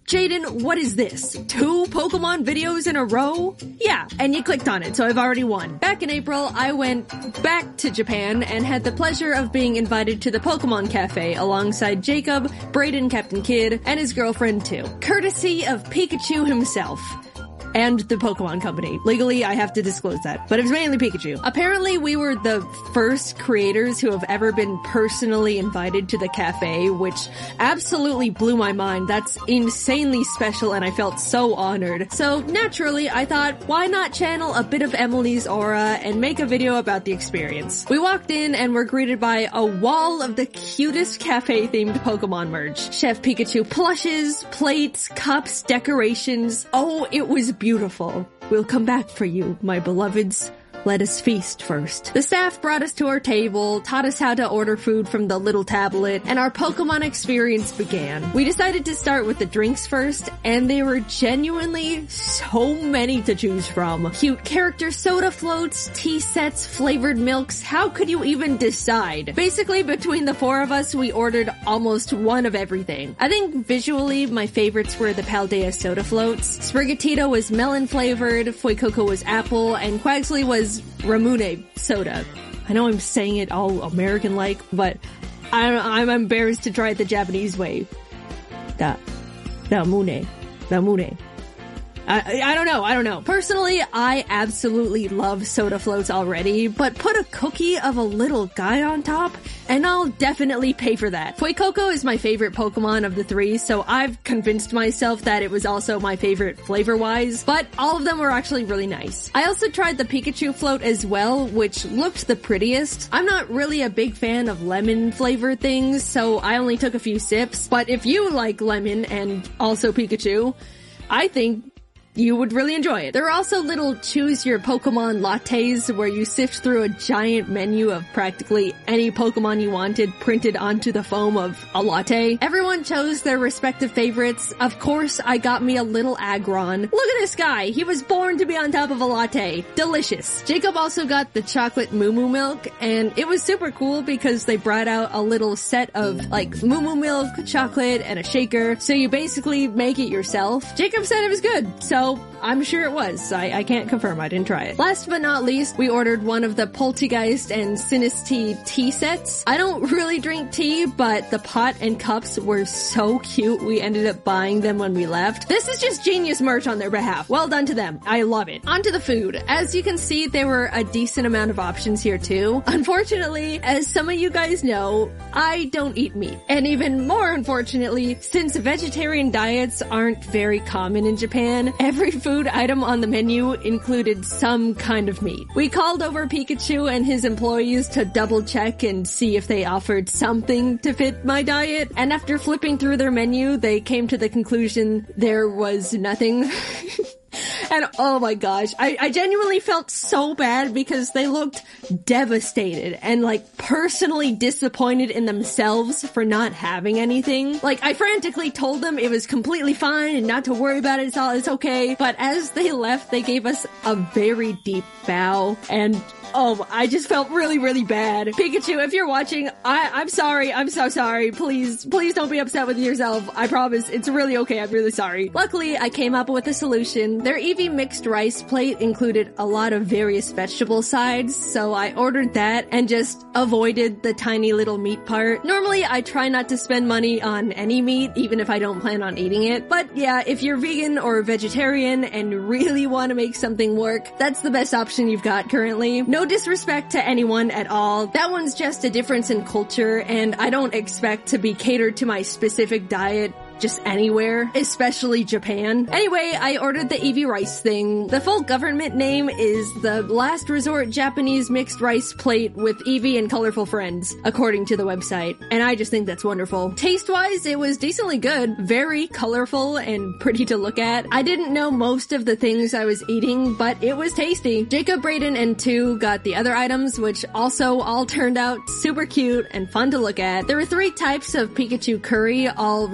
Jaden, what is this? 2 Pokemon videos in a row? Yeah, and you clicked on it, so I've already won. Back in April, I went back to Japan and had the pleasure of being invited to the Pokemon Cafe alongside Jacob, Brayden, Captain Kidd, and his girlfriend too. Courtesy of Pikachu himself. And the Pokemon Company. Legally, I have to disclose that. But it was mainly Pikachu. Apparently, we were the first creators who have ever been personally invited to the cafe, which absolutely blew my mind. That's insanely special, and I felt so honored. So, naturally, I thought, why not channel a bit of Emily's aura and make a video about the experience? We walked in and were greeted by a wall of the cutest cafe-themed Pokemon merch. Chef Pikachu plushes, plates, cups, decorations. Oh, it was beautiful. We'll come back for you, my beloveds. Let us feast first. The staff brought us to our table, taught us how to order food from the little tablet, and our Pokemon experience began. We decided to start with the drinks first, and there were genuinely so many to choose from. Cute character soda floats, tea sets, flavored milks. How could you even decide? Basically, between the 4 of us, we ordered almost one of everything. I think visually, my favorites were the Paldea soda floats. Sprigatito was melon flavored, Fuecoco was apple, and Quaxley was Ramune soda. I know I'm saying it all American-like, but I'm embarrassed to try it the Japanese way. Ramune. I don't know. Personally, I absolutely love soda floats already, but put a cookie of a little guy on top, and I'll definitely pay for that. Fuecoco is my favorite Pokemon of the 3, so I've convinced myself that it was also my favorite flavor-wise, but all of them were actually really nice. I also tried the Pikachu float as well, which looked the prettiest. I'm not really a big fan of lemon flavored things, so I only took a few sips, but if you like lemon and also Pikachu, I think you would really enjoy it. There are also little choose your Pokemon lattes where you sift through a giant menu of practically any Pokemon you wanted printed onto the foam of a latte. Everyone chose their respective favorites. Of course, I got me a little Aggron. Look at this guy. He was born to be on top of a latte. Delicious. Jacob also got the chocolate Moo Moo milk, and it was super cool because they brought out a little set of like Moo Moo milk, chocolate, and a shaker. So you basically make it yourself. Jacob said it was good, so I'm sure it was. I can't confirm. I didn't try it. Last but not least, we ordered one of the Poltergeist and Sinistea tea sets. I don't really drink tea, but the pot and cups were so cute. We ended up buying them when we left. This is just genius merch on their behalf. Well done to them. I love it. On to the food. As you can see, there were a decent amount of options here too. Unfortunately, as some of you guys know, I don't eat meat. And even more unfortunately, since vegetarian diets aren't very common in Japan, every food item on the menu included some kind of meat. We called over Pikachu and his employees to double check and see if they offered something to fit my diet, and after flipping through their menu, they came to the conclusion there was nothing. And oh my gosh, I genuinely felt so bad because they looked devastated and like personally disappointed in themselves for not having anything. Like I frantically told them it was completely fine and not to worry about it, it's okay. But as they left, they gave us a very deep bow, and oh, I just felt really, really bad. Pikachu, if you're watching, I'm sorry. I'm so sorry. Please don't be upset with yourself. I promise. It's really okay. I'm really sorry. Luckily, I came up with a solution. Their Eevee mixed rice plate included a lot of various vegetable sides, so I ordered that and just avoided the tiny little meat part. Normally, I try not to spend money on any meat, even if I don't plan on eating it. But yeah, if you're vegan or vegetarian and really want to make something work, that's the best option you've got currently. No disrespect to anyone at all. That one's just a difference in culture, and I don't expect to be catered to my specific diet just anywhere, especially Japan. Anyway, I ordered the Eevee rice thing. The full government name is the Last Resort Japanese Mixed Rice Plate with Eevee and Colorful Friends, according to the website. And I just think that's wonderful. Taste-wise, it was decently good. Very colorful and pretty to look at. I didn't know most of the things I was eating, but it was tasty. Jacob, Brayden, and 2 got the other items, which also all turned out super cute and fun to look at. There were 3 types of Pikachu curry, all respectively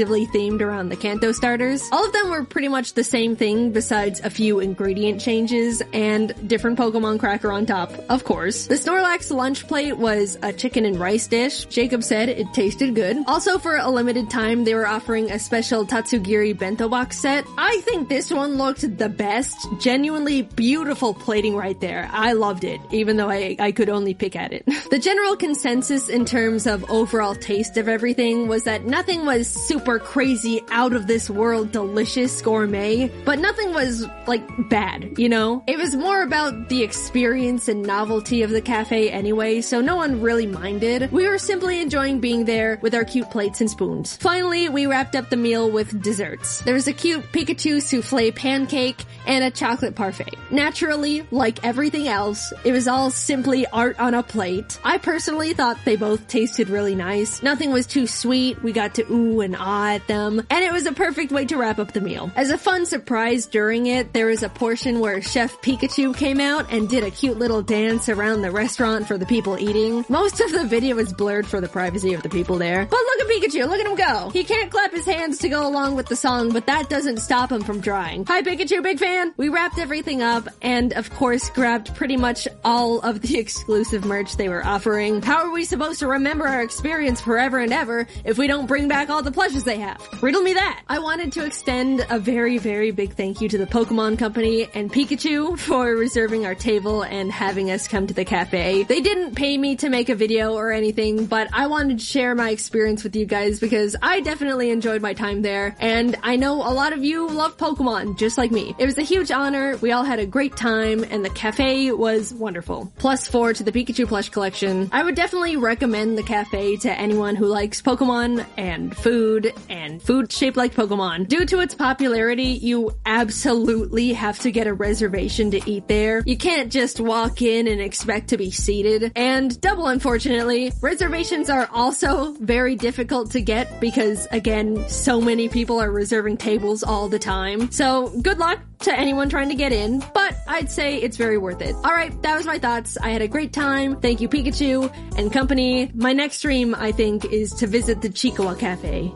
exclusively themed around the Kanto starters. All of them were pretty much the same thing besides a few ingredient changes and different Pokemon cracker on top, of course. The Snorlax lunch plate was a chicken and rice dish. Jacob said it tasted good. Also, for a limited time, they were offering a special Tatsugiri bento box set. I think this one looked the best. Genuinely beautiful plating right there. I loved it, even though I could only pick at it. The general consensus in terms of overall taste of everything was that nothing was super crazy, out of this world, delicious, gourmet, but nothing was, like, bad, you know? It was more about the experience and novelty of the cafe anyway, so no one really minded. We were simply enjoying being there with our cute plates and spoons. Finally, we wrapped up the meal with desserts. There was a cute Pikachu souffle pancake and a chocolate parfait. Naturally, like everything else, it was all simply art on a plate. I personally thought they both tasted really nice. Nothing was too sweet, we got to ooh and ah at them, and it was a perfect way to wrap up the meal. As a fun surprise during it, there was a portion where Chef Pikachu came out and did a cute little dance around the restaurant for the people eating. Most of the video is blurred for the privacy of the people there. But look at Pikachu, look at him go! He can't clap his hands to go along with the song, but that doesn't stop him from trying. Hi Pikachu, big fan! We wrapped everything up, and of course grabbed pretty much all of the exclusive merch they were offering. How are we supposed to remember our experience forever and ever if we don't bring back all the plushes they have? Riddle me that! I wanted to extend a very, very big thank you to the Pokemon Company and Pikachu for reserving our table and having us come to the cafe. They didn't pay me to make a video or anything, but I wanted to share my experience with you guys because I definitely enjoyed my time there, and I know a lot of you love Pokemon, just like me. It was a huge honor, we all had a great time, and the cafe was wonderful. +4 to the Pikachu plush collection. I would definitely recommend the cafe to anyone who likes Pokemon and food shaped like Pokemon. Due to its popularity, you absolutely have to get a reservation to eat there. You can't just walk in and expect to be seated. And double unfortunately, reservations are also very difficult to get because, again, so many people are reserving tables all the time. So good luck to anyone trying to get in, but I'd say it's very worth it. Alright, that was my thoughts. I had a great time. Thank you Pikachu and company. My next stream, I think, is to visit the Chikawa Cafe.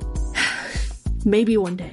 Maybe one day.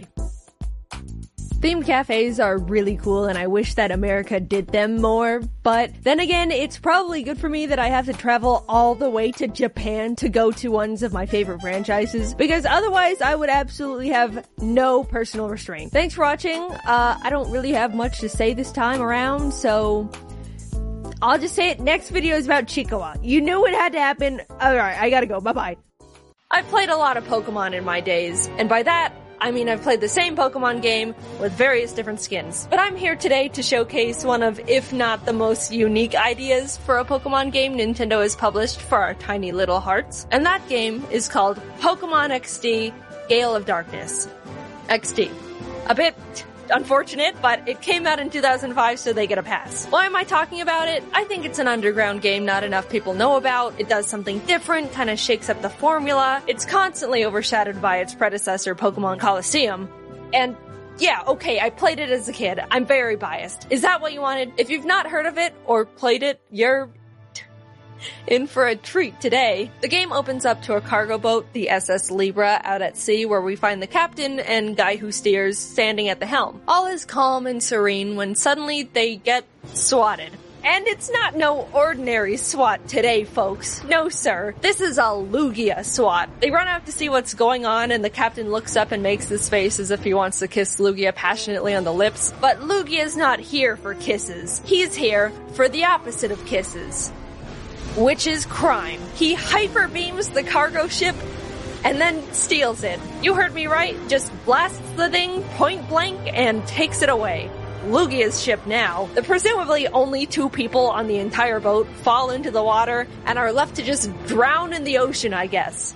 Themed cafes are really cool and I wish that America did them more, but then again, it's probably good for me that I have to travel all the way to Japan to go to ones of my favorite franchises, because otherwise I would absolutely have no personal restraint. Thanks for watching. I don't really have much to say this time around, so I'll just say it. Next video is about Chikawa. You knew it had to happen. Alright, I gotta go. Bye-bye. I've played a lot of Pokemon in my days, and by that, I mean I've played the same Pokemon game with various different skins. But I'm here today to showcase one of, if not the most unique ideas for a Pokemon game Nintendo has published for our tiny little hearts. And that game is called Pokemon XD Gale of Darkness. XD. A bit unfortunate, but it came out in 2005, so they get a pass. Why am I talking about it? I think it's an underground game not enough people know about. It does something different, kind of shakes up the formula. It's constantly overshadowed by its predecessor, Pokemon Colosseum. And yeah, okay, I played it as a kid. I'm very biased. Is that what you wanted? If you've not heard of it or played it, you're in for a treat today. The game opens up to a cargo boat, the SS Libra, out at sea, where we find the captain and guy who steers standing at the helm. All is calm and serene when suddenly they get swatted. And it's not no ordinary SWAT today, folks. No, sir. This is a Lugia SWAT. They run out to see what's going on, and the captain looks up and makes this face as if he wants to kiss Lugia passionately on the lips. But Lugia's not here for kisses. He's here for the opposite of kisses, which is crime. He hyper beams the cargo ship and then steals it. You heard me right. Just blasts the thing point blank and takes it away. Lugia's ship now. The presumably only 2 people on the entire boat fall into the water and are left to just drown in the ocean, I guess.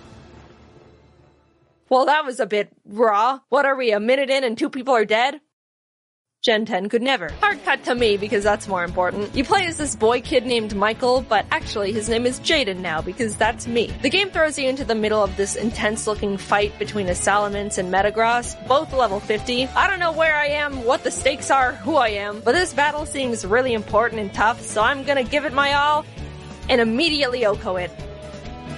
Well, that was a bit raw. What are we, a minute in and 2 people are dead? Gen 10 could never. Hard cut to me, because that's more important. You play as this boy kid named Michael, but actually his name is Jaden now, because that's me. The game throws you into the middle of this intense-looking fight between a Salamence and Metagross, both level 50. I don't know where I am, what the stakes are, who I am, but this battle seems really important and tough, so I'm gonna give it my all and immediately OHKO it.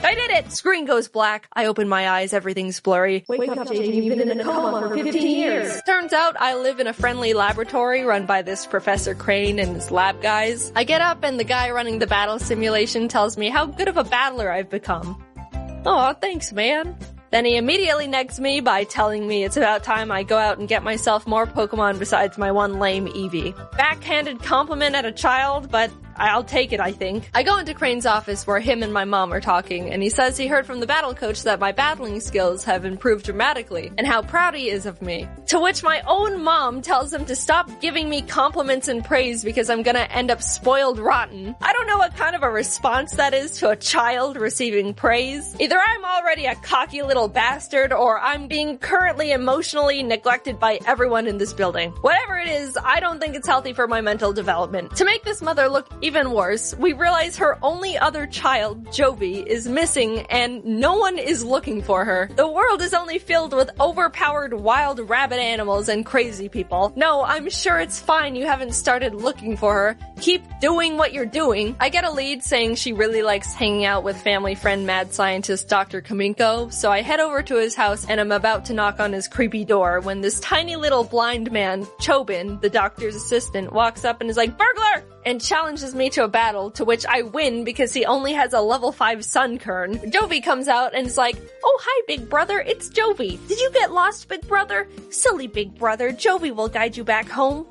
I did it! Screen goes black. I open my eyes, everything's blurry. Wake up, JJ, you've been in a coma for 15 years. Turns out I live in a friendly laboratory run by this Professor Crane and his lab guys. I get up and the guy running the battle simulation tells me how good of a battler I've become. Aw, thanks, man. Then he immediately negs me by telling me it's about time I go out and get myself more Pokemon besides my one lame Eevee. Backhanded compliment at a child, but I'll take it, I think. I go into Crane's office where him and my mom are talking, and he says he heard from the battle coach that my battling skills have improved dramatically, and how proud he is of me. To which my own mom tells him to stop giving me compliments and praise because I'm gonna end up spoiled rotten. I don't know what kind of a response that is to a child receiving praise. Either I'm already a cocky little bastard, or I'm being currently emotionally neglected by everyone in this building. Whatever it is, I don't think it's healthy for my mental development. To make this mother look even worse, we realize her only other child, Jovi, is missing and no one is looking for her. The world is only filled with overpowered wild rabbit animals and crazy people. No, I'm sure it's fine you haven't started looking for her. Keep doing what you're doing. I get a lead saying she really likes hanging out with family friend mad scientist Dr. Kaminko, so I head over to his house and I'm about to knock on his creepy door when this tiny little blind man, Chobin, the doctor's assistant, walks up and is like, "Burglar!" and challenges me to a battle, to which I win because he only has a level 5 Sunkern. Jovi comes out and is like, "Oh, hi, big brother, it's Jovi. Did you get lost, big brother? Silly big brother, Jovi will guide you back home."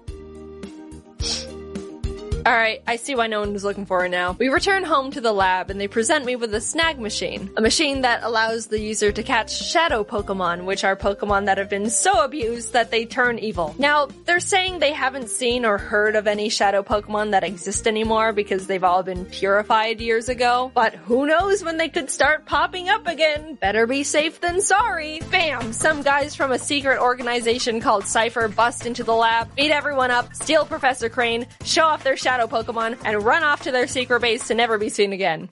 Alright, I see why no one was looking for her now. We return home to the lab and they present me with a snag machine. A machine that allows the user to catch shadow Pokemon, which are Pokemon that have been so abused that they turn evil. Now, they're saying they haven't seen or heard of any shadow Pokemon that exist anymore because they've all been purified years ago. But who knows when they could start popping up again? Better be safe than sorry. Bam! Some guys from a secret organization called Cypher bust into the lab, beat everyone up, steal Professor Crane, show off their shadow Pokemon, and run off to their secret base to never be seen again.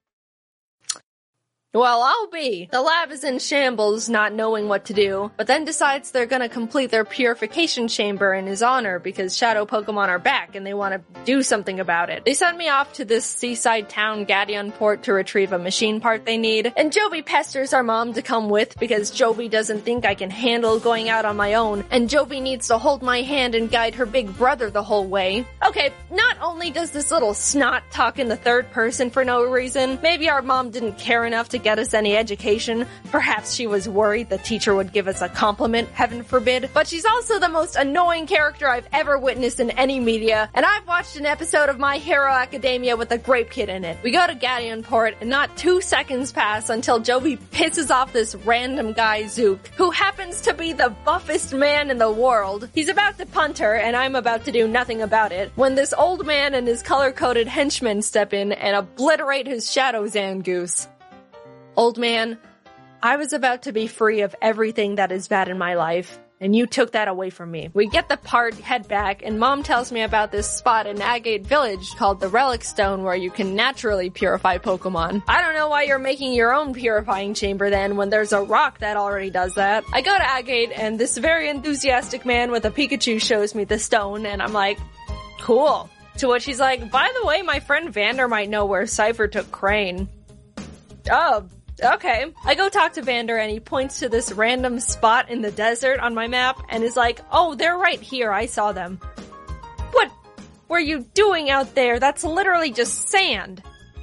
Well, I'll be. The lab is in shambles, not knowing what to do, but then decides they're gonna complete their purification chamber in his honor because shadow Pokemon are back and they want to do something about it. They send me off to this seaside town, Gadionport, to retrieve a machine part they need, and Jovi pesters our mom to come with because Jovi doesn't think I can handle going out on my own, and Jovi needs to hold my hand and guide her big brother the whole way. Okay, not only does this little snot talk in the third person for no reason, maybe our mom didn't care enough to get us any education. Perhaps she was worried the teacher would give us a compliment, heaven forbid. But she's also the most annoying character I've ever witnessed in any media, and I've watched an episode of My Hero Academia with a grape kid in it. We go to Gadionport, and not 2 seconds pass until Jovi pisses off this random guy, Zook, who happens to be the buffest man in the world. He's about to punt her, and I'm about to do nothing about it, when this old man and his color-coded henchmen step in and obliterate his Shadow Zangoose. Old man, I was about to be free of everything that is bad in my life, and you took that away from me. We get the part, head back, and Mom tells me about this spot in Agate Village called the Relic Stone where you can naturally purify Pokemon. I don't know why you're making your own purifying chamber then when there's a rock that already does that. I go to Agate, and this very enthusiastic man with a Pikachu shows me the stone, and I'm like, cool. To which he's like, by the way, my friend Vander might know where Cypher took Crane. Oh, okay. I go talk to Vander and he points to this random spot in the desert on my map and is like, oh, they're right here, I saw them. What were you doing out there? That's literally just sand.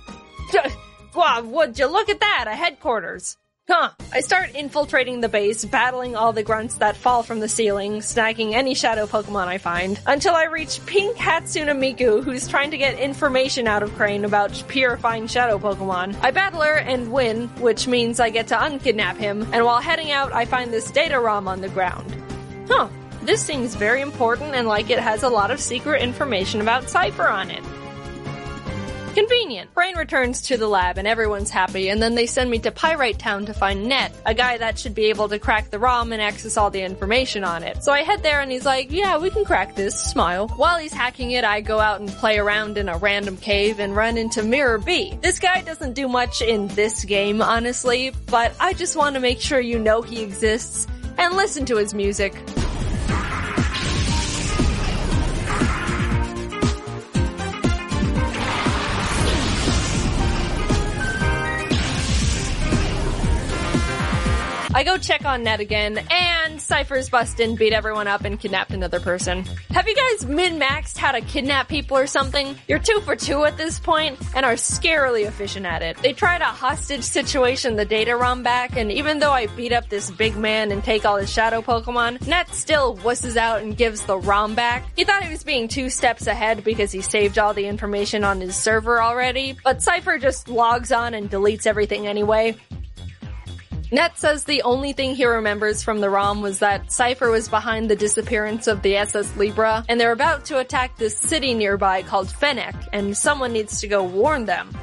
Wow, would you look at that, a headquarters. Huh. I start infiltrating the base, battling all the grunts that fall from the ceiling, snagging any shadow Pokemon I find, until I reach Pink Hatsune Miku, who's trying to get information out of Crane about purifying shadow Pokemon. I battle her and win, which means I get to unkidnap him, and while heading out, I find this data ROM on the ground. Huh. This seems very important and like it has a lot of secret information about Cypher on it. Convenient. Crane returns to the lab and everyone's happy, and then they send me to Pyrite Town to find Net, a guy that should be able to crack the ROM and access all the information on it. So I head there and he's like, yeah, we can crack this, smile. While he's hacking it, I go out and play around in a random cave and run into Mirror B. This guy doesn't do much in this game, honestly, but I just want to make sure you know he exists and listen to his music. I go check on Ned again, and Cypher's busted and beat everyone up and kidnapped another person. Have you guys min-maxed how to kidnap people or something? You're 2 for 2 at this point, and are scarily efficient at it. They tried a hostage situation the data ROM back, and even though I beat up this big man and take all his shadow Pokemon, Ned still wusses out and gives the ROM back. He thought he was being 2 steps ahead because he saved all the information on his server already, but Cypher just logs on and deletes everything anyway. Net says the only thing he remembers from the ROM was that Cypher was behind the disappearance of the SS Libra, and they're about to attack this city nearby called Fennec, and someone needs to go warn them.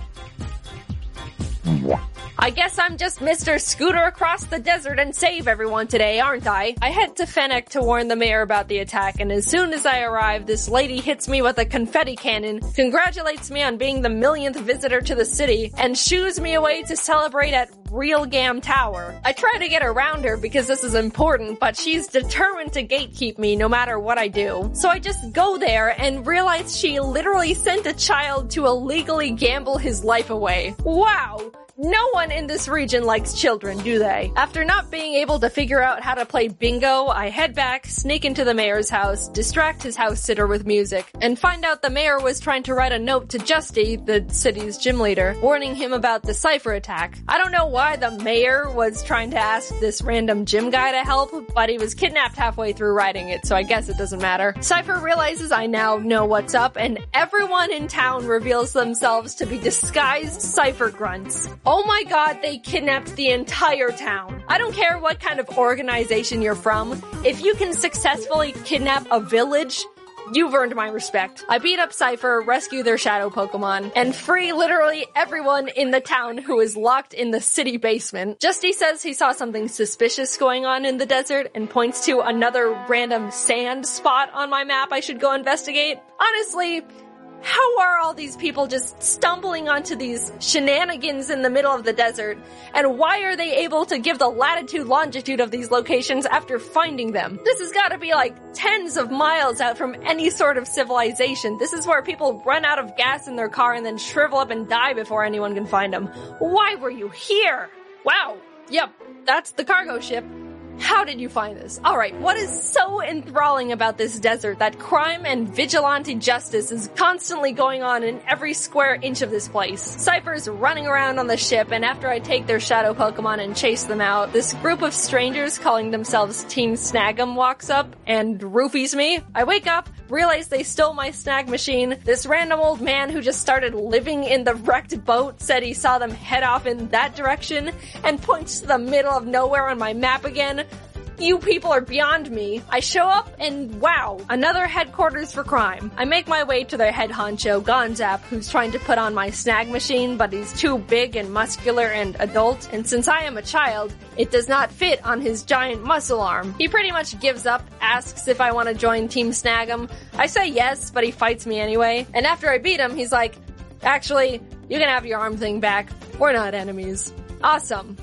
I guess I'm just Mr. Scooter across the desert and save everyone today, aren't I? I head to Fennec to warn the mayor about the attack, and as soon as I arrive, this lady hits me with a confetti cannon, congratulates me on being the millionth visitor to the city, and shoos me away to celebrate at Real Gam Tower. I try to get around her because this is important, but she's determined to gatekeep me no matter what I do. So I just go there and realize she literally sent a child to illegally gamble his life away. Wow! No one in this region likes children, do they? After not being able to figure out how to play bingo, I head back, sneak into the mayor's house, distract his house sitter with music, and find out the mayor was trying to write a note to Justy, the city's gym leader, warning him about the Cypher attack. I don't know why the mayor was trying to ask this random gym guy to help, but he was kidnapped halfway through writing it, so I guess it doesn't matter. Cypher realizes I now know what's up, and everyone in town reveals themselves to be disguised Cypher grunts. Oh my god, they kidnapped the entire town. I don't care what kind of organization you're from. If you can successfully kidnap a village, you've earned my respect. I beat up Cypher, rescue their shadow Pokemon, and free literally everyone in the town who is locked in the city basement. Justy says he saw something suspicious going on in the desert and points to another random sand spot on my map I should go investigate. Honestly, how are all these people just stumbling onto these shenanigans in the middle of the desert? And why are they able to give the latitude longitude of these locations after finding them? This has got to be like tens of miles out from any sort of civilization. This is where people run out of gas in their car and then shrivel up and die before anyone can find them. Why were you here? Wow. Yep, that's the cargo ship. How did you find this? Alright, what is so enthralling about this desert that crime and vigilante justice is constantly going on in every square inch of this place? Cypher's running around on the ship, and after I take their shadow Pokemon and chase them out, this group of strangers calling themselves Team Snag'em walks up and roofies me. I wake up, realize they stole my snag machine. This random old man who just started living in the wrecked boat said he saw them head off in that direction and points to the middle of nowhere on my map again. You people are beyond me. I show up and wow, another headquarters for crime. I make my way to their head honcho, Gonzap, who's trying to put on my snag machine, but he's too big and muscular and adult, and since I am a child, it does not fit on his giant muscle arm. He pretty much gives up, asks if I want to join Team Snag'em. I say yes, but he fights me anyway, and after I beat him, he's like, actually, you can have your arm thing back. We're not enemies. Awesome.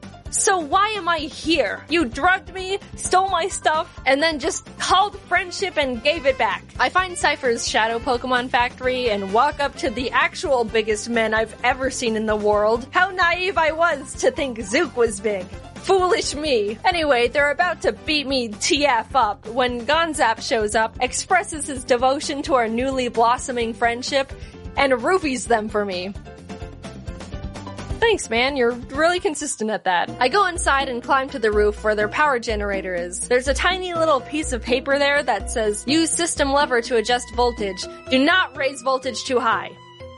So why am I here? You drugged me, stole my stuff, and then just called friendship and gave it back. I find Cypher's shadow Pokemon factory and walk up to the actual biggest men I've ever seen in the world. How naive I was to think Zook was big. Foolish me. Anyway, they're about to beat me TF up when Gonzap shows up, expresses his devotion to our newly blossoming friendship, and roofies them for me. Thanks, man. You're really consistent at that. I go inside and climb to the roof where their power generator is. There's a tiny little piece of paper there that says, use system lever to adjust voltage. Do not raise voltage too high.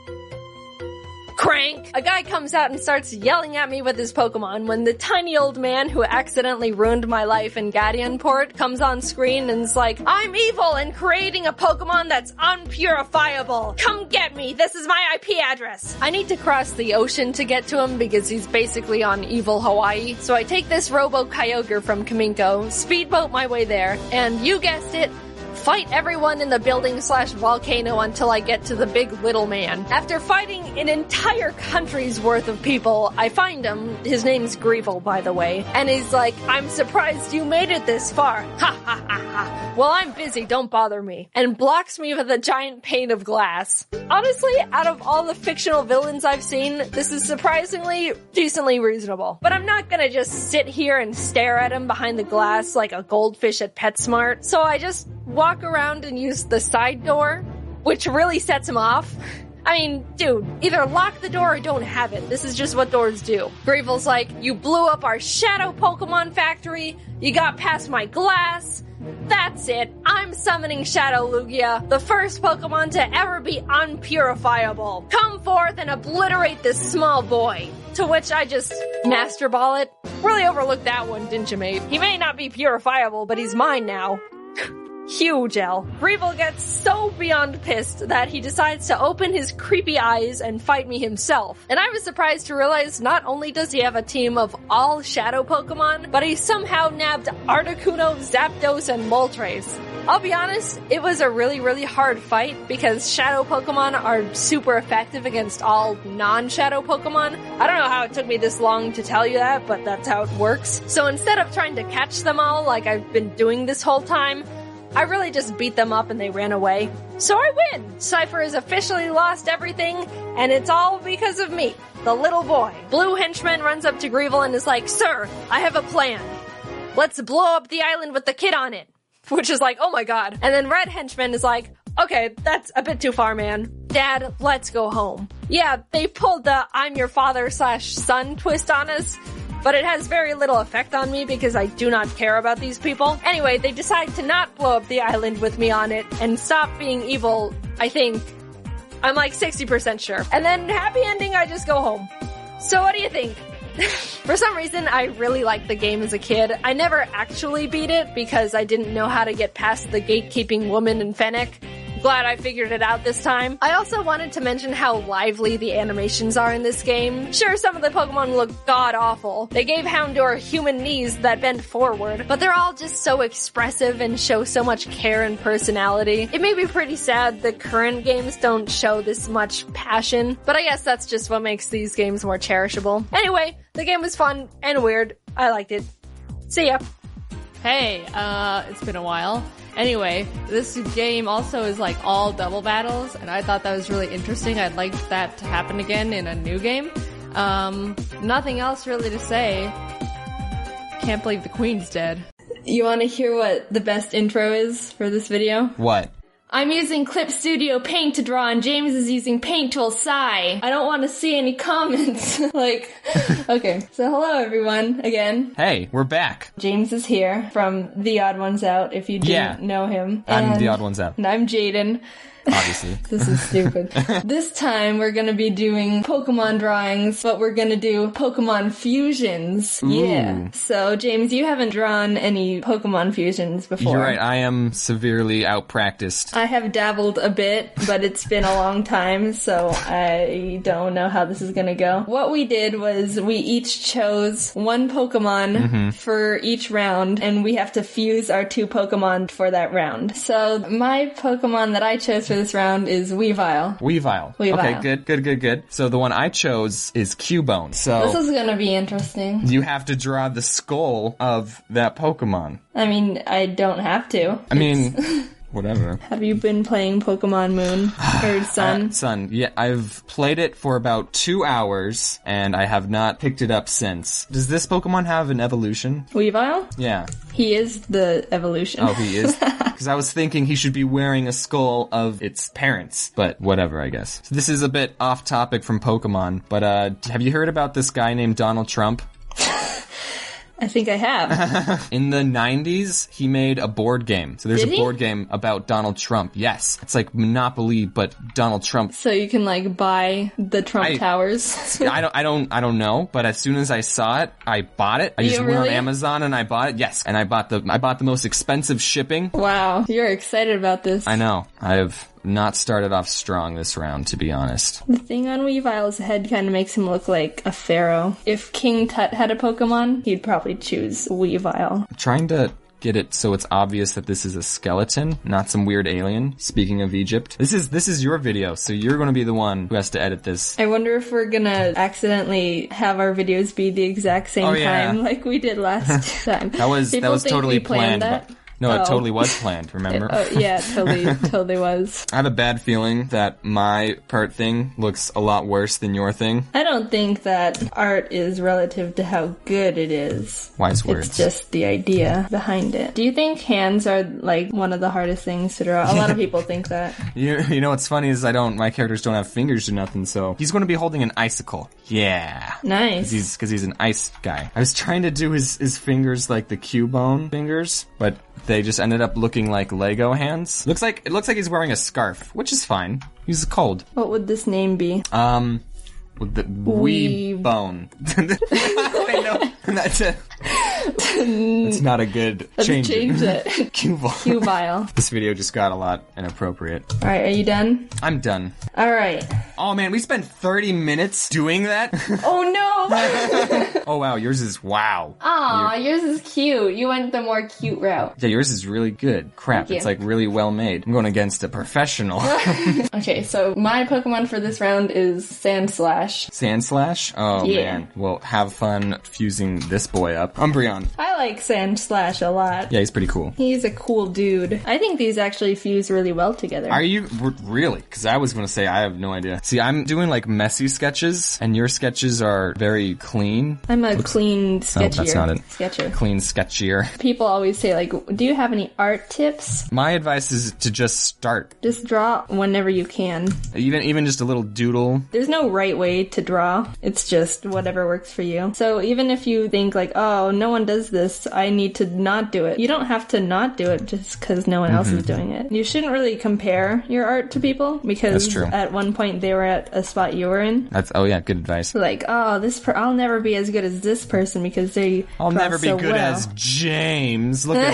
Crank! A guy comes out and starts yelling at me with his Pokemon when the tiny old man who accidentally ruined my life in Gadianport comes on screen and is like, I'm evil and creating a Pokemon that's unpurifiable. Come get me. This is my IP address. I need to cross the ocean to get to him because he's basically on evil Hawaii. So I take this Robo Kyogre from Kaminko, speedboat my way there, and you guessed it, fight everyone in the building/volcano until I get to the big little man. After fighting an entire country's worth of people, I find him. His name's Greevil, by the way. And he's like, I'm surprised you made it this far. Ha ha ha Well, I'm busy, don't bother me. And blocks me with a giant pane of glass. Honestly, out of all the fictional villains I've seen, this is surprisingly decently reasonable. But I'm not gonna just sit here and stare at him behind the glass like a goldfish at PetSmart. So I just walk around and use the side door, which really sets him off. I mean, dude, either lock the door or don't have it. This is just what doors do. Gravel's like, you blew up our shadow Pokemon factory, you got past my glass. That's it. I'm summoning Shadow Lugia, the first Pokemon to ever be unpurifiable. Come forth and obliterate this small boy. To which I just Master Ball it. Really overlooked that one, didn't you, mate? He may not be purifiable, but he's mine now. Huge L. Gravel gets so beyond pissed that he decides to open his creepy eyes and fight me himself. And I was surprised to realize not only does he have a team of all shadow Pokemon, but he somehow nabbed Articuno, Zapdos, and Moltres. I'll be honest, it was a really hard fight because shadow Pokemon are super effective against all non-shadow Pokemon. I don't know how it took me this long to tell you that, but that's how it works. So instead of trying to catch them all like I've been doing this whole time, I really just beat them up and they ran away. So I win! Cypher has officially lost everything, and it's all because of me, the little boy. Blue henchman runs up to Grevel and is like, "Sir, I have a plan. Let's blow up the island with the kid on it." Which is like, oh my god. And then red henchman is like, "Okay, that's a bit too far, man. Dad, let's go home." Yeah, they pulled the I'm your father/son twist on us, but it has very little effect on me because I do not care about these people. Anyway, they decide to not blow up the island with me on it and stop being evil, I think. I'm like 60% sure. And then happy ending, I just go home. So what do you think? For some reason, I really liked the game as a kid. I never actually beat it because I didn't know how to get past the gatekeeping woman in Fennec. Glad I figured it out this time. I also wanted to mention how lively the animations are in this game. Sure, some of the Pokemon look god-awful. They gave Houndour human knees that bend forward, but they're all just so expressive and show so much care and personality. It may be pretty sad that current games don't show this much passion, but I guess that's just what makes these games more cherishable. Anyway, the game was fun and weird. I liked it. See ya. Hey, it's been a while. Anyway, this game also is like all double battles, and I thought that was really interesting. I'd like that to happen again in a new game. Nothing else really to say. Can't believe the queen's dead. You want to hear what the best intro is for this video? What? I'm using Clip Studio Paint to draw, and James is using Paint Tool Sigh. I don't want to see any comments. Okay. So hello everyone, again. Hey, we're back. James is here from The Odd Ones Out, if you didn't know him. I'm The Odd Ones Out. And I'm Jaden. Obviously. This is stupid. This time we're gonna be doing Pokemon drawings, but we're gonna do Pokemon fusions. Ooh. Yeah. So, James, you haven't drawn any Pokemon fusions before. You're right, I am severely out-practiced. I have dabbled a bit, but it's been a long time, so I don't know how this is gonna go. What we did was we each chose one Pokemon for each round, and we have to fuse our two Pokemon for that round. So, my Pokemon that I chose for this round is Weavile. Weavile. Okay, good. So the one I chose is Cubone. So this is gonna be interesting. You have to draw the skull of that Pokemon. I mean, I don't have to. Whatever. Have you been playing Pokemon Moon or Sun? Sun. Yeah, I've played it for about 2 hours, and I have not picked it up since. Does this Pokemon have an evolution? Weavile? Yeah. He is the evolution. Oh, he is? Because I was thinking he should be wearing a skull of its parents, but whatever, I guess. So this is a bit off topic from Pokemon, but have you heard about this guy named Donald Trump? I think I have. In the 90s, he made a board game. So there's a board game about Donald Trump. Yes. It's like Monopoly, but Donald Trump. So you can like buy the Trump towers. I don't know, but as soon as I saw it, I bought it. I just went on Amazon and I bought it. Yes. And I bought the most expensive shipping. Wow. You're excited about this. I know. I have not started off strong this round, to be honest. The thing on Weavile's head kind of makes him look like a pharaoh. If King Tut had a Pokemon, he'd probably choose Weavile. I'm trying to get it so it's obvious that this is a skeleton, not some weird alien. Speaking of Egypt, this is your video, so you're going to be the one who has to edit this. I wonder if we're gonna accidentally have our videos be the exact same time like we did last time. that was totally planned. No, it Oh. totally was planned, remember? Oh, yeah, totally was. I have a bad feeling that my part thing looks a lot worse than your thing. I don't think that art is relative to how good it is. Wise words. It's just the idea behind it. Do you think hands are like one of the hardest things to draw? A lot of people think that. You know what's funny is my characters don't have fingers or nothing, so he's going to be holding an icicle. Yeah. Nice. Because he's an ice guy. I was trying to do his fingers like the Cubone fingers, but they just ended up looking like Lego hands. It looks like he's wearing a scarf, which is fine. He's cold. What would this name be? With the wee bone. I know. That's not a good change. Change it. Cubile. Cubile. This video just got a lot inappropriate. Alright, are you done? I'm done. Alright. Oh man, we spent 30 minutes doing that? Oh no! Oh wow, yours is wow. Aw, yours is cute. You went the more cute route. Yeah, yours is really good. Crap, Thank it's you. like really well made. I'm going against a professional. Okay, so my Pokemon for this round is Sandslash. Sandslash? Oh Yeah. man. Well, have fun fusing this boy up. Umbreon. I like Sandslash a lot. Yeah, he's pretty cool. He's a cool dude. I think these actually fuse really well together. Are you really? Because I was going to say I have no idea. See, I'm doing like messy sketches, and your sketches are very clean. I'm a clean sketchier. that's not it. Sketcher. Clean, sketchier. People always say, like, do you have any art tips? My advice is to just start. Just draw whenever you can. Even just a little doodle. There's no right way to draw. It's just whatever works for you. So even if you think like, oh, no one does this, I need to not do it. You don't have to not do it just because no one else is doing it. You shouldn't really compare your art to people because That's true. at one point they were at a spot you were in. Oh yeah, good advice. Like, oh, I'll never be as good as this person because they I'll draw never be so good well. as James. Look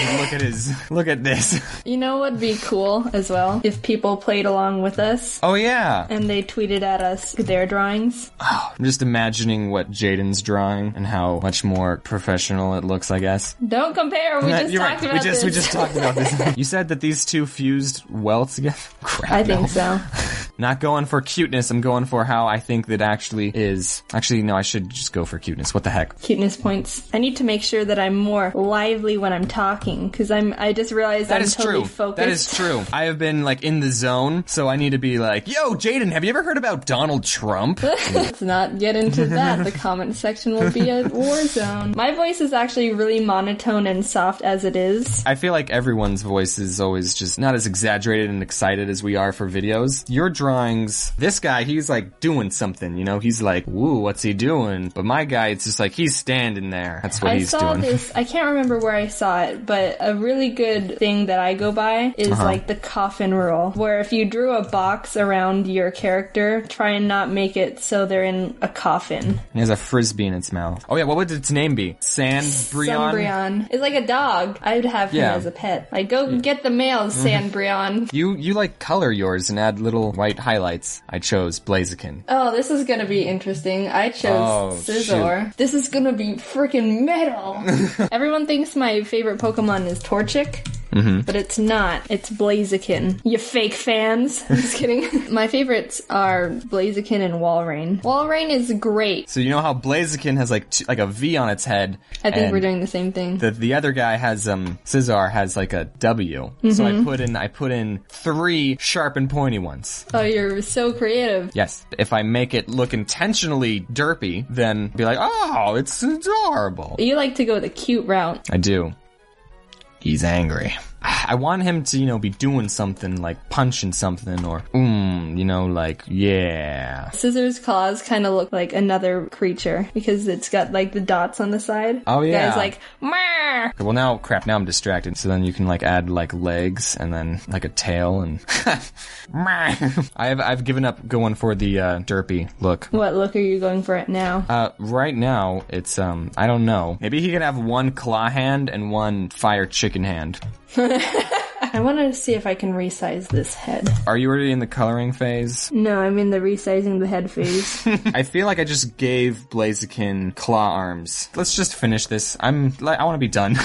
at this. You know what would be cool as well? If people played along with us Oh yeah. and they tweeted at us their drawings. I'm just imagining what Jaden's drawing and how much more professional it looks, I guess. Don't compare. We just You're talked right. about this. We just talked about this. You said that these two fused well together? Crap, I no. think so. Not going for cuteness, I'm going for how I think that actually is. Actually, no, I should just go for cuteness. What the heck? Cuteness points. I need to make sure that I'm more lively when I'm talking because I just realized That I'm is totally true. focused. That is true. I have been like in the zone, so I need to be like, yo, Jaden, have you ever heard about Donald Trump? Let's not get into that. The comment section will be a war zone. My voice is actually really monotone and soft as it is. I feel like everyone's voice is always just not as exaggerated and excited as we are for videos. Your drawings, this guy, he's like doing something, you know? He's like, woo, what's he doing? But my guy, it's just like, he's standing there. That's what I he's saw doing. this, I can't remember where I saw it, but a really good thing that I go by is like the coffin rule, where if you drew a box around your character, try and not make it so they're in a coffin. He has a frisbee in its mouth. Oh yeah, what would its name be? Sandbrion? Sunbrion. It's like a dog. I would have him Yeah. as a pet. Like, go get the mail, Sandbrion. You like color yours and add little white highlights. I chose Blaziken. Oh, this is gonna be interesting. I chose Oh, Scizor. This is gonna be freaking metal. Everyone thinks my favorite Pokemon is Torchic. But it's not. It's Blaziken. You fake fans. I'm just kidding. My favorites are Blaziken and Walrein. Walrein is great. So you know how Blaziken has like a V on its head? I think and we're doing the same thing. The other guy has Scizor has like a W. So I put in 3 sharp and pointy ones. Oh, you're so creative. Yes. If I make it look intentionally derpy, then be like, oh, it's adorable. You like to go the cute route. I do. He's angry. I want him to, be doing something, like punching something, or, like, yeah. Scizor's claws kind of look like another creature because it's got like the dots on the side. Oh, yeah. Guy's like, Meh! Well, now I'm distracted. So then you can, like, add, like, legs, and then, like, a tail, and... I've given up going for the, derpy look. What look are you going for now? Right now, it's, I don't know. Maybe he can have 1 claw hand and 1 fire chicken hand. I want to see if I can resize this head. Are you already in the coloring phase? No, I'm in the resizing the head phase. I feel like I just gave Blaziken claw arms. Let's just finish this. I want to be done.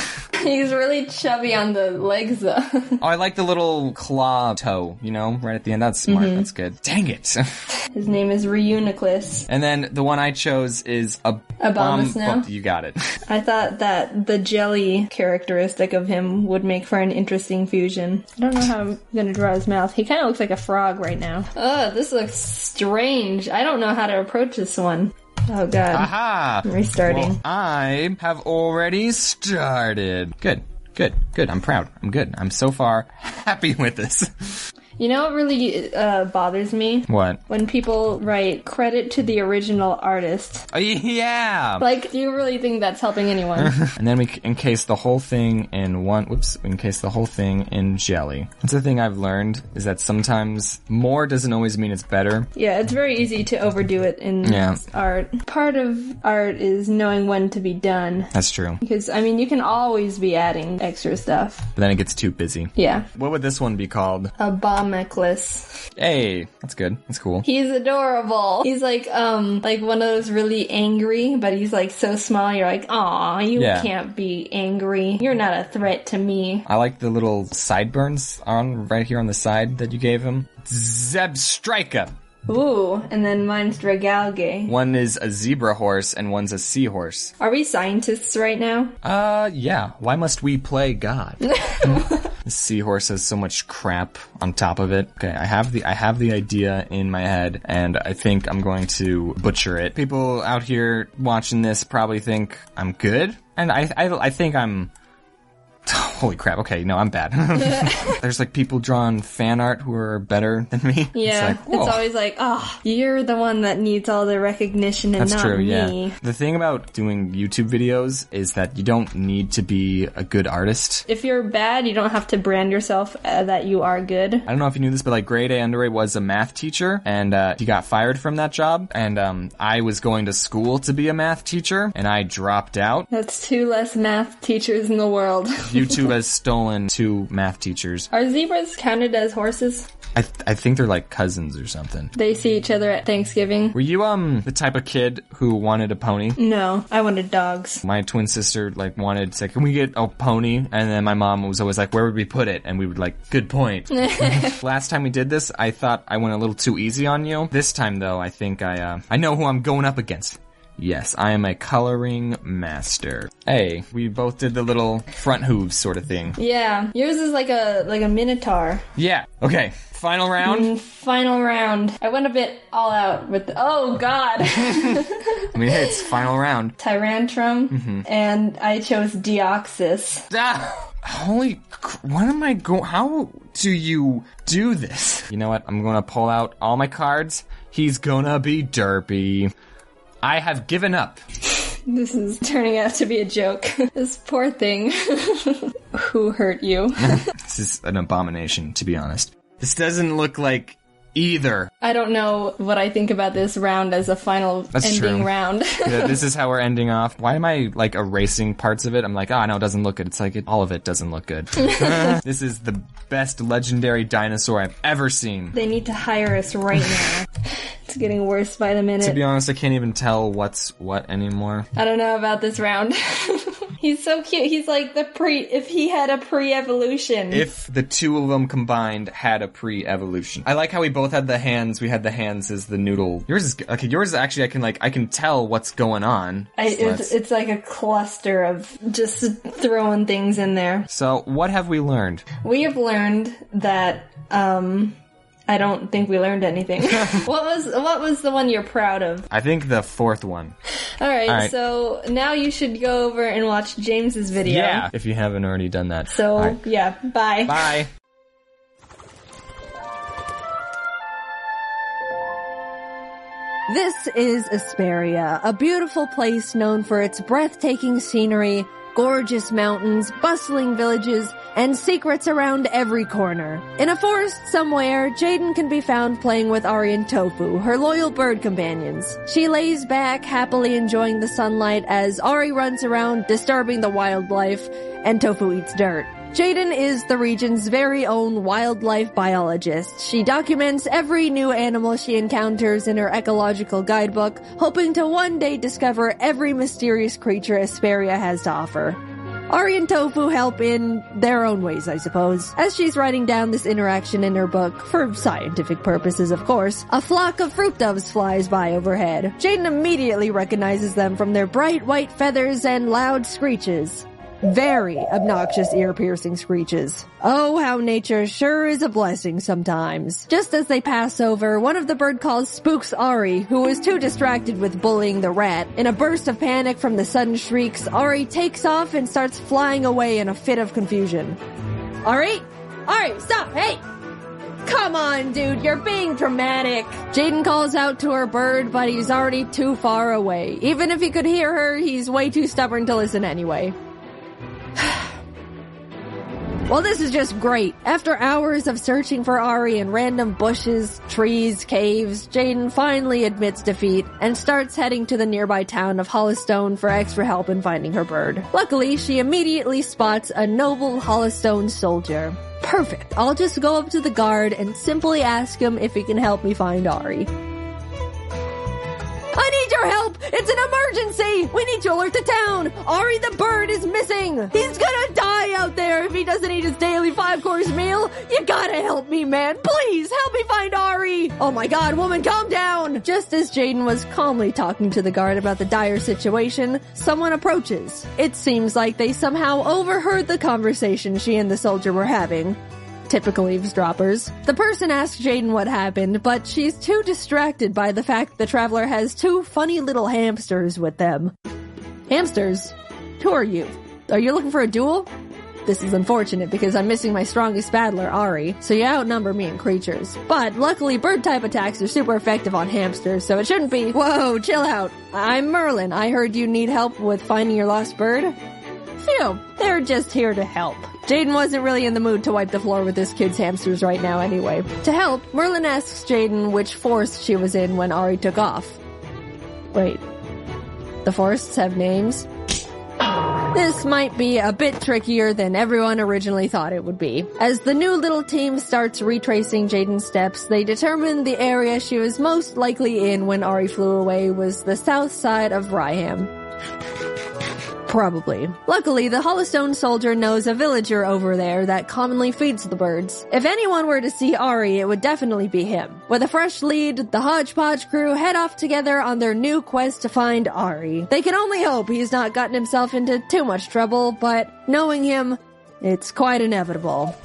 He's really chubby on the legs, though. Oh, I like the little claw toe, right at the end. That's smart. That's good. Dang it. His name is Reuniclus. And then the one I chose is Abomasnow? Oh, you got it. I thought that the jelly characteristic of him would make for an interesting fusion. I don't know how I'm gonna draw his mouth. He kind of looks like a frog right now. Ugh, this looks strange. I don't know how to approach this one. Oh god. Aha! I'm restarting. Well, I have already started. Good. I'm proud. I'm good. I'm so far happy with this. You know what really bothers me? What? When people write credit to the original artist. Oh, yeah! Like, do you really think that's helping anyone? And then we encase the whole thing in encase the whole thing in jelly. That's the thing I've learned, is that sometimes more doesn't always mean it's better. Yeah, it's very easy to overdo it in art. Part of art is knowing when to be done. That's true. Because, you can always be adding extra stuff. But then it gets too busy. Yeah. What would this one be called? Aboniclus. Hey, that's good. That's cool. He's adorable. He's like one of those really angry, but he's like so small, you're like, aw, you can't be angry. You're not a threat to me. I like the little sideburns right here on the side that you gave him. Zebstrika. Ooh, and then mine's Dragalge. One is a zebra horse and one's a seahorse. Are we scientists right now? Yeah. Why must we play God? The seahorse has so much crap on top of it. Okay, I have the idea in my head, and I think I'm going to butcher it. People out here watching this probably think I'm good, and I think I'm... Holy crap, okay, no, I'm bad. There's people drawing fan art who are better than me. Yeah, it's always like, you're the one that needs all the recognition and That's not true, me. Yeah. The thing about doing YouTube videos is that you don't need to be a good artist. If you're bad, you don't have to brand yourself that you are good. I don't know if you knew this, but Grade A Underway was a math teacher, and he got fired from that job, and I was going to school to be a math teacher, and I dropped out. That's 2 less math teachers in the world. YouTube has stolen 2 math teachers. Are zebras counted as horses? I think they're cousins or something. They see each other at Thanksgiving. Were you the type of kid who wanted a pony? No, I wanted dogs. My twin sister wanted to say, can we get a pony? And then my mom was always like, where would we put it? And we would good point. Last time we did this, I thought I went a little too easy on you. This time though, I think I know who I'm going up against. Yes, I am a coloring master. Hey, we both did the little front hooves sort of thing. Yeah, yours is like a minotaur. Yeah. Okay. Final round? Final round. I went a bit all out with oh god. It's final round. Tyrantrum, and I chose Deoxys. Holy, what am I how do you do this? You know what? I'm gonna pull out all my cards. He's gonna be derpy. I have given up. This is turning out to be a joke. This poor thing. Who hurt you? This is an abomination, to be honest. This doesn't look like either. I don't know what I think about this round as a final ending round. Yeah, this is how we're ending off. Why am I erasing parts of it? I'm no, it doesn't look good. It's all of it doesn't look good. This is the best legendary dinosaur I've ever seen. They need to hire us right now. It's getting worse by the minute. To be honest, I can't even tell what's what anymore. I don't know about this round. He's so cute. He's like if he had a pre-evolution. If the 2 of them combined had a pre-evolution. I like how we both had the hands. We had the hands as the noodle. Yours is, yours is actually, I can tell what's going on. It's like a cluster of just throwing things in there. So, what have we learned? We have learned that, I don't think we learned anything. What was the one you're proud of? I think the 4th one. All right, so now you should go over and watch James's video. Yeah, if you haven't already done that. So, yeah, bye. Bye. This is Asperia, a beautiful place known for its breathtaking scenery, gorgeous mountains, bustling villages, and secrets around every corner. In a forest somewhere, Jaden can be found playing with Ari and Tofu, her loyal bird companions. She lays back, happily enjoying the sunlight as Ari runs around, disturbing the wildlife, and Tofu eats dirt. Jaden is the region's very own wildlife biologist. She documents every new animal she encounters in her ecological guidebook, hoping to one day discover every mysterious creature Asperia has to offer. Ari and Tofu help in their own ways, I suppose. As she's writing down this interaction in her book, for scientific purposes of course, a flock of fruit doves flies by overhead. Jaden immediately recognizes them from their bright white feathers and loud screeches. Very obnoxious ear-piercing screeches. Oh, how nature sure is a blessing sometimes. Just as they pass over, one of the bird calls spooks Ari, who is too distracted with bullying the rat. In a burst of panic from the sudden shrieks, Ari takes off and starts flying away in a fit of confusion. Ari? Ari, stop! Hey! Come on, dude, you're being dramatic. Jaden calls out to her bird, but he's already too far away. Even if he could hear her, he's way too stubborn to listen anyway. Well, this is just great. After hours of searching for Ari in random bushes, trees, caves, Jaden finally admits defeat and starts heading to the nearby town of Hollistone for extra help in finding her bird. Luckily, she immediately spots a noble Hollistone soldier. Perfect. I'll just go up to the guard and simply ask him if he can help me find Ari. I need your help! It's an emergency! We need to alert the town! Ari the bird is missing! He's gonna die out there if he doesn't eat his daily 5-course meal! You gotta help me, man! Please, help me find Ari! Oh my god, woman, calm down! Just as Jaden was calmly talking to the guard about the dire situation, someone approaches. It seems like they somehow overheard the conversation she and the soldier were having. Typical eavesdroppers. The person asks Jaden what happened, but she's too distracted by the fact the traveler has 2 funny little hamsters with them. Hamsters? Who are you? Are you looking for a duel? This is unfortunate because I'm missing my strongest battler, Ari, so you outnumber me in creatures. But luckily bird-type attacks are super effective on hamsters, so it shouldn't be. Whoa, chill out. I'm Merlin. I heard you need help with finding your lost bird. Phew, they're just here to help. Jaden wasn't really in the mood to wipe the floor with this kid's hamsters right now anyway. To help, Merlin asks Jaden which forest she was in when Ari took off. Wait, the forests have names? This might be a bit trickier than everyone originally thought it would be. As the new little team starts retracing Jaden's steps, they determine the area she was most likely in when Ari flew away was the south side of Ryham. Probably. Luckily, the Hollistone soldier knows a villager over there that commonly feeds the birds. If anyone were to see Ari, it would definitely be him. With a fresh lead, the Hodgepodge crew head off together on their new quest to find Ari. They can only hope he's not gotten himself into too much trouble, but knowing him, it's quite inevitable.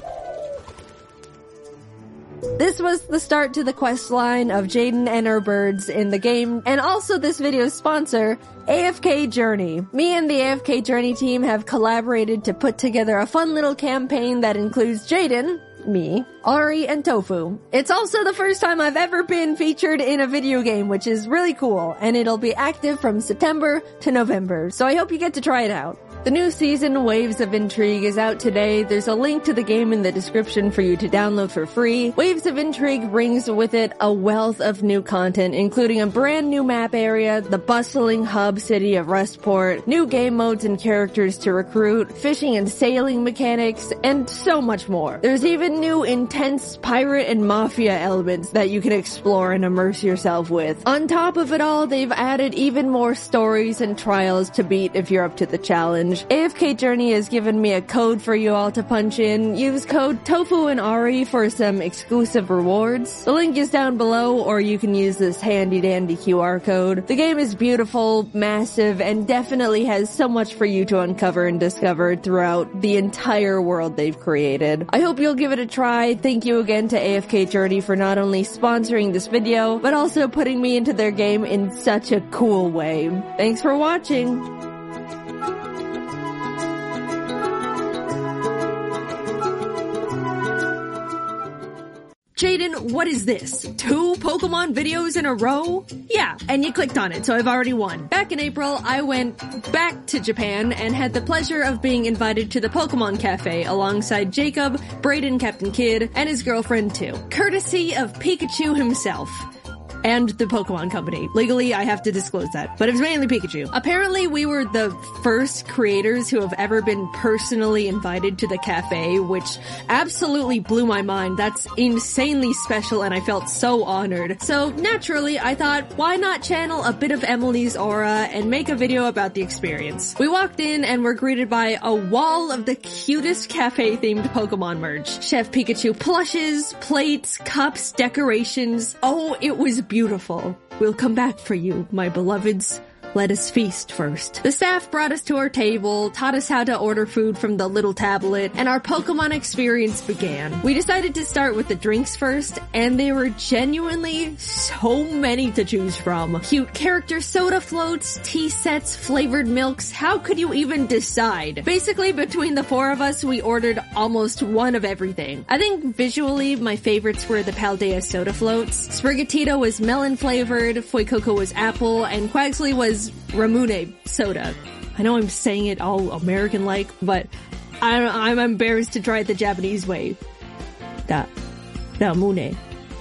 This was the start to the quest line of Jaden and her birds in the game, and also this video's sponsor, AFK Journey. Me and the AFK Journey team have collaborated to put together a fun little campaign that includes Jaden, me, Ari, and Tofu. It's also the first time I've ever been featured in a video game, which is really cool, and it'll be active from September to November, so I hope you get to try it out. The new season, Waves of Intrigue, is out today. There's a link to the game in the description for you to download for free. Waves of Intrigue brings with it a wealth of new content, including a brand new map area, the bustling hub city of Rustport, new game modes and characters to recruit, fishing and sailing mechanics, and so much more. There's even new intense pirate and mafia elements that you can explore and immerse yourself with. On top of it all, they've added even more stories and trials to beat if you're up to the challenge. AFK Journey has given me a code for you all to punch in. Use code Tofu and Ari for some exclusive rewards. The link is down below, or you can use this handy dandy QR code. The game is beautiful, massive, and definitely has so much for you to uncover and discover throughout the entire world they've created. I hope you'll give it a try. Thank you again to AFK Journey for not only sponsoring this video, but also putting me into their game in such a cool way. Thanks for watching! Jaden, what is this? 2 Pokemon videos in a row? Yeah, and you clicked on it, so I've already won. Back in April, I went back to Japan and had the pleasure of being invited to the Pokemon Cafe alongside Jacob, Brayden Captain Kidd, and his girlfriend too. Courtesy of Pikachu himself. and the Pokemon Company. Legally, I have to disclose that, but it was mainly Pikachu. Apparently, we were the first creators who have ever been personally invited to the cafe, which absolutely blew my mind. That's insanely special, and I felt so honored. So naturally, I thought, why not channel a bit of Emily's aura and make a video about the experience? We walked in and were greeted by a wall of the cutest cafe-themed Pokemon merch. Chef Pikachu plushes, plates, cups, decorations. Oh, it was beautiful. We'll come back for you, my beloveds. Let us feast first. The staff brought us to our table, taught us how to order food from the little tablet, and our Pokemon experience began. We decided to start with the drinks first, and there were genuinely so many to choose from. Cute character soda floats, tea sets, flavored milks. How could you even decide? Basically, between the four of us, we ordered almost one of everything. I think visually, my favorites were the Paldea soda floats. Sprigatito was melon flavored, Fuecoco was apple, and Quaxley was Ramune soda. I know I'm saying it all American-like, but I'm embarrassed to try it the Japanese way. Ramune.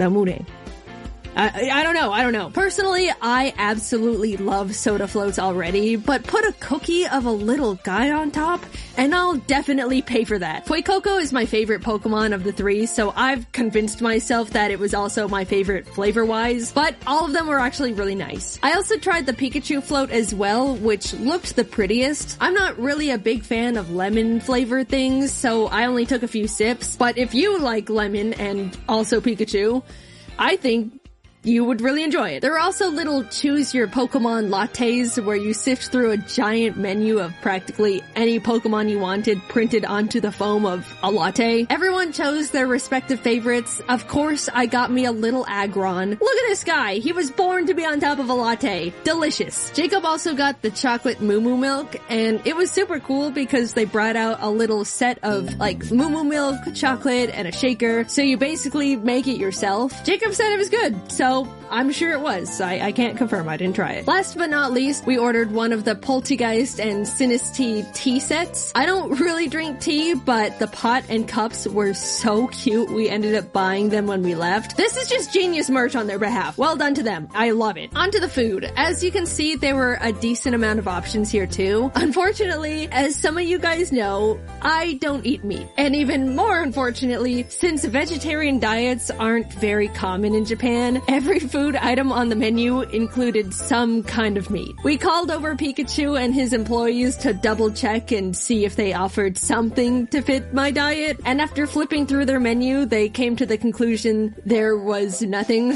I don't know. Personally, I absolutely love soda floats already, but put a cookie of a little guy on top, and I'll definitely pay for that. Fuecoco is my favorite Pokemon of the three, so I've convinced myself that it was also my favorite flavor-wise, but all of them were actually really nice. I also tried the Pikachu float as well, which looked the prettiest. I'm not really a big fan of lemon flavor things, so I only took a few sips, but if you like lemon and also Pikachu, I think you would really enjoy it. There are also little choose your Pokemon lattes where you sift through a giant menu of practically any Pokemon you wanted printed onto the foam of a latte. Everyone chose their respective favorites. Of course, I got me a little Aggron. Look at this guy. He was born to be on top of a latte. Delicious. Jacob also got the chocolate Moo Moo milk, and it was super cool because they brought out a little set of like Moo Moo milk, chocolate, and a shaker. So you basically make it yourself. Jacob said it was good, so I'm sure it was. I can't confirm. I didn't try it. Last but not least, we ordered one of the Poltergeist and Sinistea tea sets. I don't really drink tea, but the pot and cups were so cute. We ended up buying them when we left. This is just genius merch on their behalf. Well done to them. I love it. On to the food. As you can see, there were a decent amount of options here too. Unfortunately, as some of you guys know, I don't eat meat. And even more unfortunately, since vegetarian diets aren't very common in Japan, every food item on the menu included some kind of meat. We called over Pikachu and his employees to double check and see if they offered something to fit my diet, and after flipping through their menu, they came to the conclusion there was nothing.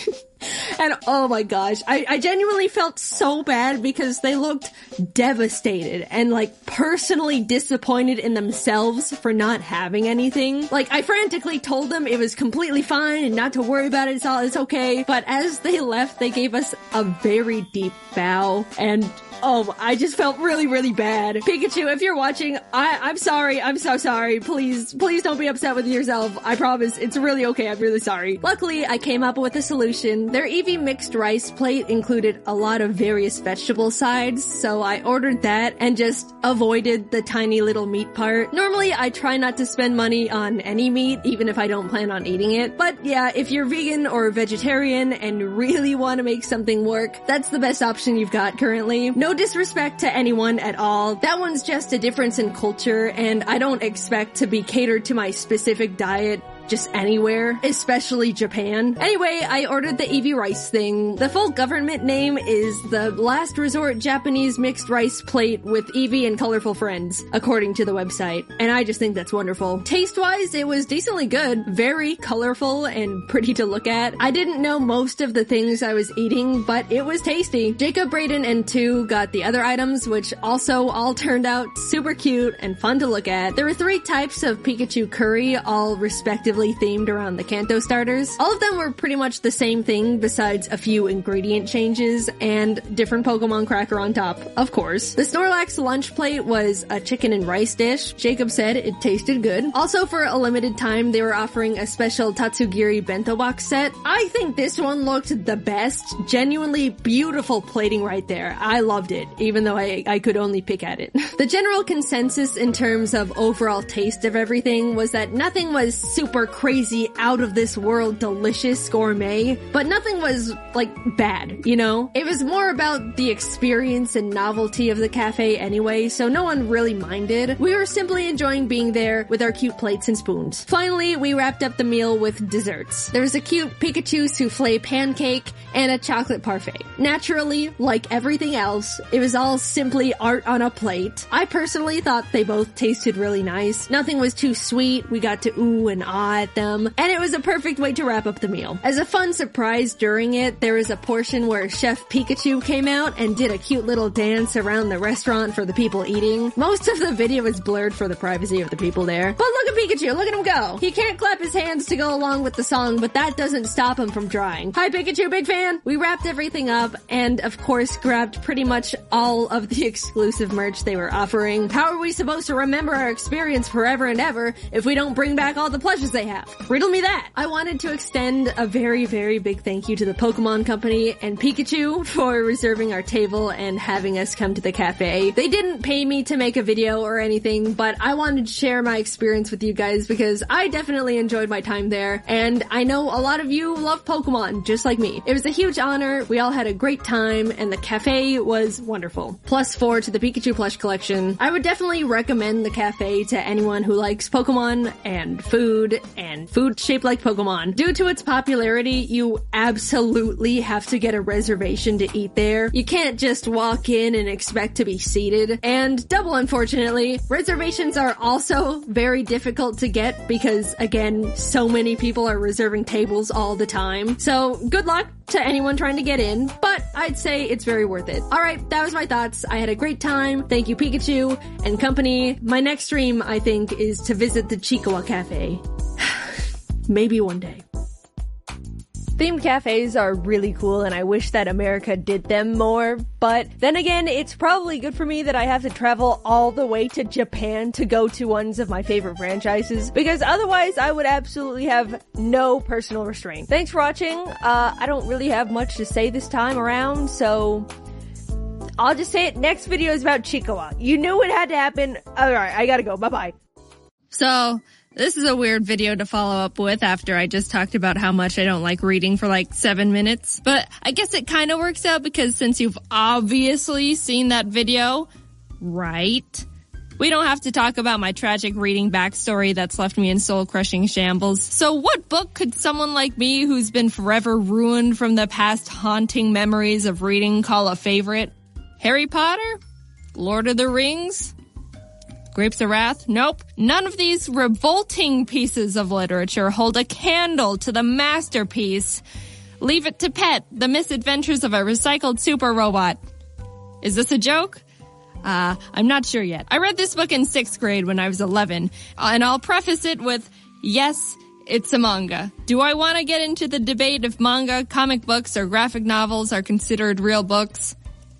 And oh my gosh, I genuinely felt so bad because they looked devastated and like personally disappointed in themselves for not having anything. Like I frantically told them it was completely fine and not to worry about it, it's okay. But as they left, they gave us a very deep bow, and oh, I just felt really, really bad. Pikachu, if you're watching, I'm sorry. I'm so sorry. Please don't be upset with yourself. I promise. It's really okay. I'm really sorry. Luckily, I came up with a solution. Their Eevee mixed rice plate included a lot of various vegetable sides, so I ordered that and just avoided the tiny little meat part. Normally, I try not to spend money on any meat, even if I don't plan on eating it. But yeah, if you're vegan or vegetarian and really want to make something work, that's the best option you've got currently. No disrespect to anyone at all. That one's just a difference in culture, and I don't expect to be catered to my specific diet just anywhere, especially Japan. Anyway, I ordered the Eevee rice thing. The full government name is the Last Resort Japanese Mixed Rice Plate with Eevee and Colorful Friends, according to the website. And I just think that's wonderful. Taste-wise, it was decently good. Very colorful and pretty to look at. I didn't know most of the things I was eating, but it was tasty. Jacob, Brayden, and Tu got the other items, which also all turned out super cute and fun to look at. There were 3 types of Pikachu curry, all respectively themed around the Kanto starters. All of them were pretty much the same thing besides a few ingredient changes and different Pokemon cracker on top, of course. The Snorlax lunch plate was a chicken and rice dish. Jacob said it tasted good. Also, for a limited time, they were offering a special Tatsugiri bento box set. I think this one looked the best. Genuinely beautiful plating right there. I loved it, even though I could only pick at it. The general consensus in terms of overall taste of everything was that nothing was super crazy, out of this world, delicious gourmet, but nothing was, like, bad, you know? It was more about the experience and novelty of the cafe anyway, so no one really minded. We were simply enjoying being there with our cute plates and spoons. Finally, we wrapped up the meal with desserts. There was a cute Pikachu souffle pancake and a chocolate parfait. Naturally, like everything else, it was all simply art on a plate. I personally thought they both tasted really nice. Nothing was too sweet. We got to ooh and ah at them, and it was a perfect way to wrap up the meal. As a fun surprise during it, there was a portion where Chef Pikachu came out and did a cute little dance around the restaurant for the people eating. Most of the video is blurred for the privacy of the people there. But look at Pikachu, look at him go. He can't clap his hands to go along with the song, but that doesn't stop him from trying. Hi Pikachu, big fan! We wrapped everything up and of course grabbed pretty much all of the exclusive merch they were offering. How are we supposed to remember our experience forever and ever if we don't bring back all the plushes they have? Riddle me that! I wanted to extend a very, very big thank you to the Pokemon Company and Pikachu for reserving our table and having us come to the cafe. They didn't pay me to make a video or anything, but I wanted to share my experience with you guys because I definitely enjoyed my time there, and I know a lot of you love Pokemon, just like me. It was a huge honor, we all had a great time, and the cafe was wonderful. +4 to the Pikachu plush collection. I would definitely recommend the cafe to anyone who likes Pokemon and food shaped like Pokemon. Due to its popularity, you absolutely have to get a reservation to eat there. You can't just walk in and expect to be seated. And double unfortunately, reservations are also very difficult to get because, again, so many people are reserving tables all the time. So good luck to anyone trying to get in, but I'd say it's very worth it. Alright, that was my thoughts. I had a great time. Thank you Pikachu and company. My next stream, I think, is to visit the Chikawa Cafe. Maybe one day. Themed cafes are really cool and I wish that America did them more, but then again, it's probably good for me that I have to travel all the way to Japan to go to ones of my favorite franchises, because otherwise I would absolutely have no personal restraint. Thanks for watching. I don't really have much to say this time around, so I'll just say it. Next video is about Chikawa. You knew it had to happen. Alright, I gotta go. Bye-bye. So, this is a weird video to follow up with after I just talked about how much I don't like reading for like 7 minutes. But I guess it kind of works out because since you've obviously seen that video, right? We don't have to talk about my tragic reading backstory that's left me in soul-crushing shambles. So what book could someone like me who's been forever ruined from the past haunting memories of reading call a favorite? Harry Potter? Lord of the Rings? Grapes of Wrath? Nope. None of these revolting pieces of literature hold a candle to the masterpiece. Leave It to Pet, The Misadventures of a Recycled Super Robot. Is this a joke? I'm not sure yet. I read this book in 6th grade when I was 11, and I'll preface it with, yes, it's a manga. Do I want to get into the debate if manga, comic books, or graphic novels are considered real books?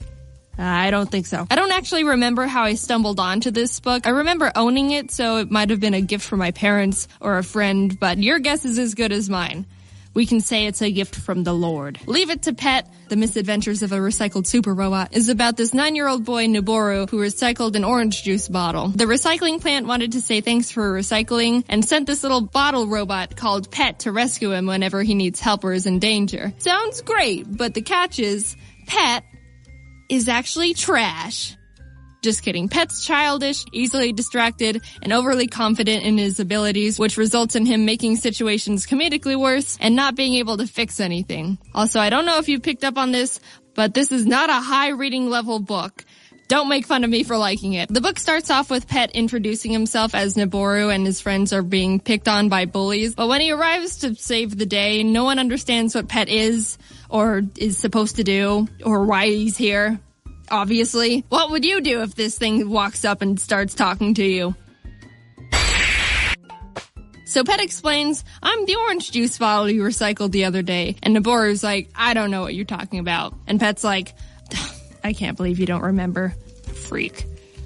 I don't think so. I don't actually remember how I stumbled onto this book. I remember owning it, so it might have been a gift from my parents or a friend, but your guess is as good as mine. We can say it's a gift from the Lord. Leave It to Pet, The Misadventures of a Recycled Super Robot, is about this 9-year-old boy, Noboru, who recycled an orange juice bottle. The recycling plant wanted to say thanks for recycling and sent this little bottle robot called Pet to rescue him whenever he needs help or is in danger. Sounds great, but the catch is, Pet is actually trash. Just kidding. Pet's childish, easily distracted, and overly confident in his abilities, which results in him making situations comedically worse and not being able to fix anything. Also, I don't know if you picked up on this, but this is not a high reading level book. Don't make fun of me for liking it. The book starts off with Pet introducing himself as Noboru and his friends are being picked on by bullies. But when he arrives to save the day, no one understands what Pet is or is supposed to do or why he's here. Obviously. What would you do if this thing walks up and starts talking to you? So Pet explains, I'm the orange juice bottle you recycled the other day. And Noboru's like, I don't know what you're talking about. And Pet's like, I can't believe you don't remember. Freak.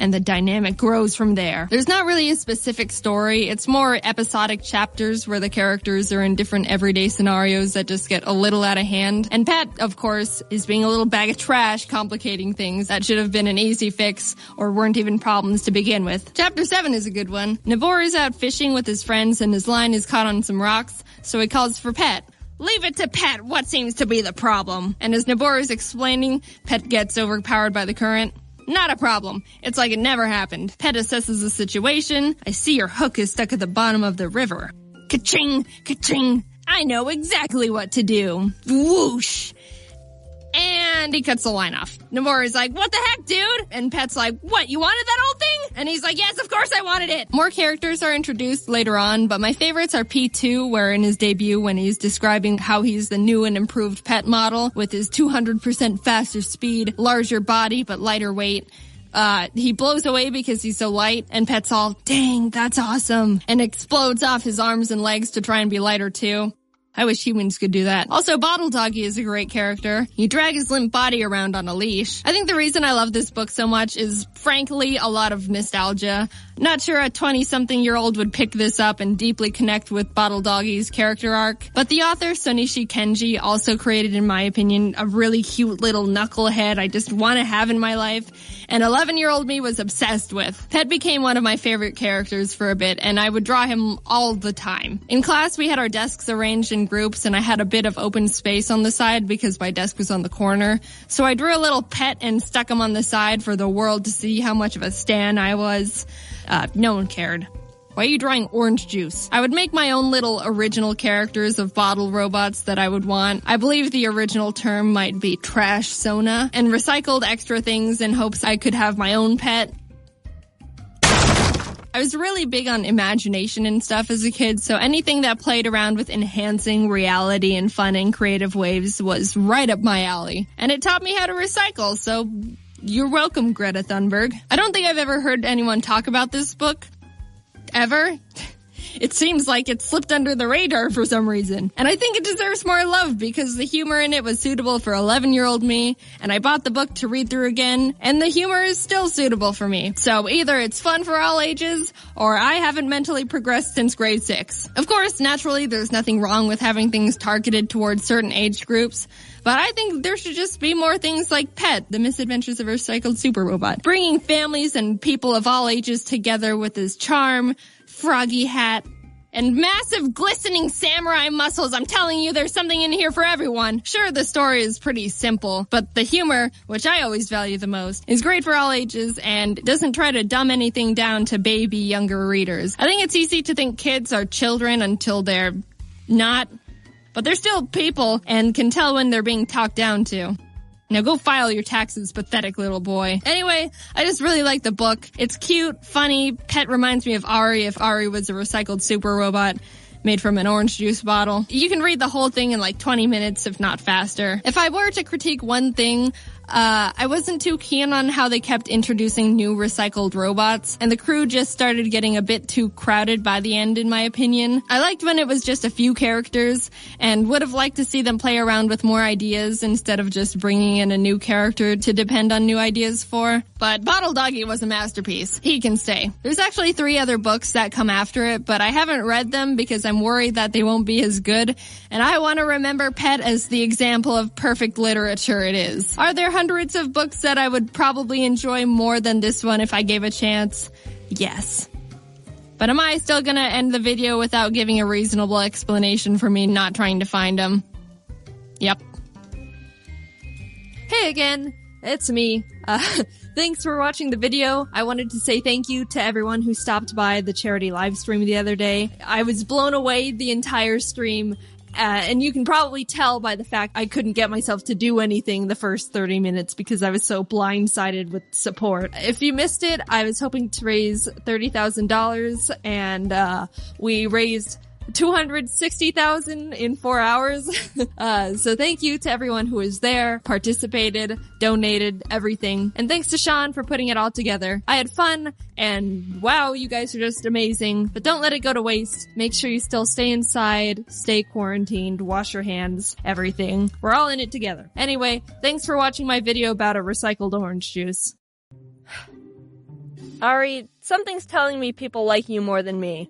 and the dynamic grows from there. There's not really a specific story. It's more episodic chapters where the characters are in different everyday scenarios that just get a little out of hand. And Pet, of course, is being a little bag of trash, complicating things that should have been an easy fix or weren't even problems to begin with. Chapter 7 is a good one. Nabor is out fishing with his friends and his line is caught on some rocks, so he calls for Pet. Leave it to Pet, what seems to be the problem? And as Nabor is explaining, Pet gets overpowered by the current. Not a problem. It's like it never happened. Pet assesses the situation. I see your hook is stuck at the bottom of the river. Ka-ching! Ka-ching! I know exactly what to do. Whoosh! And he cuts the line off. Nabor is like, what the heck, dude? And Pet's like, what, you wanted that old thing? And he's like, yes, of course I wanted it. More characters are introduced later on, but my favorites are P2, where in his debut, when he's describing how he's the new and improved Pet model with his 200% faster speed, larger body, but lighter weight. He blows away because he's so light, and Pet's all, dang, that's awesome, and explodes off his arms and legs to try and be lighter too. I wish humans could do that. Also, Bottle Doggy is a great character. You drag his limp body around on a leash. I think the reason I love this book so much is, frankly, a lot of nostalgia. Not sure a 20-something-year-old would pick this up and deeply connect with Bottle Doggy's character arc. But the author, Sonishi Kenji, also created, in my opinion, a really cute little knucklehead I just want to have in my life. And 11-year-old me was obsessed with. Pet became one of my favorite characters for a bit, and I would draw him all the time. In class, we had our desks arranged in groups, and I had a bit of open space on the side because my desk was on the corner. So I drew a little Pet and stuck him on the side for the world to see how much of a stan I was. No one cared. Why are you drawing orange juice? I would make my own little original characters of bottle robots that I would want. I believe the original term might be trash Sona, and recycled extra things in hopes I could have my own pet. I was really big on imagination and stuff as a kid, so anything that played around with enhancing reality in fun and creative ways was right up my alley. And it taught me how to recycle, so you're welcome, Greta Thunberg. I don't think I've ever heard anyone talk about this book. Ever. It seems like it slipped under the radar for some reason. And I think it deserves more love because the humor in it was suitable for 11-year-old me, and I bought the book to read through again, and the humor is still suitable for me. So either it's fun for all ages, or I haven't mentally progressed since grade 6. Of course, naturally, there's nothing wrong with having things targeted towards certain age groups, but I think there should just be more things like Pet, The Misadventures of a Recycled Super Robot, bringing families and people of all ages together with his charm, froggy hat, and massive glistening samurai muscles. I'm telling you, there's something in here for everyone. Sure, the story is pretty simple, but the humor, which I always value the most, is great for all ages and doesn't try to dumb anything down to baby younger readers. I think it's easy to think kids are children until they're not, but they're still people and can tell when they're being talked down to. Now go file your taxes, pathetic little boy. Anyway, I just really like the book. It's cute, funny. Pet reminds me of Ari if Ari was a recycled super robot made from an orange juice bottle. You can read the whole thing in like 20 minutes, if not faster. If I were to critique one thing, I wasn't too keen on how they kept introducing new recycled robots, and the crew just started getting a bit too crowded by the end, in my opinion. I liked when it was just a few characters, and would have liked to see them play around with more ideas instead of just bringing in a new character to depend on new ideas for. But Bottle Doggy was a masterpiece. He can stay. There's actually 3 other books that come after it, but I haven't read them because I'm worried that they won't be as good, and I want to remember Pet as the example of perfect literature it is. Are there hundreds of books that I would probably enjoy more than this one if I gave a chance? Yes. But am I still gonna end the video without giving a reasonable explanation for me not trying to find them? Yep. Hey again, it's me. Thanks for watching the video. I wanted to say thank you to everyone who stopped by the charity live stream the other day. I was blown away the entire stream. And you can probably tell by the fact I couldn't get myself to do anything the first 30 minutes because I was so blindsided with support. If you missed it, I was hoping to raise $30,000 and we raised $260,000 in 4 hours. So thank you to everyone who was there, participated, donated, everything. And thanks to Sean for putting it all together. I had fun, and wow, you guys are just amazing. But don't let it go to waste. Make sure you still stay inside, stay quarantined, wash your hands, everything. We're all in it together. Anyway, thanks for watching my video about a recycled orange juice. Ari, something's telling me people like you more than me.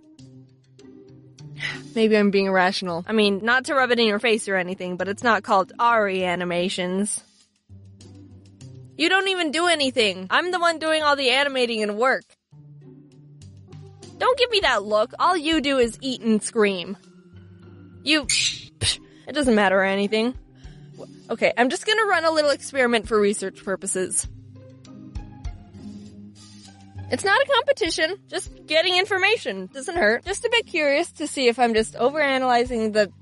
Maybe I'm being irrational. I mean, not to rub it in your face or anything, but it's not called Ari Animations. You don't even do anything. I'm the one doing all the animating and work. Don't give me that look. All you do is eat and scream. It doesn't matter or anything. Okay, I'm just gonna run a little experiment for research purposes. It's not a competition, just getting information. Doesn't hurt. Just a bit curious to see if I'm just overanalyzing the...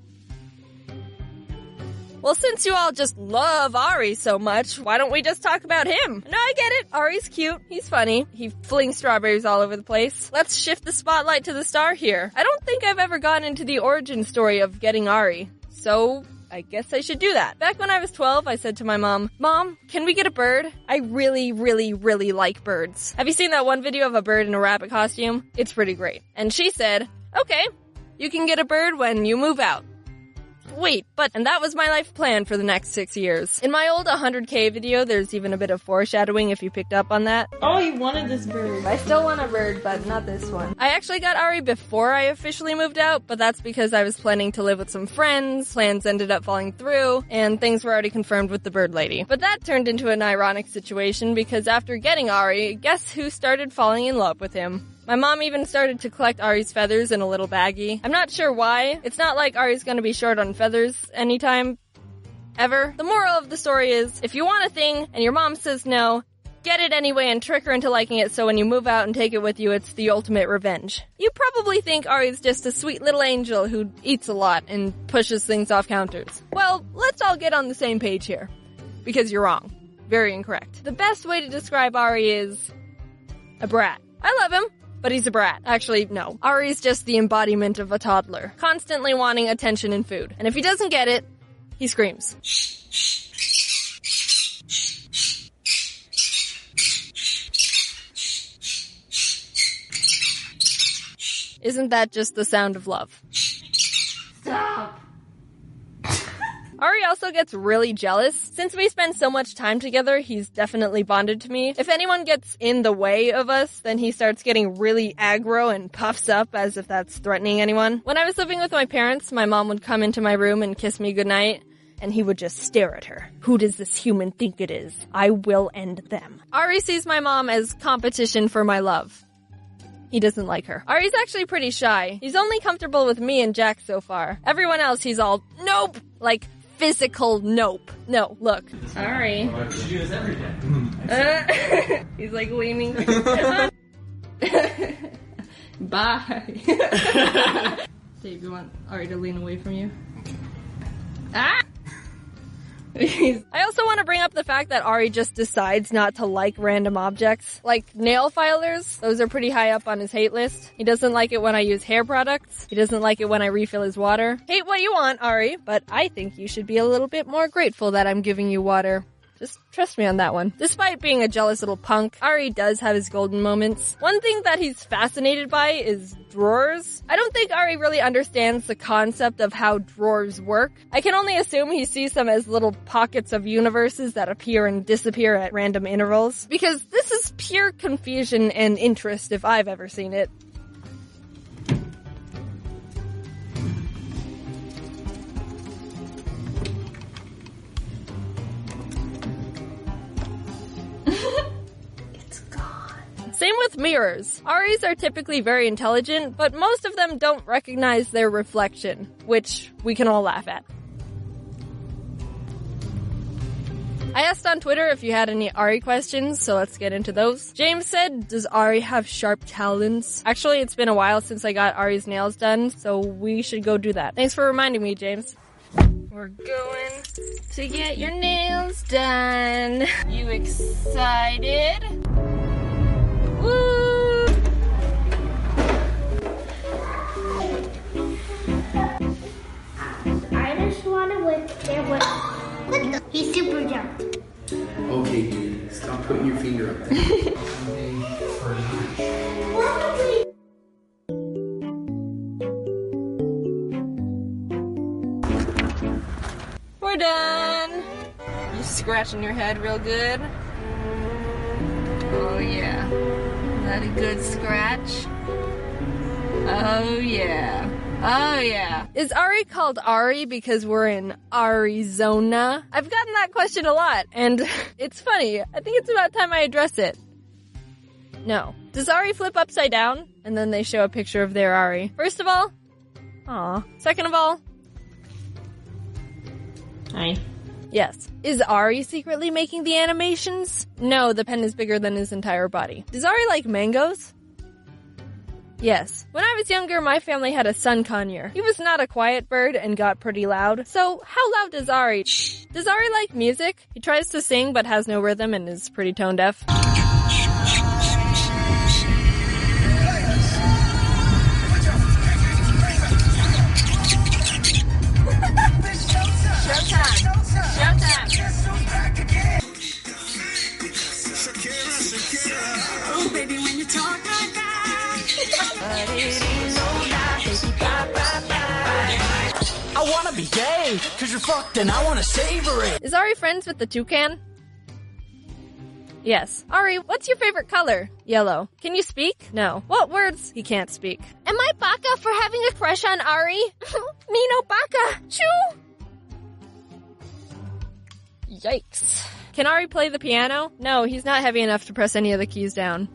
Well, since you all just love Ari so much, why don't we just talk about him? No, I get it. Ari's cute. He's funny. He flings strawberries all over the place. Let's shift the spotlight to the star here. I don't think I've ever gone into the origin story of getting Ari. So, I guess I should do that. Back when I was 12, I said to my mom, "Mom, can we get a bird? I really, really, really like birds." Have you seen that one video of a bird in a rabbit costume? It's pretty great. And she said, "Okay, you can get a bird when you move out." Wait, and that was my life plan for the next 6 years. In my old 100K video, there's even a bit of foreshadowing if you picked up on that. Oh, you wanted this bird. I still want a bird, but not this one. I actually got Ari before I officially moved out, but that's because I was planning to live with some friends, plans ended up falling through, and things were already confirmed with the bird lady. But that turned into an ironic situation because after getting Ari, guess who started falling in love with him? My mom even started to collect Ari's feathers in a little baggie. I'm not sure why. It's not like Ari's gonna be short on feathers anytime ever. The moral of the story is, if you want a thing and your mom says no, get it anyway and trick her into liking it so when you move out and take it with you, it's the ultimate revenge. You probably think Ari's just a sweet little angel who eats a lot and pushes things off counters. Well, let's all get on the same page here. Because you're wrong. Very incorrect. The best way to describe Ari is a brat. I love him, but he's a brat. Actually, no. Ari's just the embodiment of a toddler, constantly wanting attention and food. And if he doesn't get it, he screams. Isn't that just the sound of love? Stop. Ari also gets really jealous. Since we spend so much time together, he's definitely bonded to me. If anyone gets in the way of us, then he starts getting really aggro and puffs up as if that's threatening anyone. When I was living with my parents, my mom would come into my room and kiss me goodnight, and he would just stare at her. Who does this human think it is? I will end them. Ari sees my mom as competition for my love. He doesn't like her. Ari's actually pretty shy. He's only comfortable with me and Jack so far. Everyone else, he's all, nope! Like, physical nope. No, look. Sorry. She do this every day. He's like leaning. Bye. Dave, you want Ari to lean away from you? Ah! I also want to bring up the fact that Ari just decides not to like random objects. Like nail filers, those are pretty high up on his hate list. He doesn't like it when I use hair products. He doesn't like it when I refill his water. Hate what you want, Ari, but I think you should be a little bit more grateful that I'm giving you water. Just trust me on that one. Despite being a jealous little punk, Ari does have his golden moments. One thing that he's fascinated by is drawers. I don't think Ari really understands the concept of how drawers work. I can only assume he sees them as little pockets of universes that appear and disappear at random intervals. Because this is pure confusion and interest if I've ever seen it. Same with mirrors. Aris are typically very intelligent, but most of them don't recognize their reflection, which we can all laugh at. I asked on Twitter if you had any Ari questions, so let's get into those. James said, does Ari have sharp talons? Actually, it's been a while since I got Ari's nails done, so we should go do that. Thanks for reminding me, James. We're going to get your nails done. You excited? Woo! I just want to win there with. Look, he super jumped. Okay, dude, stop putting your finger up there. We're done. You scratching your head real good? Oh yeah. that a good scratch? Oh yeah. Oh yeah. Is Ari called Ari because we're in Arizona? I've gotten that question a lot, and it's funny. I think it's about time I address it. No. Does Ari flip upside down? And then they show a picture of their Ari. First of all, aw. Second of all, Hi. yes. Is Ari secretly making the animations? No, the pen is bigger than his entire body. Does Ari like mangoes? Yes. When I was younger, my family had a sun conure. He was not a quiet bird and got pretty loud. So, how loud does Ari? Does Ari like music? He tries to sing but has no rhythm and is pretty tone deaf. I wanna be gay, cause you're fucked and I wanna savor it. Is Ari friends with the toucan? Yes. Ari, what's your favorite color? Yellow. Can you speak? No. What words? He can't speak. Am I baka for having a crush on Ari? Me no baka. Choo! Yikes. Can Ari play the piano? No, he's not heavy enough to press any of the keys down.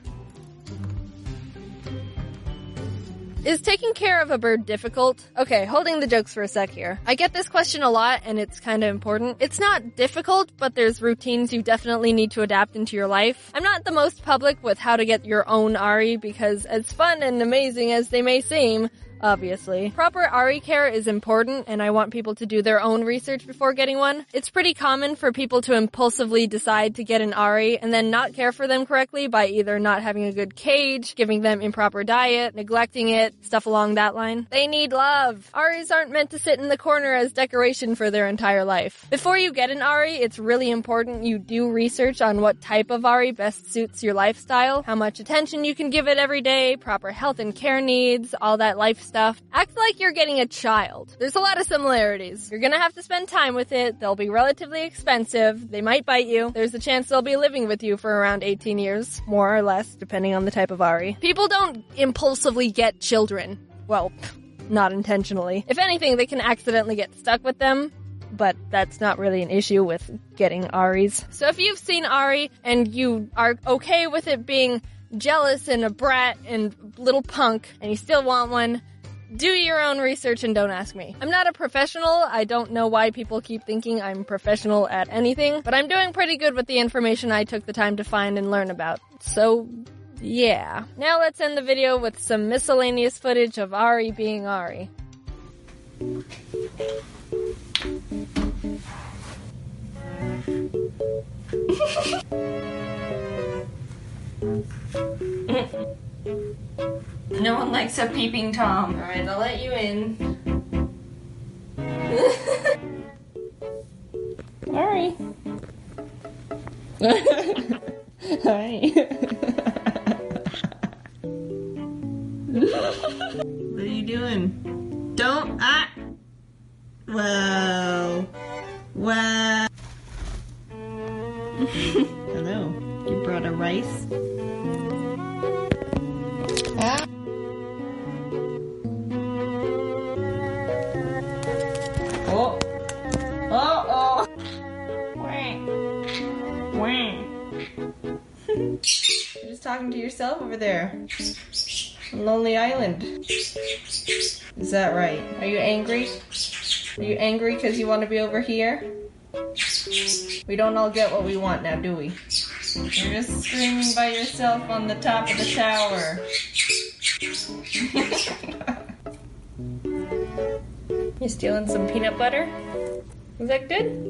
Is taking care of a bird difficult? Okay, holding the jokes for a sec here. I get this question a lot, and it's kind of important. It's not difficult, but there's routines you definitely need to adapt into your life. I'm not the most public with how to get your own Ari, because as fun and amazing as they may seem, obviously, proper Ari care is important, and I want people to do their own research before getting one. It's pretty common for people to impulsively decide to get an Ari and then not care for them correctly by either not having a good cage, giving them improper diet, neglecting it, stuff along that line. They need love. Aris aren't meant to sit in the corner as decoration for their entire life. Before you get an Ari, it's really important you do research on what type of Ari best suits your lifestyle, how much attention you can give it every day, proper health and care needs, all that life stuff. Act like you're getting a child. There's a lot of similarities. You're gonna have to spend time with it. They'll be relatively expensive. They might bite you. There's a chance they'll be living with you for around 18 years, more or less, depending on the type of Ari. People don't impulsively get children. Well, not intentionally. If anything, they can accidentally get stuck with them, but that's not really an issue with getting Aris. So if you've seen Ari and you are okay with it being jealous and a brat and little punk, and you still want one, do your own research and don't ask me. I'm not a professional. I don't know why people keep thinking I'm professional at anything, but I'm doing pretty good with the information I took the time to find and learn about. So, yeah. Now let's end the video with some miscellaneous footage of Ari being Ari. No one likes a peeping Tom. Alright, I'll let you in. Sorry. Hi. What are you doing? Don't. Whoa. Wow. Hello. You brought a rice? Oh. Oh. You're just talking to yourself over there. On Lonely Island. Is that right? Are you angry? Are you angry because you want to be over here? We don't all get what we want now, do we? You're just screaming by yourself on the top of the tower. You stealing some peanut butter? Is that good?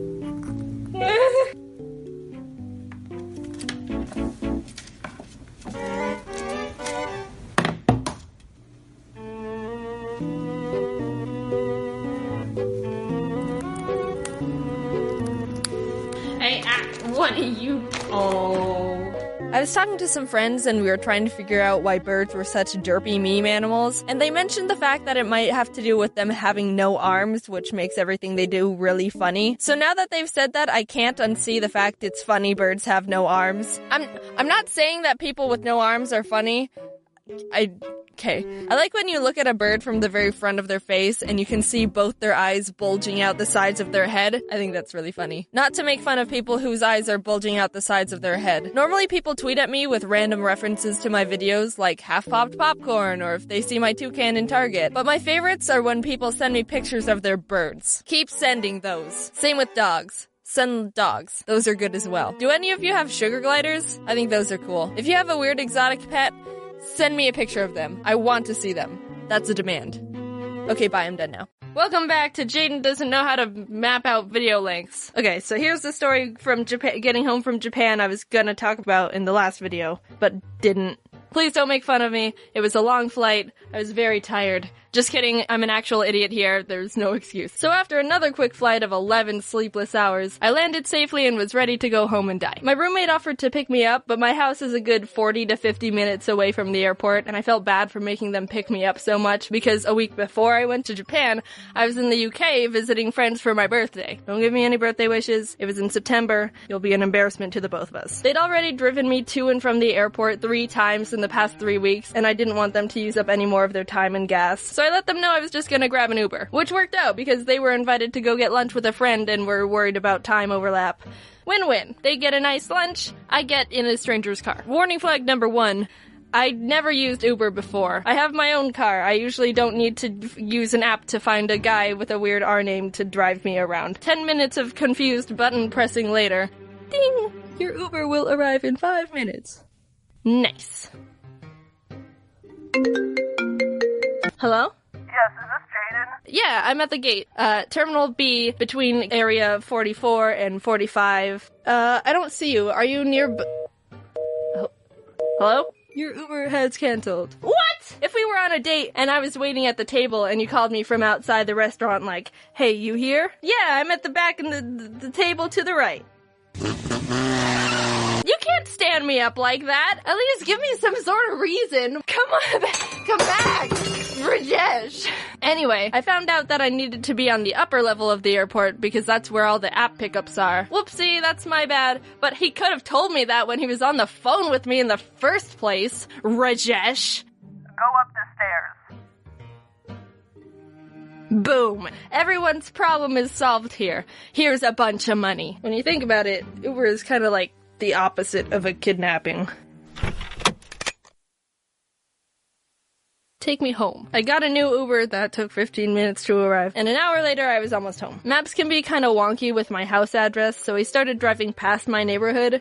Hey, what are you? Oh. I was talking to some friends and we were trying to figure out why birds were such derpy meme animals, and they mentioned the fact that it might have to do with them having no arms, which makes everything they do really funny. So now that they've said that, I can't unsee the fact it's funny birds have no arms. I'm not saying that people with no arms are funny. Okay. I like when you look at a bird from the very front of their face and you can see both their eyes bulging out the sides of their head. I think that's really funny. Not to make fun of people whose eyes are bulging out the sides of their head. Normally people tweet at me with random references to my videos like half-popped popcorn or if they see my toucan in Target. But my favorites are when people send me pictures of their birds. Keep sending those. Same with dogs. Send dogs. Those are good as well. Do any of you have sugar gliders? I think those are cool. If you have a weird exotic pet, send me a picture of them. I want to see them. That's a demand. Okay, bye, I'm done now. Welcome back to Jaden Doesn't Know How to Map Out Video Lengths. Okay, so here's the story from Japan, getting home from Japan I was gonna talk about in the last video, but didn't. Please don't make fun of me. It was a long flight. I was very tired. Just kidding, I'm an actual idiot here. There's no excuse. So after another quick flight of 11 sleepless hours, I landed safely and was ready to go home and die. My roommate offered to pick me up, but my house is a good 40 to 50 minutes away from the airport, and I felt bad for making them pick me up so much because a week before I went to Japan, I was in the UK visiting friends for my birthday. Don't give me any birthday wishes. It was in September. You'll be an embarrassment to the both of us. They'd already driven me to and from the airport 3 times in the past 3 weeks, and I didn't want them to use up any more of their time and gas. So I let them know I was just gonna grab an Uber, which worked out because they were invited to go get lunch with a friend and were worried about time overlap. Win-win. They get a nice lunch, I get in a stranger's car. Warning flag number 1. I'd never used Uber before. I have my own car. I usually don't need to use an app to find a guy with a weird R name to drive me around. 10 minutes of confused button pressing later. Ding! Your Uber will arrive in 5 minutes. Nice. Hello? Yes, is this Jaden? Yeah, I'm at the gate. Terminal B, between area 44 and 45. I don't see you. Are you near... Hello? Your Uber has canceled. What? If we were on a date and I was waiting at the table and you called me from outside the restaurant like, hey, you here? Yeah, I'm at the back in the table to the right. You can't stand me up like that. At least give me some sort of reason. Come on, come back, Rajesh. Anyway, I found out that I needed to be on the upper level of the airport because that's where all the app pickups are. Whoopsie, that's my bad. But he could have told me that when he was on the phone with me in the first place, Rajesh. Go up the stairs. Boom. Everyone's problem is solved here. Here's a bunch of money. When you think about it, Uber is kind of like the opposite of a kidnapping. Take me home. I got a new Uber that took 15 minutes to arrive, and an hour later I was almost home. Maps can be kind of wonky with my house address, so I started driving past my neighborhood.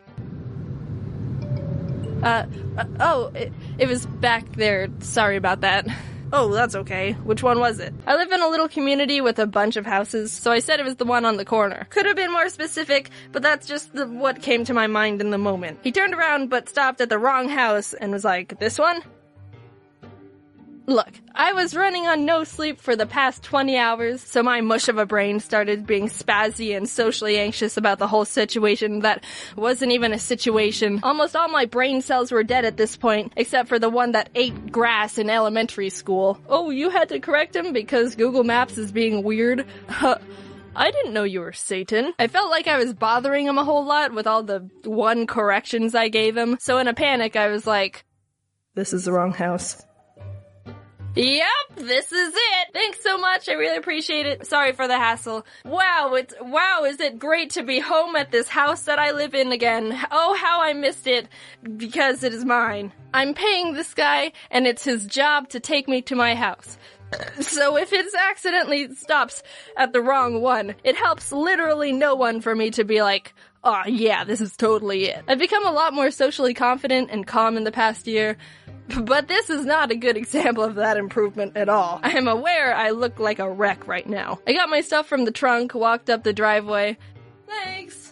It was back there. Sorry about that. Oh, that's okay. Which one was it? I live in a little community with a bunch of houses, so I said it was the one on the corner. Could have been more specific, but that's just what came to my mind in the moment. He turned around but stopped at the wrong house and was like, this one? Look, I was running on no sleep for the past 20 hours, so my mush of a brain started being spazzy and socially anxious about the whole situation that wasn't even a situation. Almost all my brain cells were dead at this point, except for the one that ate grass in elementary school. Oh, you had to correct him because Google Maps is being weird? I didn't know you were Satan. I felt like I was bothering him a whole lot with all the 1 corrections I gave him, so in a panic I was like, this is the wrong house. Yep, this is it. Thanks so much. I really appreciate it. Sorry for the hassle. Wow, is it great to be home at this house that I live in again. Oh, how I missed it because it is mine. I'm paying this guy and it's his job to take me to my house. So if it accidentally stops at the wrong one, it helps literally no one for me to be like, oh yeah, this is totally it. I've become a lot more socially confident and calm in the past year. But this is not a good example of that improvement at all. I am aware I look like a wreck right now. I got my stuff from the trunk, walked up the driveway. Thanks.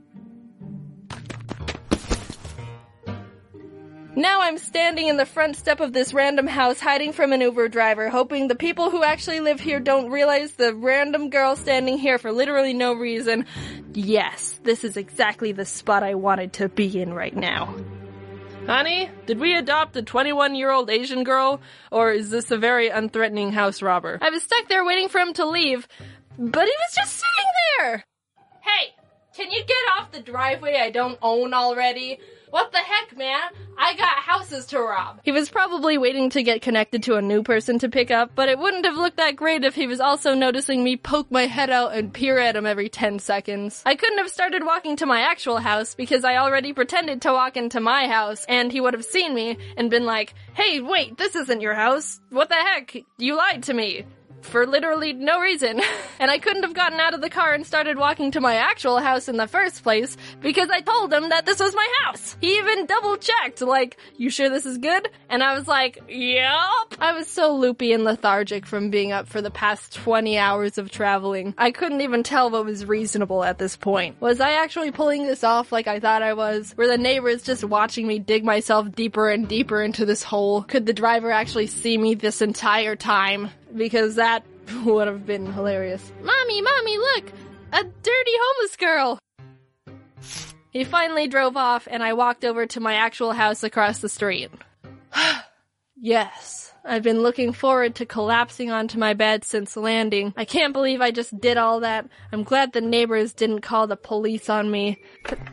Now I'm standing in the front step of this random house, hiding from an Uber driver, hoping the people who actually live here don't realize the random girl standing here for literally no reason. Yes, this is exactly the spot I wanted to be in right now. Honey, did we adopt a 21-year-old Asian girl, or is this a very unthreatening house robber? I was stuck there waiting for him to leave, but he was just sitting there! Hey, can you get off the driveway I don't own already? What the heck, man? I got houses to rob. He was probably waiting to get connected to a new person to pick up, but it wouldn't have looked that great if he was also noticing me poke my head out and peer at him every 10 seconds. I couldn't have started walking to my actual house because I already pretended to walk into my house, and he would have seen me and been like, hey, wait, this isn't your house. What the heck? You lied to me. For literally no reason. And I couldn't have gotten out of the car and started walking to my actual house in the first place because I told him that this was my house. He even double checked, like, you sure this is good? And I was like, yup. I was so loopy and lethargic from being up for the past 20 hours of traveling. I couldn't even tell what was reasonable at this point. Was I actually pulling this off like I thought I was? Were the neighbors just watching me dig myself deeper and deeper into this hole? Could the driver actually see me this entire time? Because that would have been hilarious. Mommy, look! A dirty homeless girl! He finally drove off, and I walked over to my actual house across the street. Yes, I've been looking forward to collapsing onto my bed since landing. I can't believe I just did all that. I'm glad the neighbors didn't call the police on me.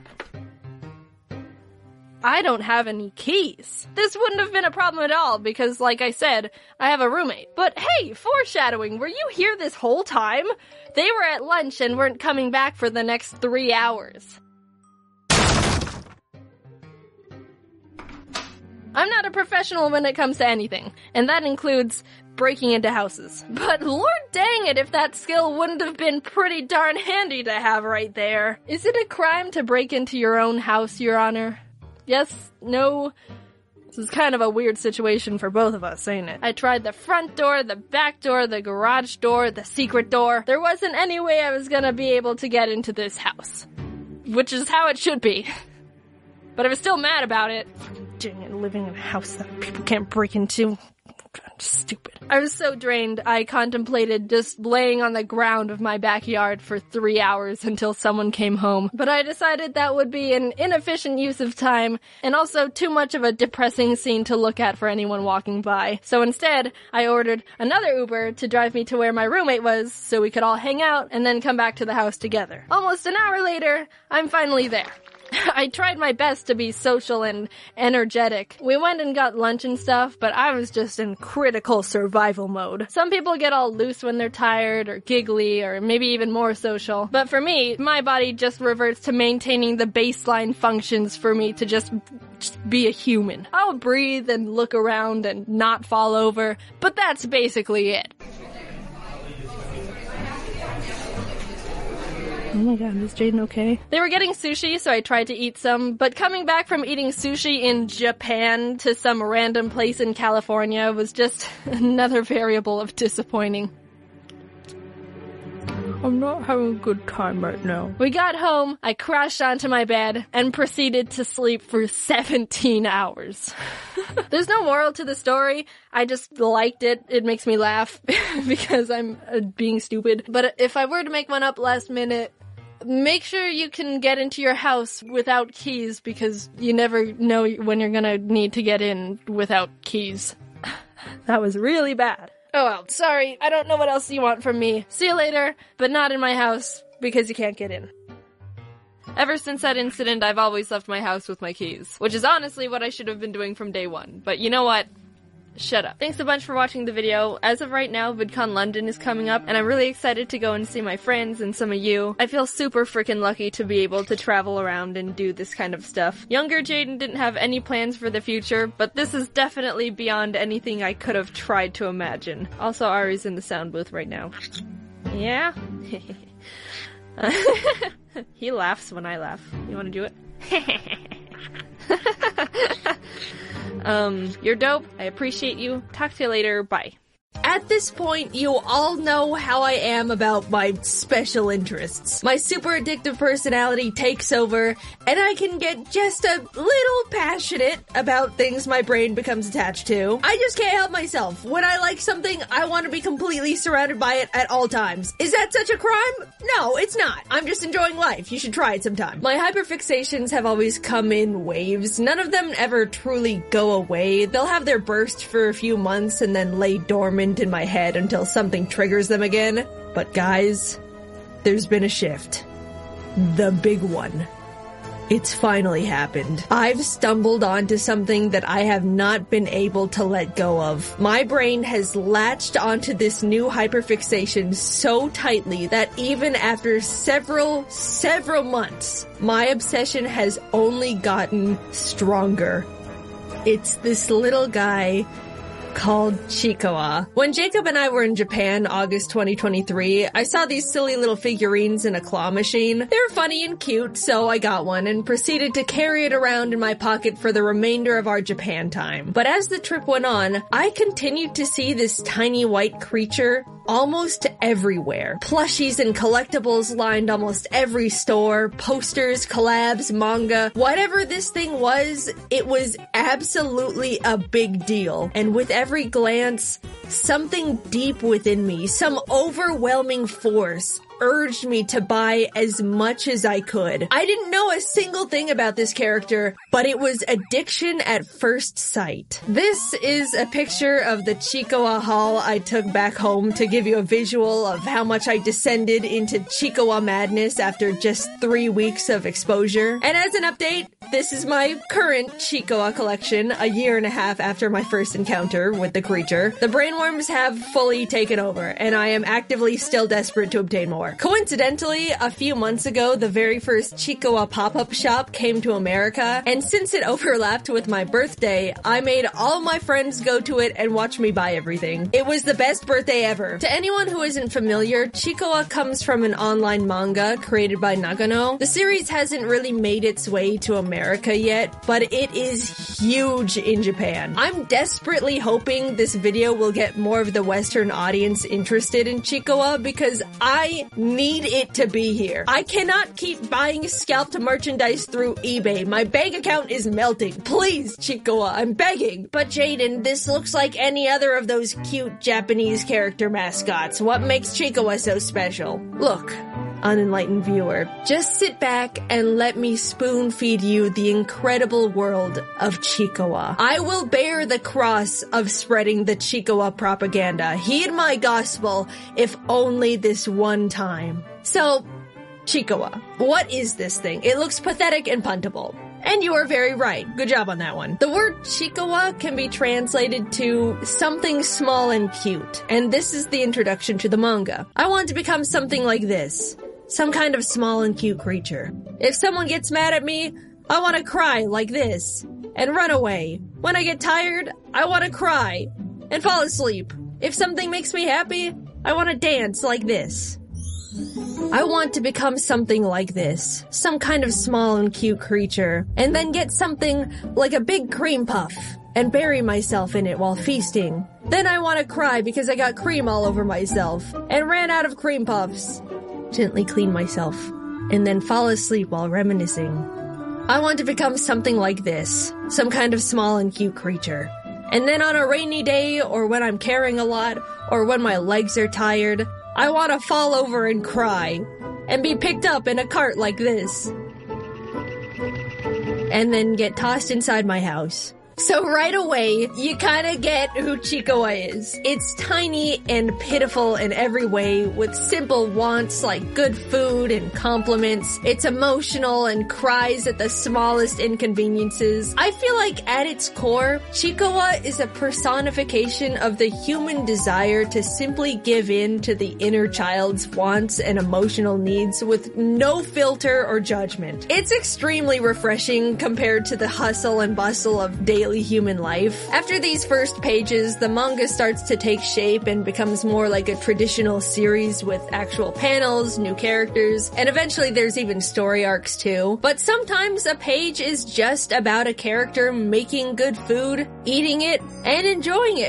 I don't have any keys. This wouldn't have been a problem at all because, like I said, I have a roommate. But hey, foreshadowing, were you here this whole time? They were at lunch and weren't coming back for the next 3 hours. I'm not a professional when it comes to anything, and that includes breaking into houses. But lord dang it if that skill wouldn't have been pretty darn handy to have right there. Is it a crime to break into your own house, Your Honor? Yes? No? This is kind of a weird situation for both of us, ain't it? I tried the front door, the back door, the garage door, the secret door. There wasn't any way I was gonna be able to get into this house. Which is how it should be. But I was still mad about it. Dang it, living in a house that people can't break into. Stupid. I was so drained, I contemplated just laying on the ground of my backyard for 3 hours until someone came home. But I decided that would be an inefficient use of time, and also too much of a depressing scene to look at for anyone walking by. So instead, I ordered another Uber to drive me to where my roommate was, so we could all hang out and then come back to the house together. Almost an hour later, I'm finally there. I tried my best to be social and energetic. We went and got lunch and stuff, but I was just in critical survival mode. Some people get all loose when they're tired or giggly or maybe even more social. But for me, my body just reverts to maintaining the baseline functions for me to just be a human. I'll breathe and look around and not fall over, but that's basically it. Oh my god, is Jaden okay? They were getting sushi, so I tried to eat some, but coming back from eating sushi in Japan to some random place in California was just another variable of disappointing. I'm not having a good time right now. We got home, I crashed onto my bed, and proceeded to sleep for 17 hours. There's no moral to the story. I just liked it. It makes me laugh because I'm being stupid. But if I were to make one up last minute, make sure you can get into your house without keys because you never know when you're gonna need to get in without keys. That was really bad. Oh well, sorry, I don't know what else you want from me. See you later, but not in my house, because you can't get in. Ever since that incident, I've always left my house with my keys, which is honestly what I should have been doing from day one. But you know what? Shut up. Thanks a bunch for watching the video. As of right now, VidCon London is coming up, and I'm really excited to go and see my friends and some of you. I feel super freaking lucky to be able to travel around and do this kind of stuff. Younger Jaden didn't have any plans for the future, but this is definitely beyond anything I could have tried to imagine. Also, Ari's in the sound booth right now. Yeah? He laughs when I laugh. You wanna do it? You're dope. I appreciate you. Talk to you later. Bye. At this point, you all know how I am about my special interests. My super addictive personality takes over, and I can get just a little passionate about things my brain becomes attached to. I just can't help myself. When I like something, I want to be completely surrounded by it at all times. Is that such a crime? No, it's not. I'm just enjoying life. You should try it sometime. My hyperfixations have always come in waves. None of them ever truly go away. They'll have their burst for a few months and then lay dormant in my head until something triggers them again. But guys, there's been a shift. The big one. It's finally happened. I've stumbled onto something that I have not been able to let go of. My brain has latched onto this new hyperfixation so tightly that even after several months, my obsession has only gotten stronger. It's this little guy called Chikowa. When Jacob and I were in Japan, August 2023, I saw these silly little figurines in a claw machine. They were funny and cute, so I got one and proceeded to carry it around in my pocket for the remainder of our Japan time. But as the trip went on, I continued to see this tiny white creature almost everywhere. Plushies and collectibles lined almost every store, posters, collabs, manga. Whatever this thing was, it was absolutely a big deal. And with every glance, something deep within me, some overwhelming force, urged me to buy as much as I could. I didn't know a single thing about this character, but it was addiction at first sight. This is a picture of the Chikowa haul I took back home to give you a visual of how much I descended into Chikowa madness after just 3 weeks of exposure. And as an update, this is my current Chikowa collection, a year and a half after my first encounter with the creature. The brainworms have fully taken over, and I am actively still desperate to obtain more. Coincidentally, a few months ago, the very first Chikowa pop-up shop came to America, and since it overlapped with my birthday, I made all my friends go to it and watch me buy everything. It was the best birthday ever. To anyone who isn't familiar, Chikowa comes from an online manga created by Nagano. The series hasn't really made its way to America yet, but it is huge in Japan. I'm desperately hoping this video will get more of the Western audience interested in Chikowa because I need it to be here. I cannot keep buying scalped merchandise through eBay. My bank account is melting. Please, Chikowa, I'm begging. But Jaden, this looks like any other of those cute Japanese character mascots. What makes Chikowa so special? Look, unenlightened viewer, just sit back and let me spoon feed you the incredible world of Chikowa. I will bear the cross of spreading the Chikowa propaganda. Heed my gospel, if only this one time. So, Chikowa, what is this thing? It looks pathetic and puntable. And you are very right. Good job on that one. The word Chikowa can be translated to something small and cute. And this is the introduction to the manga. I want to become something like this. Some kind of small and cute creature. If someone gets mad at me, I want to cry like this. And run away. When I get tired, I want to cry. And fall asleep. If something makes me happy, I want to dance like this. I want to become something like this. Some kind of small and cute creature. And then get something like a big cream puff. And bury myself in it while feasting. Then I want to cry because I got cream all over myself. And ran out of cream puffs. Gently clean myself. And then fall asleep while reminiscing. I want to become something like this. Some kind of small and cute creature. And then on a rainy day, or when I'm carrying a lot, or when my legs are tired, I want to fall over and cry. And be picked up in a cart like this. And then get tossed inside my house. So right away, you kinda get who Chikowa is. It's tiny and pitiful in every way, with simple wants like good food and compliments. It's emotional and cries at the smallest inconveniences. I feel like at its core, Chikowa is a personification of the human desire to simply give in to the inner child's wants and emotional needs with no filter or judgment. It's extremely refreshing compared to the hustle and bustle of daily human life. After these first pages, the manga starts to take shape and becomes more like a traditional series with actual panels, new characters, and eventually there's even story arcs too. But sometimes a page is just about a character making good food, eating it, and enjoying it.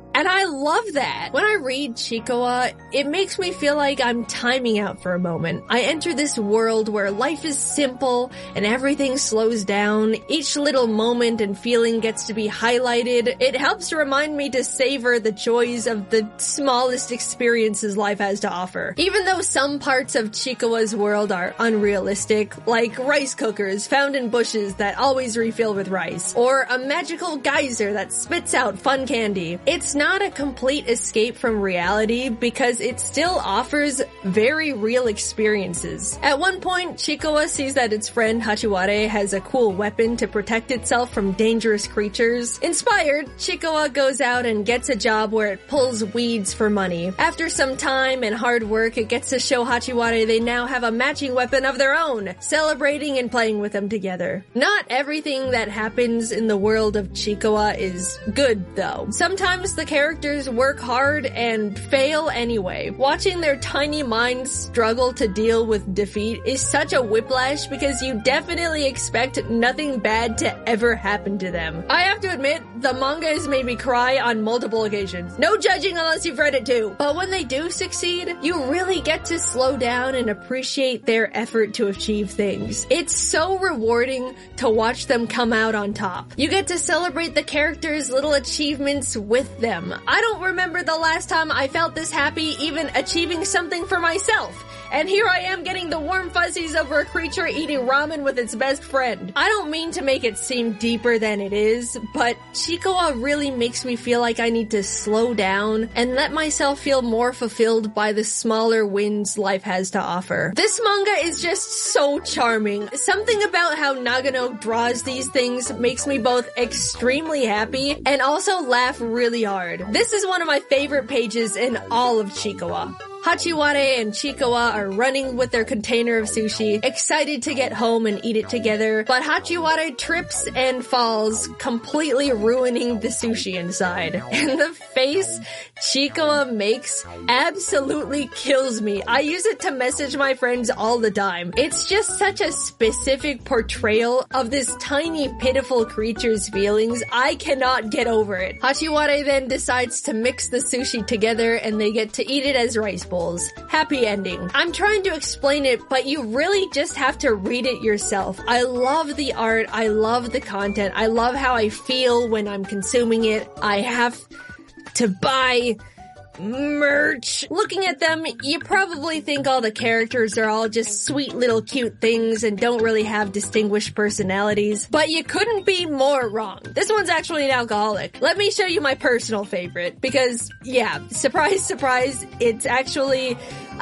And I love that. When I read Chikawa, it makes me feel like I'm timing out for a moment. I enter this world where life is simple and everything slows down. Each little moment and feeling gets to be highlighted. It helps to remind me to savor the joys of the smallest experiences life has to offer. Even though some parts of Chikawa's world are unrealistic, like rice cookers found in bushes that always refill with rice, or a magical geyser that spits out fun candy, it's not a complete escape from reality because it still offers very real experiences. At one point, Chikawa sees that its friend Hachiware has a cool weapon to protect itself from dangerous creatures. Inspired, Chikawa goes out and gets a job where it pulls weeds for money. After some time and hard work, it gets to show Hachiware they now have a matching weapon of their own, celebrating and playing with them together. Not everything that happens in the world of Chikawa is good, though. Sometimes the characters work hard and fail anyway. Watching their tiny minds struggle to deal with defeat is such a whiplash because you definitely expect nothing bad to ever happen to them. I have to admit, the manga has made me cry on multiple occasions. No judging unless you've read it too. But when they do succeed, you really get to slow down and appreciate their effort to achieve things. It's so rewarding to watch them come out on top. You get to celebrate the characters' little achievements with them. I don't remember the last time I felt this happy even achieving something for myself. And here I am getting the warm fuzzies over a creature eating ramen with its best friend. I don't mean to make it seem deeper than it is, but Chikawa really makes me feel like I need to slow down and let myself feel more fulfilled by the smaller wins life has to offer. This manga is just so charming. Something about how Nagano draws these things makes me both extremely happy and also laugh really hard. This is one of my favorite pages in all of Chikawa. Hachiware and Chikawa are running with their container of sushi, excited to get home and eat it together, but Hachiware trips and falls, completely ruining the sushi inside. And the face Chikawa makes absolutely kills me. I use it to message my friends all the time. It's just such a specific portrayal of this tiny, pitiful creature's feelings. I cannot get over it. Hachiware then decides to mix the sushi together and they get to eat it as rice bowls. Happy ending. I'm trying to explain it, but you really just have to read it yourself. I love the art. I love the content. I love how I feel when I'm consuming it. I have to buy merch. Looking at them, you probably think all the characters are all just sweet little cute things and don't really have distinguished personalities, but you couldn't be more wrong. This one's actually an alcoholic. Let me show you my personal favorite because, yeah, surprise, surprise, it's actually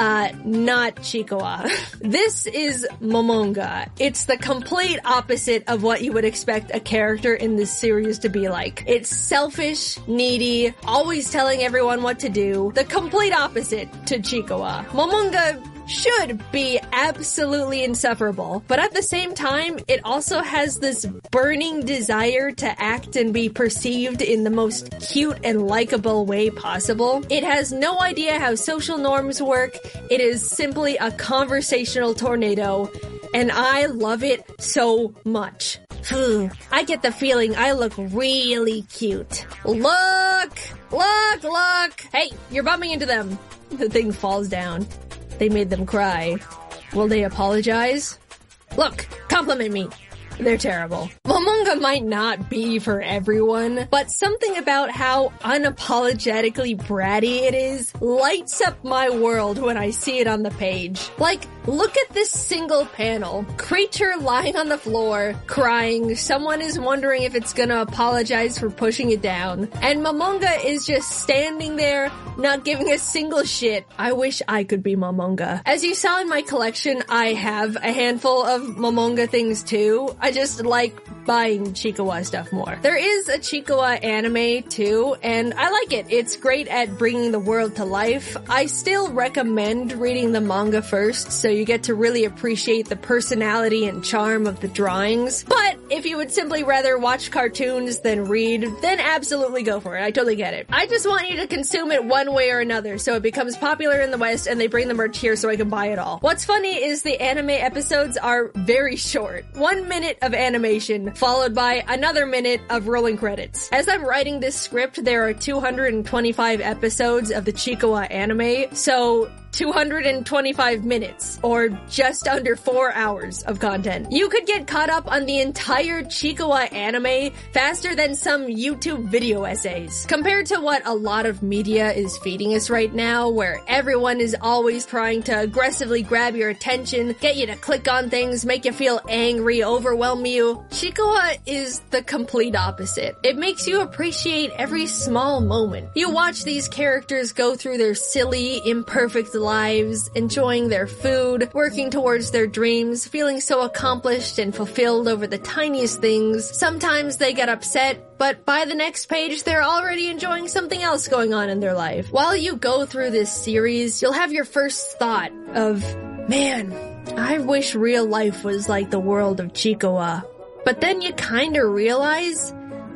not Chikawa. This is Momonga. It's the complete opposite of what you would expect a character in this series to be like. It's selfish, needy, always telling everyone what to do. The complete opposite to Chikawa. Momonga should be absolutely insufferable, but at the same time, it also has this burning desire to act and be perceived in the most cute and likable way possible. It has no idea how social norms work. It is simply a conversational tornado, and I love it so much. I get the feeling I look really cute. Look! Hey, you're bumping into them. The thing falls down. They made them cry. Will they apologize? Look, compliment me. They're terrible. Momonga might not be for everyone, but something about how unapologetically bratty it is lights up my world when I see it on the page. Like, look at this single panel. Creature lying on the floor, crying. Someone is wondering if it's gonna apologize for pushing it down. And Momonga is just standing there, not giving a single shit. I wish I could be Momonga. As you saw in my collection, I have a handful of Momonga things too. I just like buying Chikawa stuff more. There is a Chikawa anime too, and I like it. It's great at bringing the world to life. I still recommend reading the manga first, so you get to really appreciate the personality and charm of the drawings. But if you would simply rather watch cartoons than read, then absolutely go for it. I totally get it. I just want you to consume it one way or another, so it becomes popular in the West and they bring the merch here so I can buy it all. What's funny is the anime episodes are very short. 1 minute of animation, followed by another minute of rolling credits. As I'm writing this script, there are 225 episodes of the Chikawa anime, so 225 minutes, or just under 4 hours of content. You could get caught up on the entire Chikawa anime faster than some YouTube video essays. Compared to what a lot of media is feeding us right now, where everyone is always trying to aggressively grab your attention, get you to click on things, make you feel angry, overwhelm you, Chikawa is the complete opposite. It makes you appreciate every small moment. You watch these characters go through their silly, imperfect lives, enjoying their food, working towards their dreams, feeling so accomplished and fulfilled over the tiniest things. Sometimes they get upset, but by the next page, they're already enjoying something else going on in their life. While you go through this series, you'll have your first thought of, man, I wish real life was like the world of Chikawa. But then you kinda realize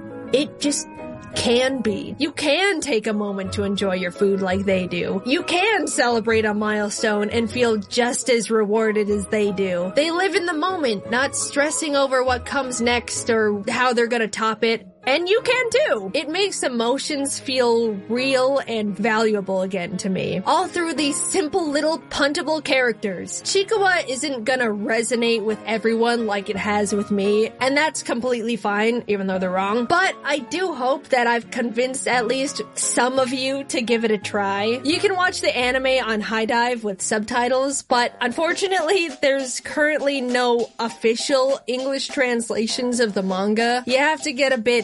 it just can be. You can take a moment to enjoy your food like they do. You can celebrate a milestone and feel just as rewarded as they do. They live in the moment, not stressing over what comes next or how they're gonna top it. And you can too. It makes emotions feel real and valuable again to me. All through these simple little puntable characters. Chikawa isn't gonna resonate with everyone like it has with me, and that's completely fine, even though they're wrong. But I do hope that I've convinced at least some of you to give it a try. You can watch the anime on HiDive with subtitles, but unfortunately there's currently no official English translations of the manga. You have to get a bit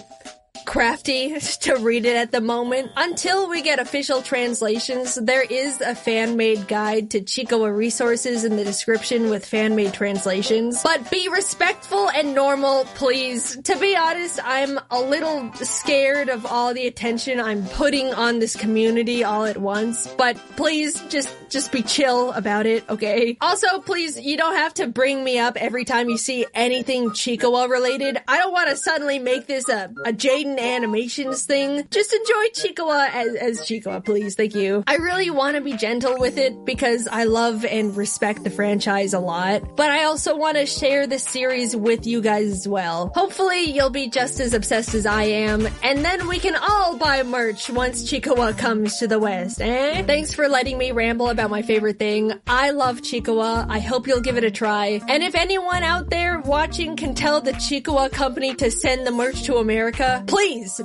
crafty to read it at the moment. Until we get official translations, there is a fan-made guide to Chikawa resources in the description with fan-made translations. But be respectful and normal, please. To be honest, I'm a little scared of all the attention I'm putting on this community all at once. But please, just be chill about it, okay? Also, please, you don't have to bring me up every time you see anything Chikawa related. I don't want to suddenly make this a Jaden Animations thing. Just enjoy Chikawa as Chikawa, please. Thank you. I really want to be gentle with it because I love and respect the franchise a lot, but I also want to share this series with you guys as well. Hopefully, you'll be just as obsessed as I am, and then we can all buy merch once Chikawa comes to the West, eh? Thanks for letting me ramble about my favorite thing. I love Chikawa. I hope you'll give it a try. And if anyone out there watching can tell the Chikawa company to send the merch to America, please,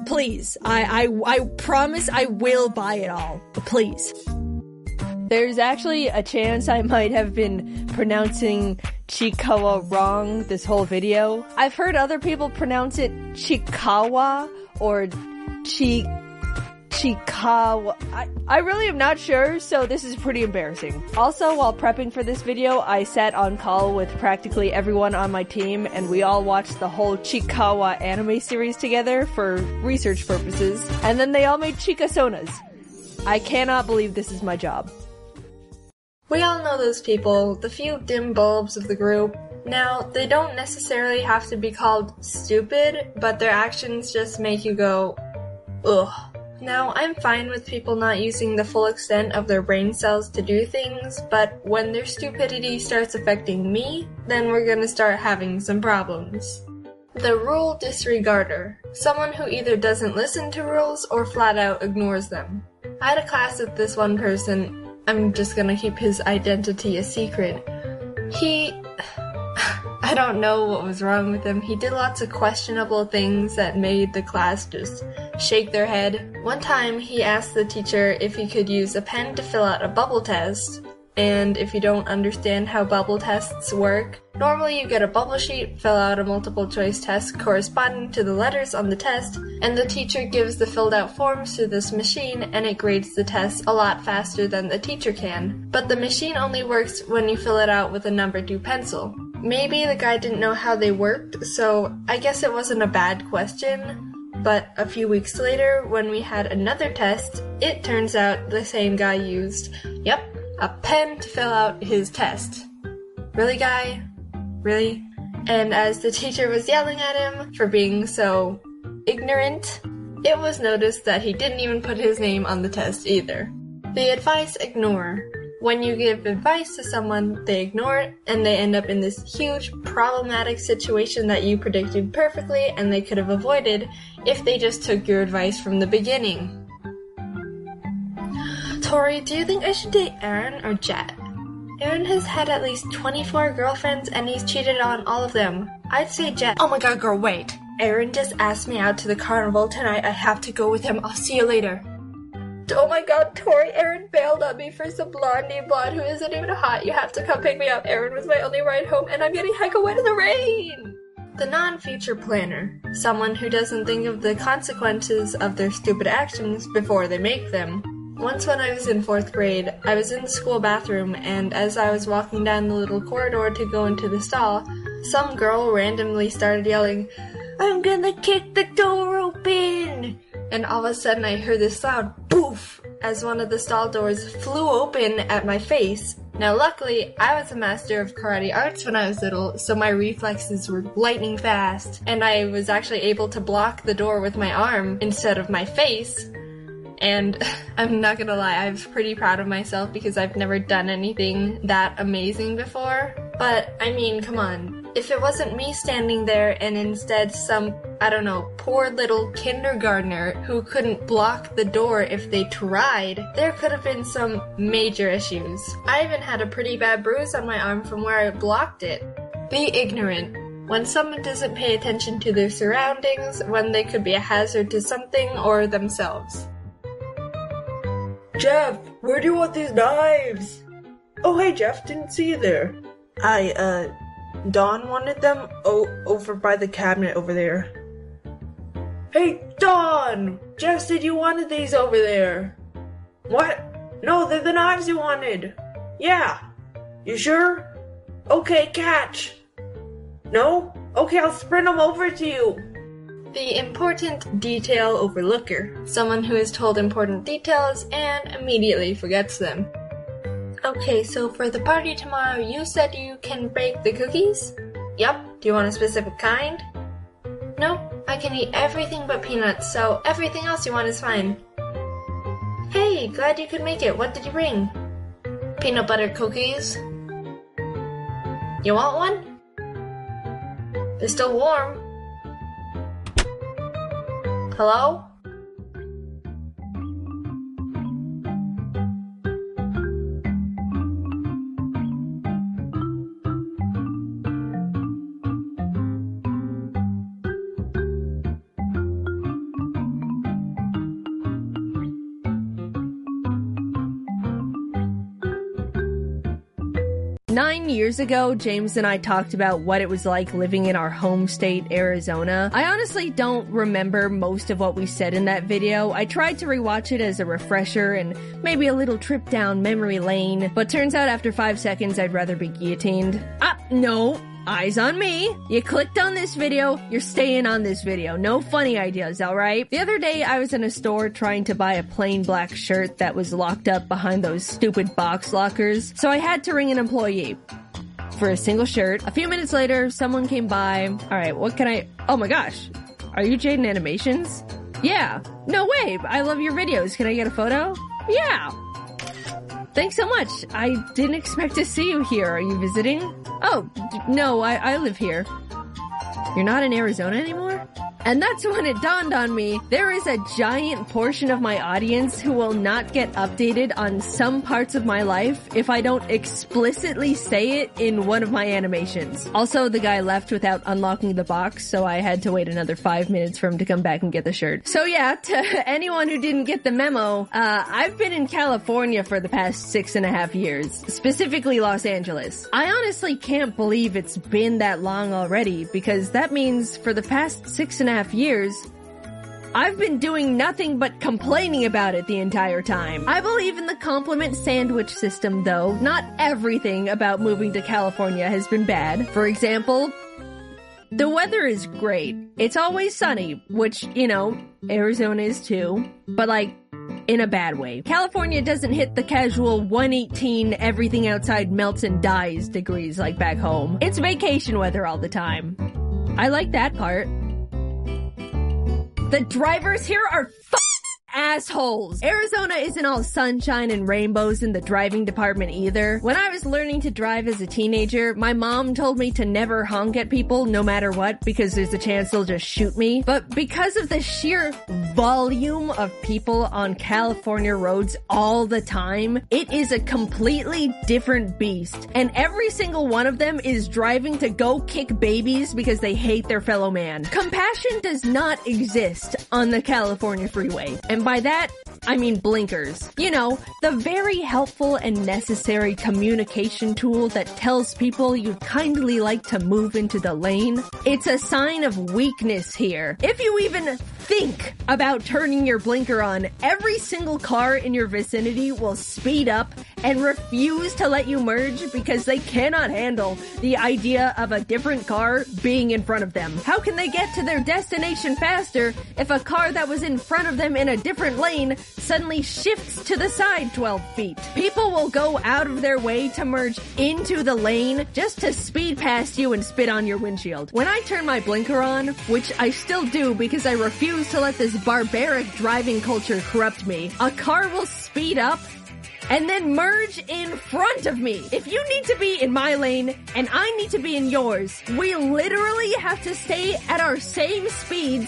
I promise I will buy it all. Please. There's actually a chance I might have been pronouncing Chikawa wrong this whole video. I've heard other people pronounce it Chikawa or Chikawa. I really am not sure, so this is pretty embarrassing. Also, while prepping for this video, I sat on call with practically everyone on my team, and we all watched the whole Chikawa anime series together for research purposes, and then they all made Chikasonas. I cannot believe this is my job. We all know those people, the few dim bulbs of the group. Now, they don't necessarily have to be called stupid, but their actions just make you go, ugh. Now, I'm fine with people not using the full extent of their brain cells to do things, but when their stupidity starts affecting me, then we're gonna start having some problems. The rule disregarder. Someone who either doesn't listen to rules or flat out ignores them. I had a class with this one person. I'm just gonna keep his identity a secret. I don't know what was wrong with him. He did lots of questionable things that made the class just shake their head. One time, he asked the teacher if he could use a pen to fill out a bubble test. And if you don't understand how bubble tests work, normally you get a bubble sheet, fill out a multiple choice test corresponding to the letters on the test, and the teacher gives the filled out forms to this machine and it grades the test a lot faster than the teacher can. But the machine only works when you fill it out with a number 2 pencil. Maybe the guy didn't know how they worked, so I guess it wasn't a bad question. But a few weeks later, when we had another test, it turns out the same guy used, a pen to fill out his test. Really, guy? Really? And as the teacher was yelling at him for being so ignorant, it was noticed that he didn't even put his name on the test either. The advice: ignore. When you give advice to someone, they ignore it, and they end up in this huge problematic situation that you predicted perfectly and they could have avoided if they just took your advice from the beginning. Tori, do you think I should date Aaron or Jet? Aaron has had at least 24 girlfriends and he's cheated on all of them. I'd say Jet. Oh my god, girl, wait. Aaron just asked me out to the carnival tonight. I have to go with him. I'll see you later. Oh my god, Tori, Aaron bailed on me for some blondie blonde who isn't even hot. You have to come pick me up. Aaron was my only ride home and I'm getting hecka wet in the rain. The non-future planner. Someone who doesn't think of the consequences of their stupid actions before they make them. Once when I was in 4th grade, I was in the school bathroom and as I was walking down the little corridor to go into the stall, some girl randomly started yelling, "I'm gonna kick the door open!" And all of a sudden I heard this loud poof as one of the stall doors flew open at my face. Now luckily, I was a master of karate arts when I was little, so my reflexes were lightning fast, and I was actually able to block the door with my arm instead of my face. And I'm not gonna lie, I'm pretty proud of myself because I've never done anything that amazing before. But, I mean, come on. If it wasn't me standing there and instead some, I don't know, poor little kindergartner who couldn't block the door if they tried, there could have been some major issues. I even had a pretty bad bruise on my arm from where I blocked it. Be ignorant. When someone doesn't pay attention to their surroundings, when they could be a hazard to something or themselves. Jeff, where do you want these knives? Oh, hey, Jeff, didn't see you there. Dawn wanted them over by the cabinet over there. Hey, Dawn! Jeff said you wanted these over there. What? No, they're the knives you wanted. Yeah. You sure? Okay, catch. No? Okay, I'll sprint them over to you. The important detail overlooker. Someone who is told important details and immediately forgets them. Okay, so for the party tomorrow, you said you can bake the cookies? Yep. Do you want a specific kind? Nope. I can eat everything but peanuts, so everything else you want is fine. Hey, glad you could make it. What did you bring? Peanut butter cookies. You want one? They're still warm. Hello? Nine years ago, James and I talked about what it was like living in our home state, Arizona. I honestly don't remember most of what we said in that video. I tried to rewatch it as a refresher and maybe a little trip down memory lane, but turns out after 5 seconds I'd rather be guillotined. No. Eyes on me. You clicked on this video, you're staying on this video. No funny ideas, alright? The other day I was in a store trying to buy a plain black shirt that was locked up behind those stupid box lockers, so I had to ring an employee for a single shirt. A few minutes later, someone came by. Alright, what can I... Oh my gosh. Are you Jaden Animations? Yeah. No way. I love your videos. Can I get a photo? Yeah. Thanks so much. I didn't expect to see you here. Are you visiting? Oh, no, I live here. You're not in Arizona anymore? And that's when it dawned on me, there is a giant portion of my audience who will not get updated on some parts of my life if I don't explicitly say it in one of my animations. Also, the guy left without unlocking the box, so I had to wait another 5 minutes for him to come back and get the shirt. So yeah, to anyone who didn't get the memo, I've been in California for the past 6.5 years, specifically Los Angeles. I honestly can't believe it's been that long already, because that means for the past 6.5 years, I've been doing nothing but complaining about it the entire time. I believe in the compliment sandwich system though. Not everything about moving to California has been bad. For example, the weather is great. It's always sunny, which, you know, Arizona is too, but like, in a bad way. California doesn't hit the casual 118 everything outside melts and dies degrees like back home. It's vacation weather all the time. I like that part. The drivers here are assholes. Arizona isn't all sunshine and rainbows in the driving department either. When I was learning to drive as a teenager, my mom told me to never honk at people no matter what because there's a chance they'll just shoot me. But because of the sheer volume of people on California roads all the time, it is a completely different beast. And every single one of them is driving to go kick babies because they hate their fellow man. Compassion does not exist on the California freeway. And by that, I mean blinkers. You know, the very helpful and necessary communication tool that tells people you'd kindly like to move into the lane. It's a sign of weakness here. If you even think about turning your blinker on, every single car in your vicinity will speed up and refuse to let you merge because they cannot handle the idea of a different car being in front of them. How can they get to their destination faster if a car that was in front of them in a different lane suddenly shifts to the side 12 feet? People will go out of their way to merge into the lane just to speed past you and spit on your windshield. When I turn my blinker on, which I still do because I refuse to let this barbaric driving culture corrupt me, a car will speed up and then merge in front of me. If you need to be in my lane and I need to be in yours, we literally have to stay at our same speeds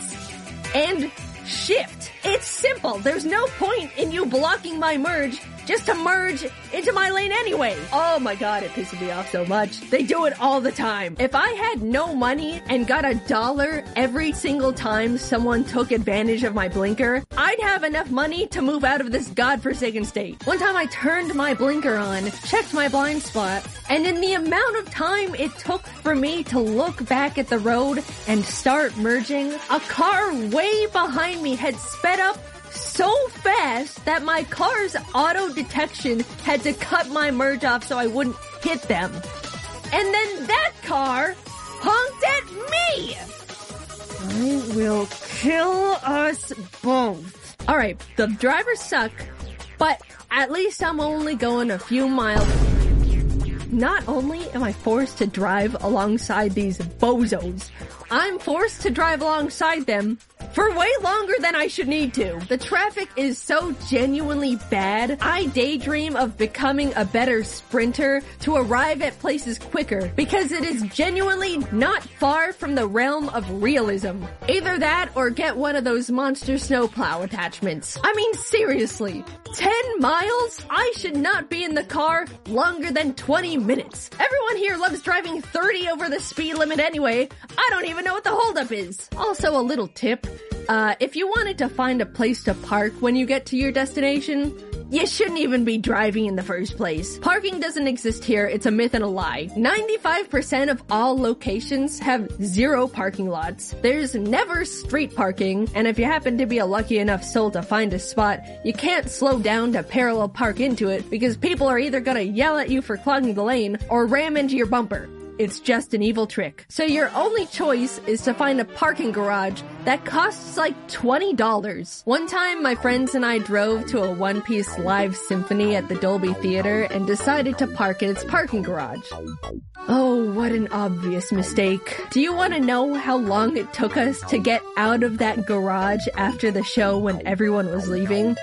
and shift. It's simple. There's no point in you blocking my merge just to merge into my lane anyway. Oh my god, it pisses me off so much. They do it all the time. If I had no money and got $1 every single time someone took advantage of my blinker, I'd have enough money to move out of this godforsaken state. One time I turned my blinker on, checked my blind spot, and in the amount of time it took for me to look back at the road and start merging, a car way behind me had sped up so fast that my car's auto detection had to cut my merge off so I wouldn't hit them. And then that car honked at me! I will kill us both. Alright, the drivers suck, but at least I'm only going a few miles. Not only am I forced to drive alongside these bozos, I'm forced to drive alongside them for way longer than I should need to. The traffic is so genuinely bad, I daydream of becoming a better sprinter to arrive at places quicker because it is genuinely not far from the realm of realism. Either that or get one of those monster snowplow attachments. I mean, seriously, 10 miles? I should not be in the car longer than 20 minutes. Everyone here loves driving 30 over the speed limit anyway. I don't even know what the holdup is. Also, a little tip. If you wanted to find a place to park when you get to your destination, you shouldn't even be driving in the first place. Parking doesn't exist here. It's a myth and a lie. 95% of all locations have 0 parking lots. There's never street parking, and if you happen to be a lucky enough soul to find a spot, you can't slow down to parallel park into it because people are either gonna yell at you for clogging the lane or ram into your bumper. It's just an evil trick. So your only choice is to find a parking garage that costs like $20. One time, my friends and I drove to a one-piece live symphony at the Dolby Theater and decided to park in its parking garage. Oh, what an obvious mistake. Do you want to know how long it took us to get out of that garage after the show when everyone was leaving?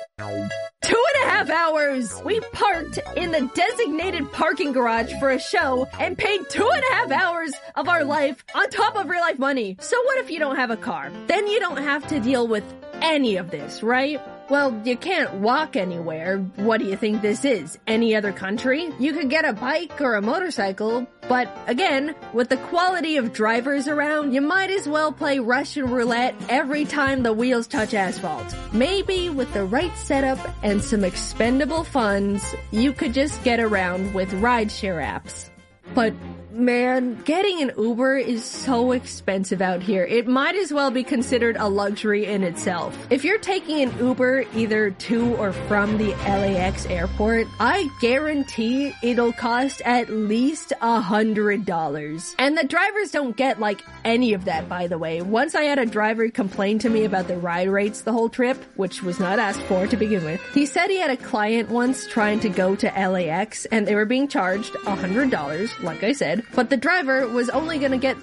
2.5 hours! We parked in the designated parking garage for a show and paid 2.5 hours of our life on top of real life money. So what if you don't have a car? Then you don't have to deal with any of this, right? Well, you can't walk anywhere. What do you think this is? Any other country? You could get a bike or a motorcycle, but again, with the quality of drivers around, you might as well play Russian roulette every time the wheels touch asphalt. Maybe with the right setup and some expendable funds, you could just get around with rideshare apps. But man, getting an Uber is so expensive out here. It might as well be considered a luxury in itself. If you're taking an Uber either to or from the LAX airport, I guarantee it'll cost at least $100. And the drivers don't get like any of that, by the way. Once I had a driver complain to me about the ride rates the whole trip, which was not asked for to begin with. He said he had a client once trying to go to LAX and they were being charged $100, like I said, fun. But the driver was only gonna get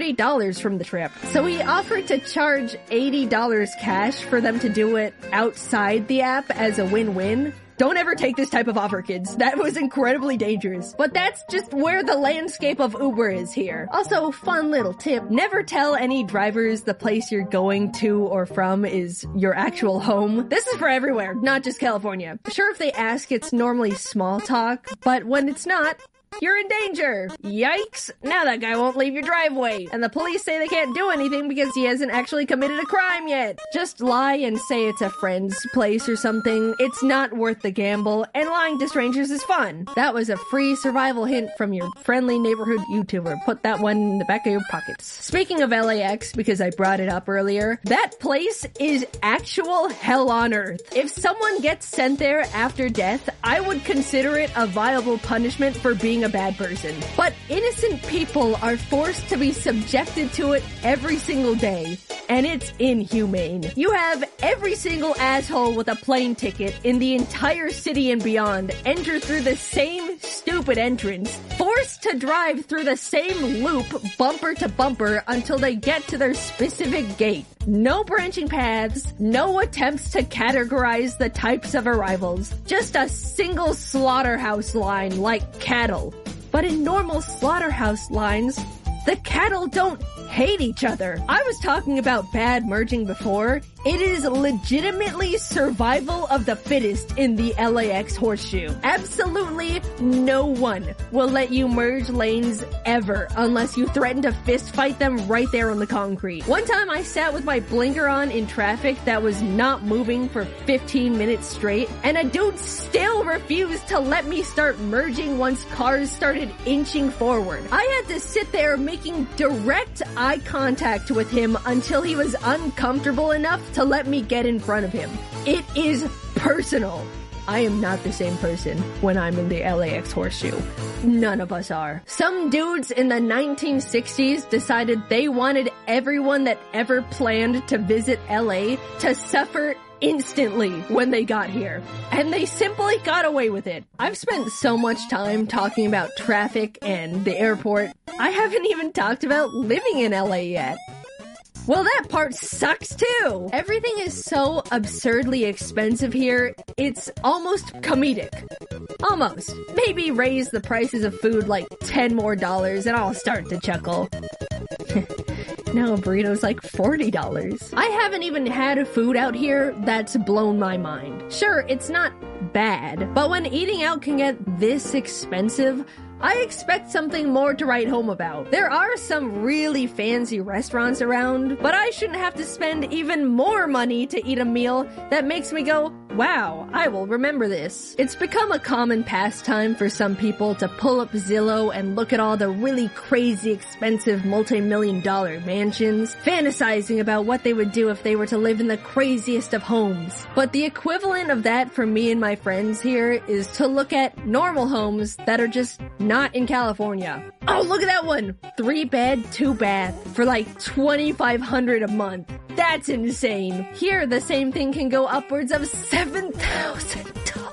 $30 from the trip. So he offered to charge $80 cash for them to do it outside the app as a win-win. Don't ever take this type of offer, kids. That was incredibly dangerous. But that's just where the landscape of Uber is here. Also, fun little tip. Never tell any drivers the place you're going to or from is your actual home. This is for everywhere, not just California. Sure, if they ask, it's normally small talk, but when it's not, you're in danger. Yikes. Now that guy won't leave your driveway. And the police say they can't do anything because he hasn't actually committed a crime yet. Just lie and say it's a friend's place or something. It's not worth the gamble, and lying to strangers is fun. That was a free survival hint from your friendly neighborhood YouTuber. Put that one in the back of your pockets. Speaking of LAX, because I brought it up earlier, that place is actual hell on earth. If someone gets sent there after death, I would consider it a viable punishment for being a bad person. But innocent people are forced to be subjected to it every single day, and it's inhumane. You have every single asshole with a plane ticket in the entire city and beyond enter through the same stupid entrance, forced to drive through the same loop bumper to bumper until they get to their specific gate. No branching paths, no attempts to categorize the types of arrivals, just a single slaughterhouse line like cattle. But in normal slaughterhouse lines, the cattle don't hate each other. I was talking about bad merging before. It is legitimately survival of the fittest in the LAX horseshoe. Absolutely no one will let you merge lanes ever unless you threaten to fist fight them right there on the concrete. One time I sat with my blinker on in traffic that was not moving for 15 minutes straight, and a dude still refused to let me start merging once cars started inching forward. I had to sit there making direct eye contact with him until he was uncomfortable enough to let me get in front of him. It is personal. I am not the same person when I'm in the LAX horseshoe. None of us are. Some dudes in the 1960s decided they wanted everyone that ever planned to visit LA to suffer instantly when they got here. And they simply got away with it. I've spent so much time talking about traffic and the airport. I haven't even talked about living in LA yet. Well, that part sucks too. Everything is so absurdly expensive here, it's almost comedic. Almost. Maybe raise the prices of food like $10 more and I'll start to chuckle. Now a burrito's like $40. I haven't even had food out here that's blown my mind. Sure, it's not bad, but when eating out can get this expensive, I expect something more to write home about. There are some really fancy restaurants around, but I shouldn't have to spend even more money to eat a meal that makes me go, wow, I will remember this. It's become a common pastime for some people to pull up Zillow and look at all the really crazy expensive multi-million-dollar mansions, fantasizing about what they would do if they were to live in the craziest of homes. But the equivalent of that for me and my friends here is to look at normal homes that are just not in California. Oh, look at that one! 3-bed, 2-bath for like $2,500 a month. That's insane. Here, the same thing can go upwards of $7,000.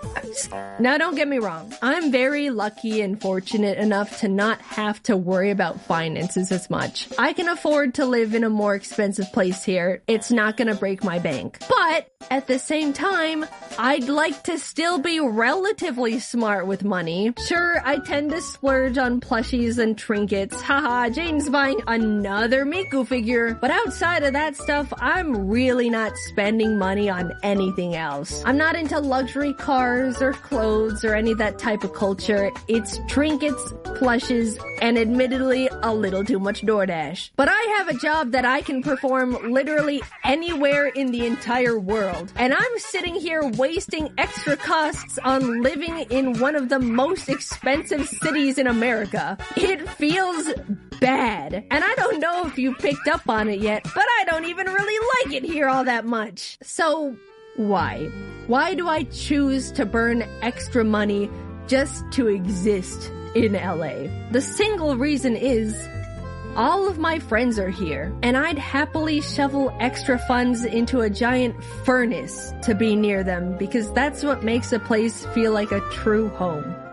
Now, don't get me wrong. I'm very lucky and fortunate enough to not have to worry about finances as much. I can afford to live in a more expensive place here. It's not gonna break my bank. But at the same time, I'd like to still be relatively smart with money. Sure, I tend to splurge on plushies and trinkets. Haha, Jane's buying another Miku figure. But outside of that stuff, I'm really not spending money on anything else. I'm not into luxury cars or clothes or any of that type of culture. It's trinkets, plushes, and admittedly a little too much DoorDash. But I have a job that I can perform literally anywhere in the entire world. And I'm sitting here wasting extra costs on living in one of the most expensive cities in America. It feels bad. And I don't know if you picked up on it yet, but I don't even really like it here all that much. So, why? Why do I choose to burn extra money just to exist in LA? The single reason is all of my friends are here, and I'd happily shovel extra funds into a giant furnace to be near them because that's what makes a place feel like a true home.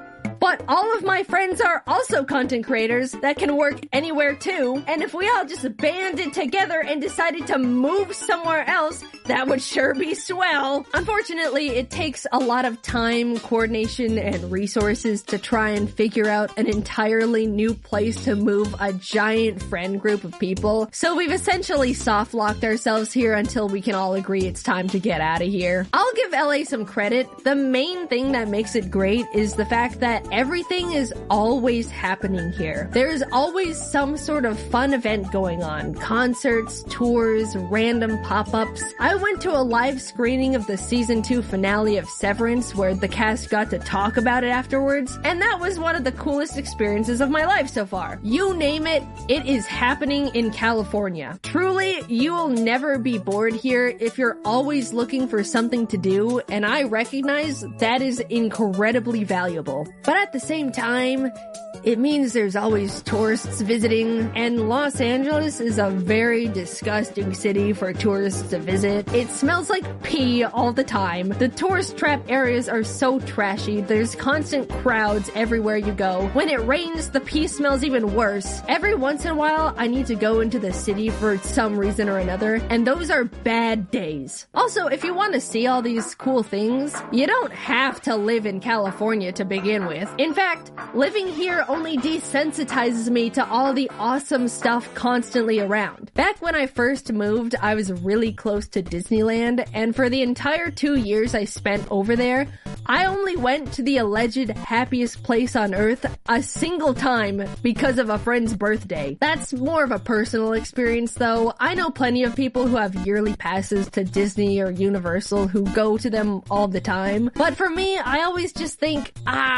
But all of my friends are also content creators that can work anywhere too, and if we all just banded together and decided to move somewhere else, that would sure be swell. Unfortunately, it takes a lot of time, coordination, and resources to try and figure out an entirely new place to move a giant friend group of people, so we've essentially soft-locked ourselves here until we can all agree it's time to get out of here. I'll give LA some credit. The main thing that makes it great is the fact that everything is always happening here. There's always some sort of fun event going on. Concerts, tours, random pop-ups. I went to a live screening of the season 2 finale of Severance where the cast got to talk about it afterwards, and that was one of the coolest experiences of my life so far. You name it, it is happening in California. Truly, you will never be bored here if you're always looking for something to do, and I recognize that is incredibly valuable. But at the same time, it means there's always tourists visiting, and Los Angeles is a very disgusting city for tourists to visit. It smells like pee all the time. The tourist trap areas are so trashy. There's constant crowds everywhere you go. When it rains, the pee smells even worse. Every once in a while, I need to go into the city for some reason or another, and those are bad days. Also, if you want to see all these cool things, you don't have to live in California to begin with. In fact, living here only desensitizes me to all the awesome stuff constantly around. Back when I first moved, I was really close to Disneyland, and for the entire 2 years I spent over there, I only went to the alleged happiest place on earth a single time because of a friend's birthday. That's more of a personal experience though. I know plenty of people who have yearly passes to Disney or Universal who go to them all the time. But for me, I always just think,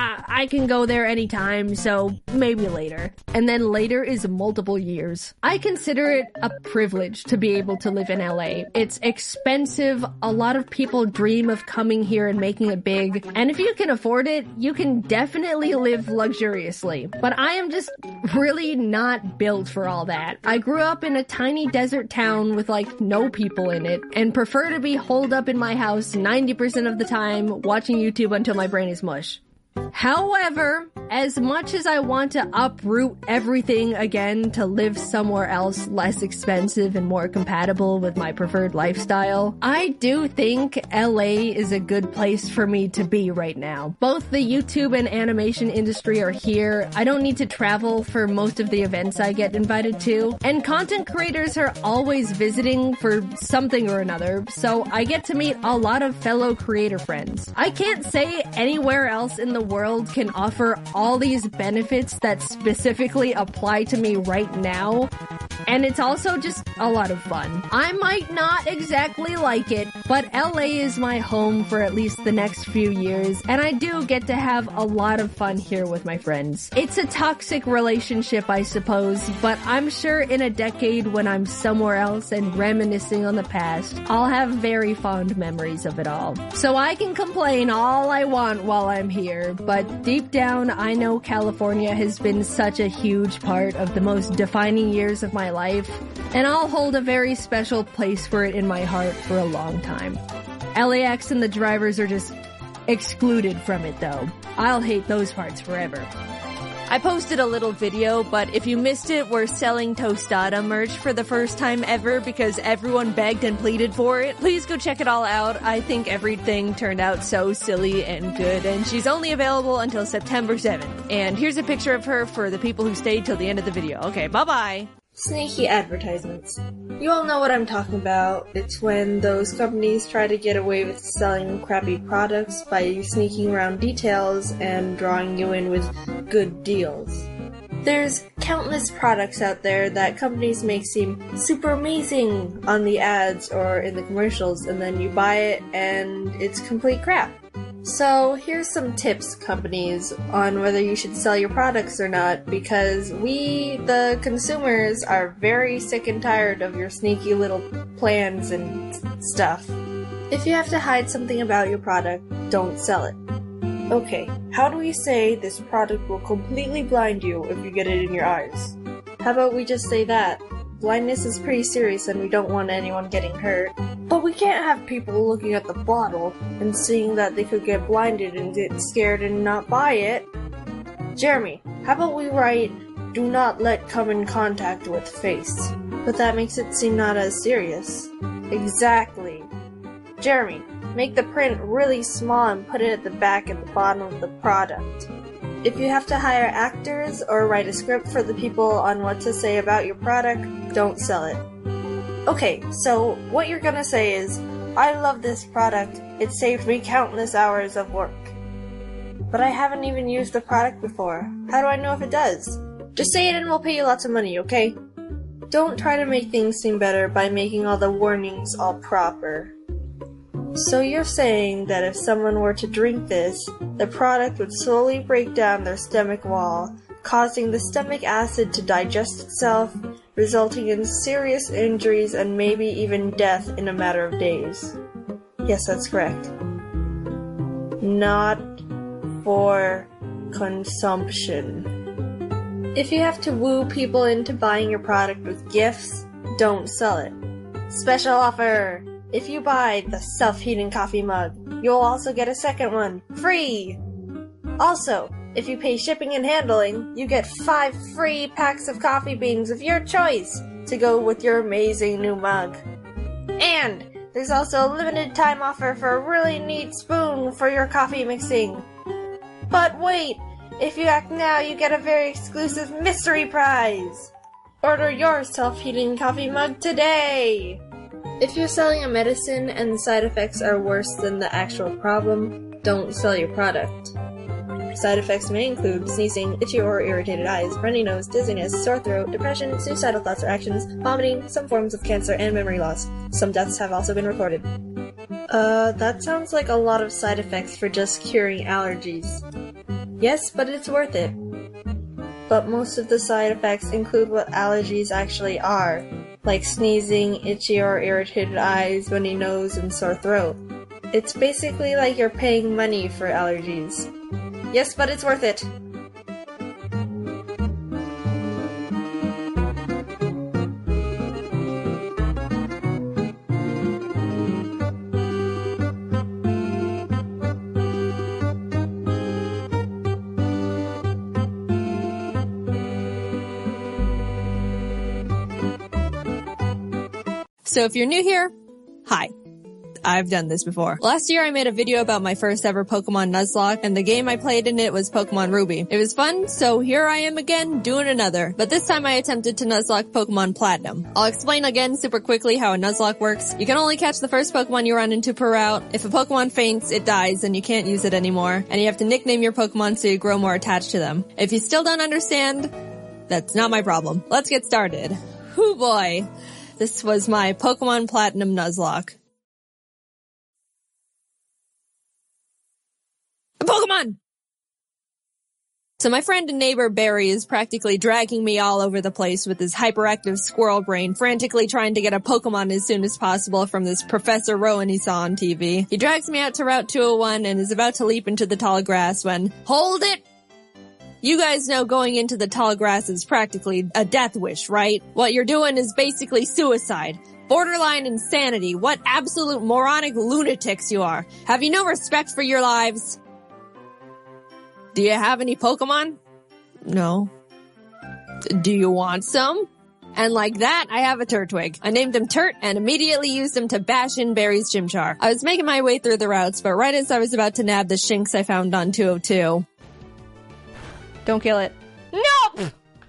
I can go there anytime, so maybe later. And then later is multiple years. I consider it a privilege to be able to live in LA. It's expensive. A lot of people dream of coming here and making it big. And if you can afford it, you can definitely live luxuriously. But I am just really not built for all that. I grew up in a tiny desert town with like no people in it and prefer to be holed up in my house 90% of the time watching YouTube until my brain is mush. However, as much as I want to uproot everything again to live somewhere else less expensive and more compatible with my preferred lifestyle, I do think LA is a good place for me to be right now. Both the YouTube and animation industry are here. I don't need to travel for most of the events I get invited to, and content creators are always visiting for something or another, so I get to meet a lot of fellow creator friends. I can't say anywhere else in the world can offer all these benefits that specifically apply to me right now, and it's also just a lot of fun. I might not exactly like it, but LA is my home for at least the next few years, and I do get to have a lot of fun here with my friends. It's a toxic relationship, I suppose, but I'm sure in a decade when I'm somewhere else and reminiscing on the past, I'll have very fond memories of it all. So I can complain all I want while I'm here, but deep down, I know California has been such a huge part of the most defining years of my life, and I'll hold a very special place for it in my heart for a long time. LAX and the drivers are just excluded from it though. I'll hate those parts forever. I posted a little video, but if you missed it, we're selling Tostada merch for the first time ever because everyone begged and pleaded for it. Please go check it all out. I think everything turned out so silly and good, and she's only available until September 7th. And here's a picture of her for the people who stayed till the end of the video. Okay, bye-bye. Sneaky advertisements. You all know what I'm talking about. It's when those companies try to get away with selling crappy products by sneaking around details and drawing you in with good deals. There's countless products out there that companies make seem super amazing on the ads or in the commercials, and then you buy it and it's complete crap. So here's some tips, companies, on whether you should sell your products or not, because we, the consumers, are very sick and tired of your sneaky little plans and stuff. If you have to hide something about your product, don't sell it. Okay, how do we say this product will completely blind you if you get it in your eyes? How about we just say that? Blindness is pretty serious and we don't want anyone getting hurt. But we can't have people looking at the bottle and seeing that they could get blinded and get scared and not buy it. Jeremy, how about we write, do not let come in contact with face? But that makes it seem not as serious. Exactly. Jeremy, make the print really small and put it at the back at the bottom of the product. If you have to hire actors or write a script for the people on what to say about your product, don't sell it. Okay, so what you're gonna say is, I love this product, it saved me countless hours of work. But I haven't even used the product before. How do I know if it does? Just say it and we'll pay you lots of money, okay? Don't try to make things seem better by making all the warnings all proper. So you're saying that if someone were to drink this, the product would slowly break down their stomach wall, causing the stomach acid to digest itself, resulting in serious injuries and maybe even death in a matter of days. Yes, that's correct. Not for consumption. If you have to woo people into buying your product with gifts, don't sell it. Special offer! If you buy the self-heating coffee mug, you'll also get a second one, free! Also, if you pay shipping and handling, you get 5 free packs of coffee beans of your choice to go with your amazing new mug. And there's also a limited time offer for a really neat spoon for your coffee mixing. But wait! If you act now, you get a very exclusive mystery prize! Order your self-heating coffee mug today! If you're selling a medicine and the side effects are worse than the actual problem, don't sell your product. Side effects may include sneezing, itchy or irritated eyes, runny nose, dizziness, sore throat, depression, suicidal thoughts or actions, vomiting, some forms of cancer, and memory loss. Some deaths have also been recorded. That sounds like a lot of side effects for just curing allergies. Yes, but it's worth it. But most of the side effects include what allergies actually are, like sneezing, itchy or irritated eyes, runny nose, and sore throat. It's basically like you're paying money for allergies. Yes, but it's worth it. So if you're new here, hi. I've done this before. Last year I made a video about my first ever Pokemon Nuzlocke, and the game I played in it was Pokemon Ruby. It was fun, so here I am again doing another. But this time I attempted to Nuzlocke Pokemon Platinum. I'll explain again super quickly how a Nuzlocke works. You can only catch the first Pokemon you run into per route. If a Pokemon faints, it dies and you can't use it anymore. And you have to nickname your Pokemon so you grow more attached to them. If you still don't understand, that's not my problem. Let's get started. Hoo boy. This was my Pokemon Platinum Nuzlocke. Pokemon! So my friend and neighbor Barry is practically dragging me all over the place with his hyperactive squirrel brain, frantically trying to get a Pokemon as soon as possible from this Professor Rowan he saw on TV. He drags me out to Route 201 and is about to leap into the tall grass when, hold it! You guys know going into the tall grass is practically a death wish, right? What you're doing is basically suicide. Borderline insanity. What absolute moronic lunatics you are. Have you no respect for your lives? Do you have any Pokemon? No. Do you want some? And like that, I have a Turtwig. I named him Turt and immediately used him to bash in Barry's Chimchar. I was making my way through the routes, but right as I was about to nab the Shinx I found on 202. Don't kill it. No!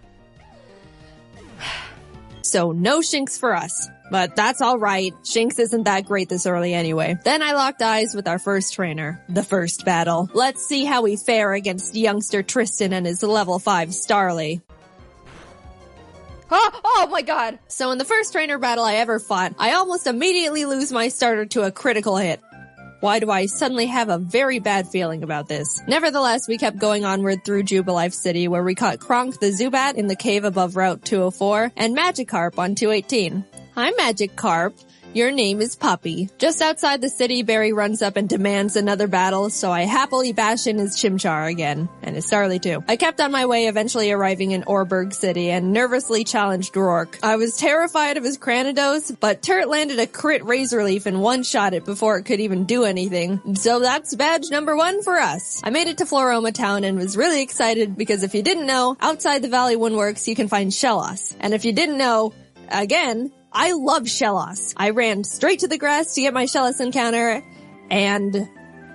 So no Shinx for us. But that's alright. Shinx isn't that great this early anyway. Then I locked eyes with our first trainer. The first battle. Let's see how we fare against youngster Tristan and his level 5 Starly. Oh my god! So in the first trainer battle I ever fought, I almost immediately lose my starter to a critical hit. Why do I suddenly have a very bad feeling about this? Nevertheless, we kept going onward through Jubilife City, where we caught Kronk the Zubat in the cave above Route 204, and Magikarp on 218. Hi, Magikarp. Your name is Puppy. Just outside the city, Barry runs up and demands another battle, so I happily bash in his Chimchar again. And his Starly too. I kept on my way, eventually arriving in Orberg City, and nervously challenged Rourke. I was terrified of his Cranidos, but Turt landed a crit Razor Leaf and one-shot it before it could even do anything. So that's badge number 1 for us. I made it to Floroma Town and was really excited because if you didn't know, outside the Valley Woodworks you can find Shellos. And if you didn't know, again, I love Shellos. I ran straight to the grass to get my Shellos encounter, and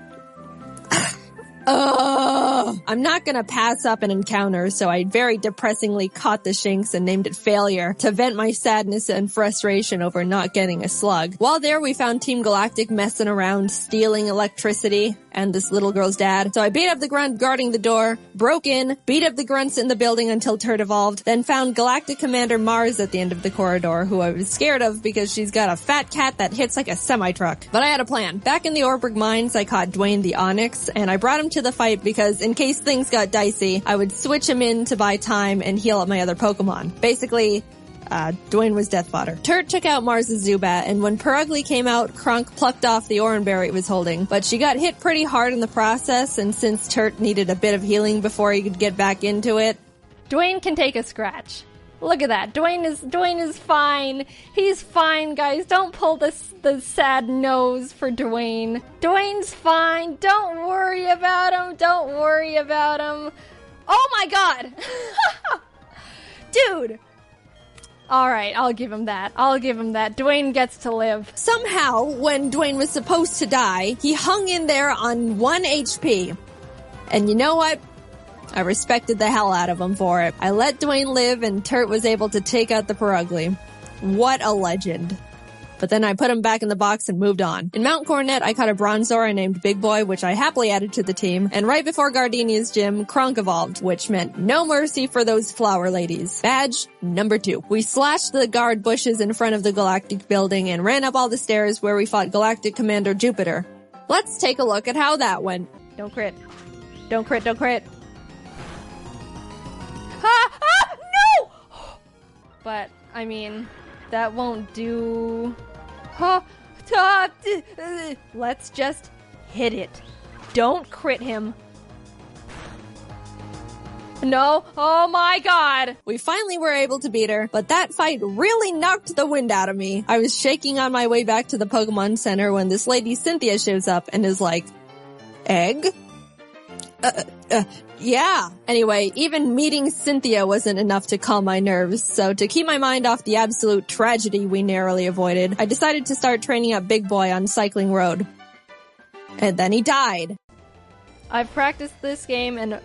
I'm not gonna pass up an encounter, so I very depressingly caught the Shinx and named it Failure to vent my sadness and frustration over not getting a slug. While there, we found Team Galactic messing around, stealing electricity, and this little girl's dad. So I beat up the grunt guarding the door, broke in, beat up the grunts in the building until Turt evolved, then found Galactic Commander Mars at the end of the corridor, who I was scared of because she's got a fat cat that hits like a semi-truck. But I had a plan. Back in the Orberg Mines, I caught Dwayne the Onyx, and I brought him to the fight because in case things got dicey, I would switch him in to buy time and heal up my other Pokemon. Basically, Dwayne was death fodder. Turt took out Mars' Zubat, and when Perugly came out, Kronk plucked off the Oranberry it was holding. But she got hit pretty hard in the process, and since Turt needed a bit of healing before he could get back into it, Dwayne can take a scratch. Look at that. Dwayne is fine. He's fine, guys. Don't pull the sad nose for Dwayne. Dwayne's fine. Don't worry about him. Don't worry about him. Oh my god! Dude! Alright, I'll give him that. Dwayne gets to live. Somehow, when Dwayne was supposed to die, he hung in there on 1 HP. And you know what? I respected the hell out of him for it. I let Dwayne live and Turt was able to take out the Perugly. What a legend. But then I put him back in the box and moved on. In Mount Coronet, I caught a Bronzor I named Big Boy, which I happily added to the team. And right before Gardenia's gym, Kronk evolved, which meant no mercy for those flower ladies. Badge number 2. We slashed the guard bushes in front of the Galactic building and ran up all the stairs where we fought Galactic Commander Jupiter. Let's take a look at how that went. Don't crit. Don't crit. No! But, I mean, that won't do... Let's just hit it. Don't crit him. No. Oh my god. We finally were able to beat her, but that fight really knocked the wind out of me. I was shaking on my way back to the Pokemon Center when this lady Cynthia shows up and is like, Egg? Yeah. Anyway, even meeting Cynthia wasn't enough to calm my nerves, so to keep my mind off the absolute tragedy we narrowly avoided, I decided to start training up Big Boy on Cycling Road. And then he died. I've practiced this game and...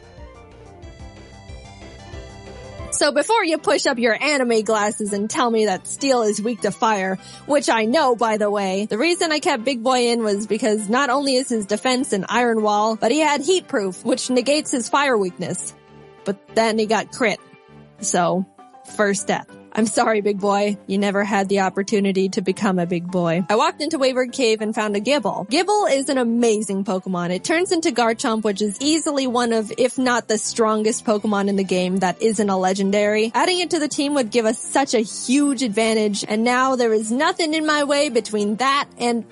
So before you push up your anime glasses and tell me that Steel is weak to fire, which I know, by the way, the reason I kept Big Boy in was because not only is his defense an Iron Wall, but he had Heat Proof, which negates his fire weakness. But then he got crit. So, first death. I'm sorry, Big Boy. You never had the opportunity to become a big boy. I walked into Wayward Cave and found a Gible. Gible is an amazing Pokemon. It turns into Garchomp, which is easily one of, if not the strongest Pokemon in the game that isn't a legendary. Adding it to the team would give us such a huge advantage, and now there is nothing in my way between that and...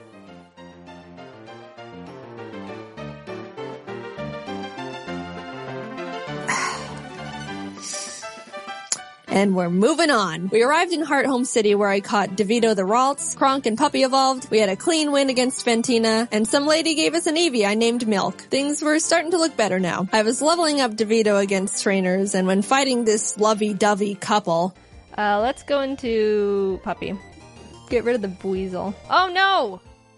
And we're moving on. We arrived in Hearthome City where I caught DeVito the Ralts, Kronk and Puppy evolved, we had a clean win against Fantina, and some lady gave us an Eevee I named Milk. Things were starting to look better now. I was leveling up DeVito against trainers, and when fighting this lovey-dovey couple... let's go into Puppy. Get rid of the Buizel. Oh no!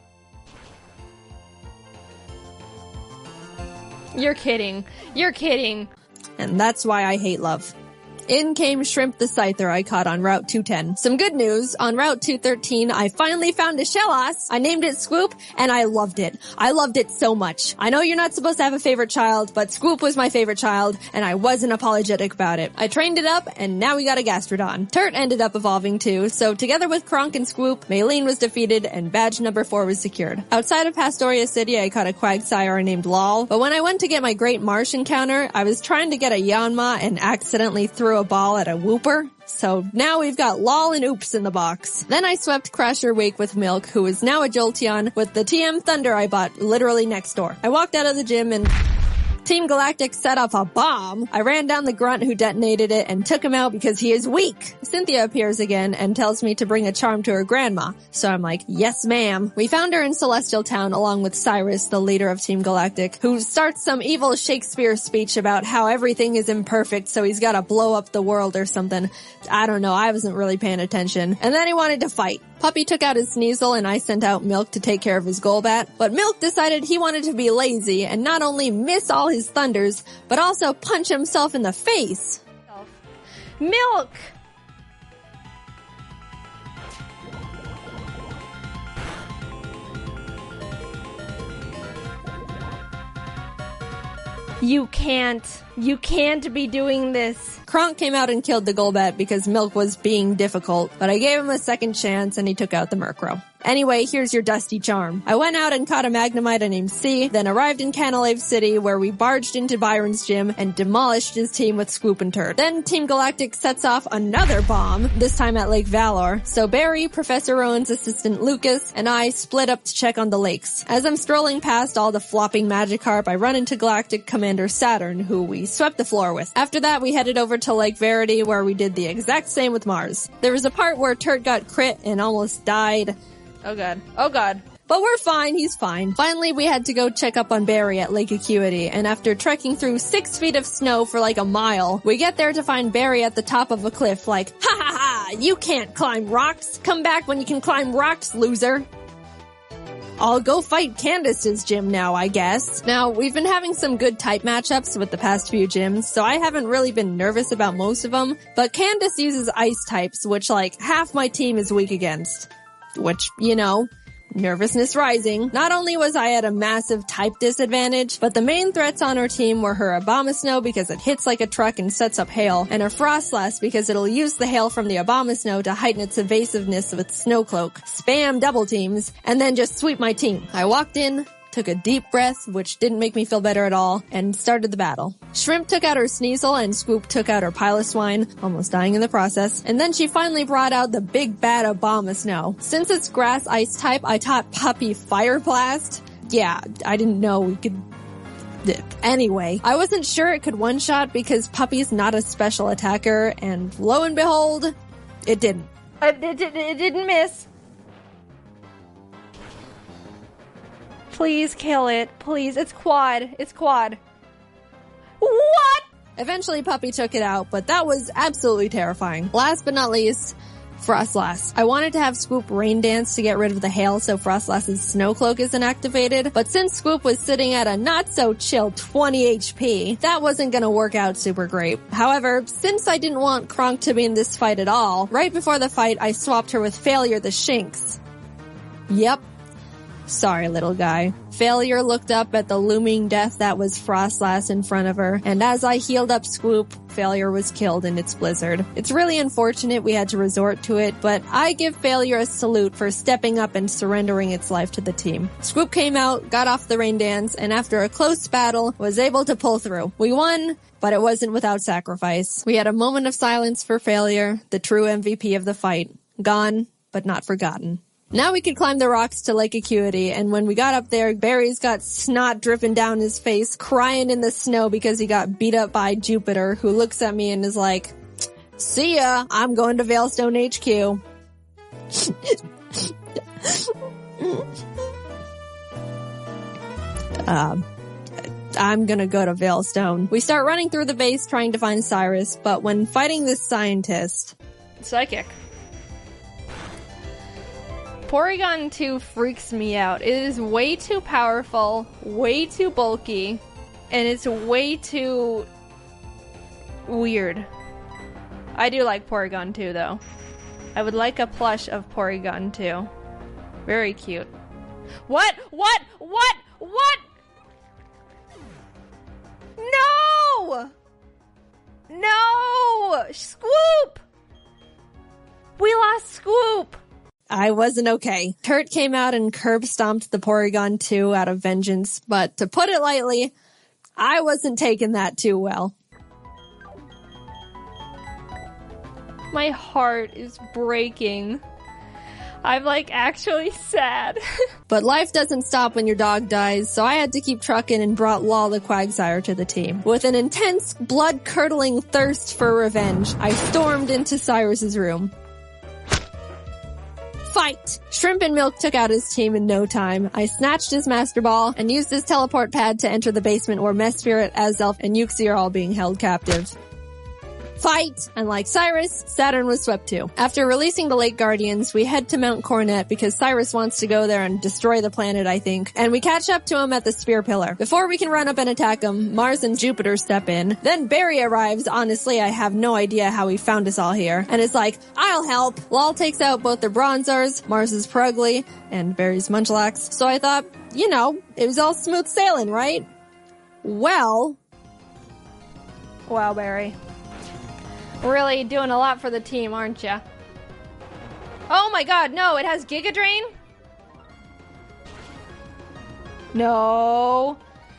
You're kidding. You're kidding. And that's why I hate love. In came Shrimp the Scyther I caught on Route 210. Some good news, on Route 213 I finally found a Shellos. I named it Scoop, and I loved it. I loved it so much. I know you're not supposed to have a favorite child, but Scoop was my favorite child, and I wasn't apologetic about it. I trained it up, and now we got a Gastrodon. Turt ended up evolving too, so together with Kronk and Scoop, Maylene was defeated, and badge number 4 was secured. Outside of Pastoria City, I caught a Quagsire named Lol, but when I went to get my Great Marsh encounter, I was trying to get a Yanma and accidentally threw throw a ball at a Wooper. So now we've got LOL and Oops in the box. Then I swept Crasher Wake with Milk, who is now a Jolteon, with the TM Thunder I bought literally next door. I walked out of the gym and Team Galactic set off a bomb. I ran down the grunt who detonated it and took him out because he is weak. Cynthia appears again and tells me to bring a charm to her grandma. So I'm like, yes ma'am. We found her in Celestial Town along with Cyrus, the leader of Team Galactic, who starts some evil Shakespeare speech about how everything is imperfect, so he's gotta blow up the world or something. I don't know, I wasn't really paying attention. And then he wanted to fight. Puppy took out his Sneasel and I sent out Milk to take care of his Golbat, but Milk decided he wanted to be lazy and not only miss all his thunders, but also punch himself in the face. Milk! You can't be doing this. Kronk came out and killed the Golbat because Milk was being difficult, but I gave him a second chance and he took out the Murkrow. Anyway, here's your dusty charm. I went out and caught a Magnemite named C, then arrived in Canalave City where we barged into Byron's gym and demolished his team with Swoop and Turd. Then Team Galactic sets off another bomb, this time at Lake Valor. So Barry, Professor Rowan's assistant Lucas, and I split up to check on the lakes. As I'm strolling past all the flopping Magikarp, I run into Galactic Commander Saturn, who we swept the floor with. After that, we headed over to Lake Verity where we did the exact same with Mars. There was a part where Turd got crit and almost died. Oh god. Oh god. But we're fine, he's fine. Finally, we had to go check up on Barry at Lake Acuity, and after trekking through 6 feet of snow for like a mile, we get there to find Barry at the top of a cliff like, ha ha ha, you can't climb rocks. Come back when you can climb rocks, loser. I'll go fight Candace's gym now, I guess. Now, we've been having some good type matchups with the past few gyms, so I haven't really been nervous about most of them, but Candace uses ice types, which like half my team is weak against. Which, you know, nervousness rising. Not only was I at a massive type disadvantage, but the main threats on our team were her Abomasnow because it hits like a truck and sets up hail, and her Frostlass because it'll use the hail from the Abomasnow to heighten its evasiveness with Snow Cloak, spam double teams, and then just sweep my team. I walked in, took a deep breath, which didn't make me feel better at all, and started the battle. Shrimp took out her Sneasel and Swoop took out her Piloswine, almost dying in the process, and then she finally brought out the big bad Abomasnow. Since it's grass ice type, I taught Puppy Fire Blast. Yeah, I didn't know we could... Anyway, I wasn't sure it could one-shot because Puppy's not a special attacker, and lo and behold, it didn't. It didn't miss. Please kill it. Please. It's quad. It's quad. What? Eventually Puppy took it out, but that was absolutely terrifying. Last but not least, Frostlass. I wanted to have Swoop Rain Dance to get rid of the hail so Frostlass's Snow Cloak isn't activated, but since Swoop was sitting at a not-so-chill 20 HP, that wasn't gonna work out super great. However, since I didn't want Kronk to be in this fight at all, right before the fight I swapped her with Failure the Shinx. Yep. Sorry, little guy. Failure looked up at the looming death that was Frostlass in front of her, and as I healed up Swoop, Failure was killed in its blizzard. It's really unfortunate we had to resort to it, but I give Failure a salute for stepping up and surrendering its life to the team. Swoop came out, got off the rain dance, and after a close battle, was able to pull through. We won, but it wasn't without sacrifice. We had a moment of silence for Failure, the true MVP of the fight. Gone, but not forgotten. Now we could climb the rocks to Lake Acuity, and when we got up there, Barry's got snot dripping down his face, crying in the snow because he got beat up by Jupiter, who looks at me and is like, see ya, I'm going to Veilstone HQ. I'm gonna go to Veilstone. We start running through the base trying to find Cyrus, but when fighting this scientist... Psychic. Porygon 2 freaks me out. It is way too powerful, way too bulky, and it's way too weird. I do like Porygon 2 though. I would like a plush of Porygon 2. Very cute. What? No! No! Swoop! We lost Swoop! I wasn't okay. Kurt came out and curb stomped the Porygon 2 out of vengeance, but to put it lightly, I wasn't taking that too well. My heart is breaking. I'm like actually sad. But life doesn't stop when your dog dies, so I had to keep trucking and brought Lol the Quagsire to the team. With an intense, blood-curdling thirst for revenge, I stormed into Cyrus's room. Fight! Shrimp and Milk took out his team in no time. I snatched his Master Ball and used his teleport pad to enter the basement where Mess Spirit, Azelf, and Yuxi are all being held captive. Fight! And like Cyrus, Saturn was swept too. After releasing the Lake Guardians, we head to Mount Coronet because Cyrus wants to go there and destroy the planet, I think. And we catch up to him at the Spear Pillar. Before we can run up and attack him, Mars and Jupiter step in. Then Barry arrives. Honestly, I have no idea how he found us all here. And is like, I'll help. Lol takes out both their Bronzors, Mars's Prugly, and Barry's Munchlax. So I thought, you know, it was all smooth sailing, right? Well... Wow, Barry. Really doing a lot for the team, aren't ya? Oh my god, no, it has Giga Drain? No.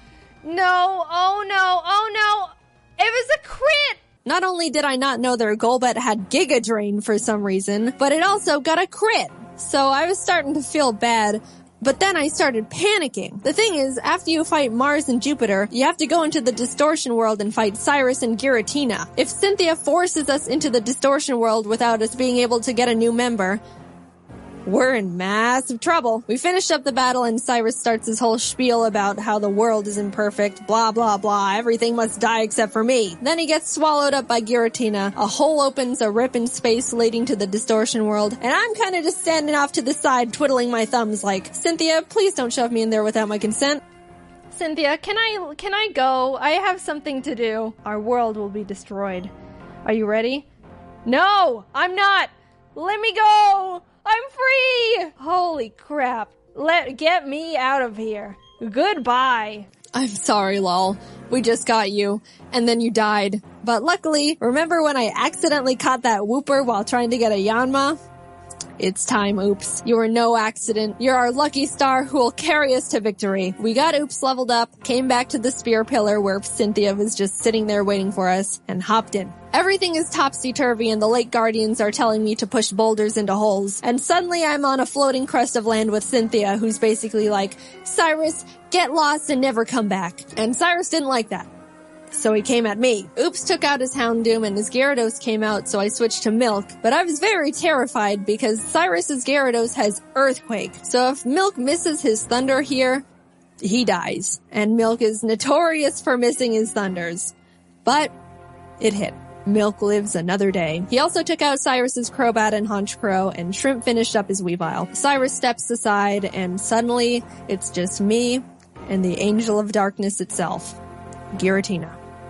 No, oh no, oh no! It was a crit! Not only did I not know their Golbat had Giga Drain for some reason, but it also got a crit. So I was starting to feel bad. But then I started panicking. The thing is, after you fight Mars and Jupiter, you have to go into the Distortion World and fight Cyrus and Giratina. If Cynthia forces us into the Distortion World without us being able to get a new member, we're in massive trouble. We finished up the battle and Cyrus starts his whole spiel about how the world is imperfect, blah blah blah, everything must die except for me. Then he gets swallowed up by Giratina, a hole opens, a rip in space leading to the Distortion World, and I'm kinda just standing off to the side twiddling my thumbs like, Cynthia, please don't shove me in there without my consent. Cynthia, can I go? I have something to do. Our world will be destroyed. Are you ready? No, I'm not! Let me go! I'm free! Holy crap. Get me out of here. Goodbye. I'm sorry, Lol. We just got you, and then you died. But luckily, remember when I accidentally caught that Wooper while trying to get a Yanma? It's time, Oops. You were no accident. You're our lucky star who will carry us to victory. We got Oops leveled up, came back to the Spear Pillar where Cynthia was just sitting there waiting for us, and hopped in. Everything is topsy-turvy and the Lake Guardians are telling me to push boulders into holes. And suddenly I'm on a floating crest of land with Cynthia, who's basically like, Cyrus, get lost and never come back. And Cyrus didn't like that. So he came at me. Oops took out his Houndoom and his Gyarados came out, so I switched to Milk. But I was very terrified because Cyrus's Gyarados has Earthquake. So if Milk misses his Thunder here, he dies. And Milk is notorious for missing his Thunders. But it hit. Milk lives another day. He also took out Cyrus's Crobat and Honchkrow, and Shrimp finished up his Weavile. Cyrus steps aside, and suddenly, it's just me and the Angel of Darkness itself, Giratina.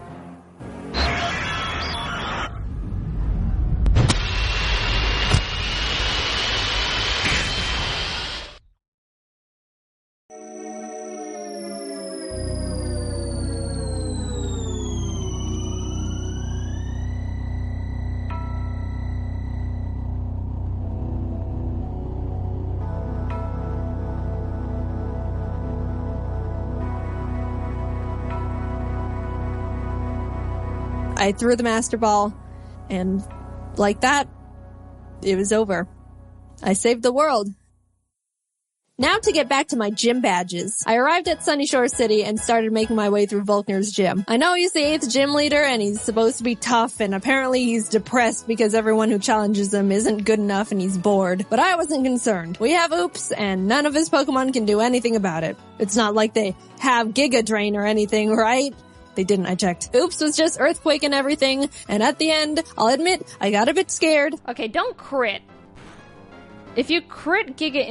I threw the Master Ball, and like that, it was over. I saved the world. Now to get back to my gym badges. I arrived at Sunyshore City and started making my way through Volkner's gym. I know he's the 8th gym leader and he's supposed to be tough, and apparently he's depressed because everyone who challenges him isn't good enough and he's bored. But I wasn't concerned. We have Oops and none of his Pokemon can do anything about it. It's not like they have Giga Drain or anything, right? They didn't, I checked. Oops was just Earthquake and everything, and at the end, I'll admit, I got a bit scared. Okay, don't crit. If you crit Giga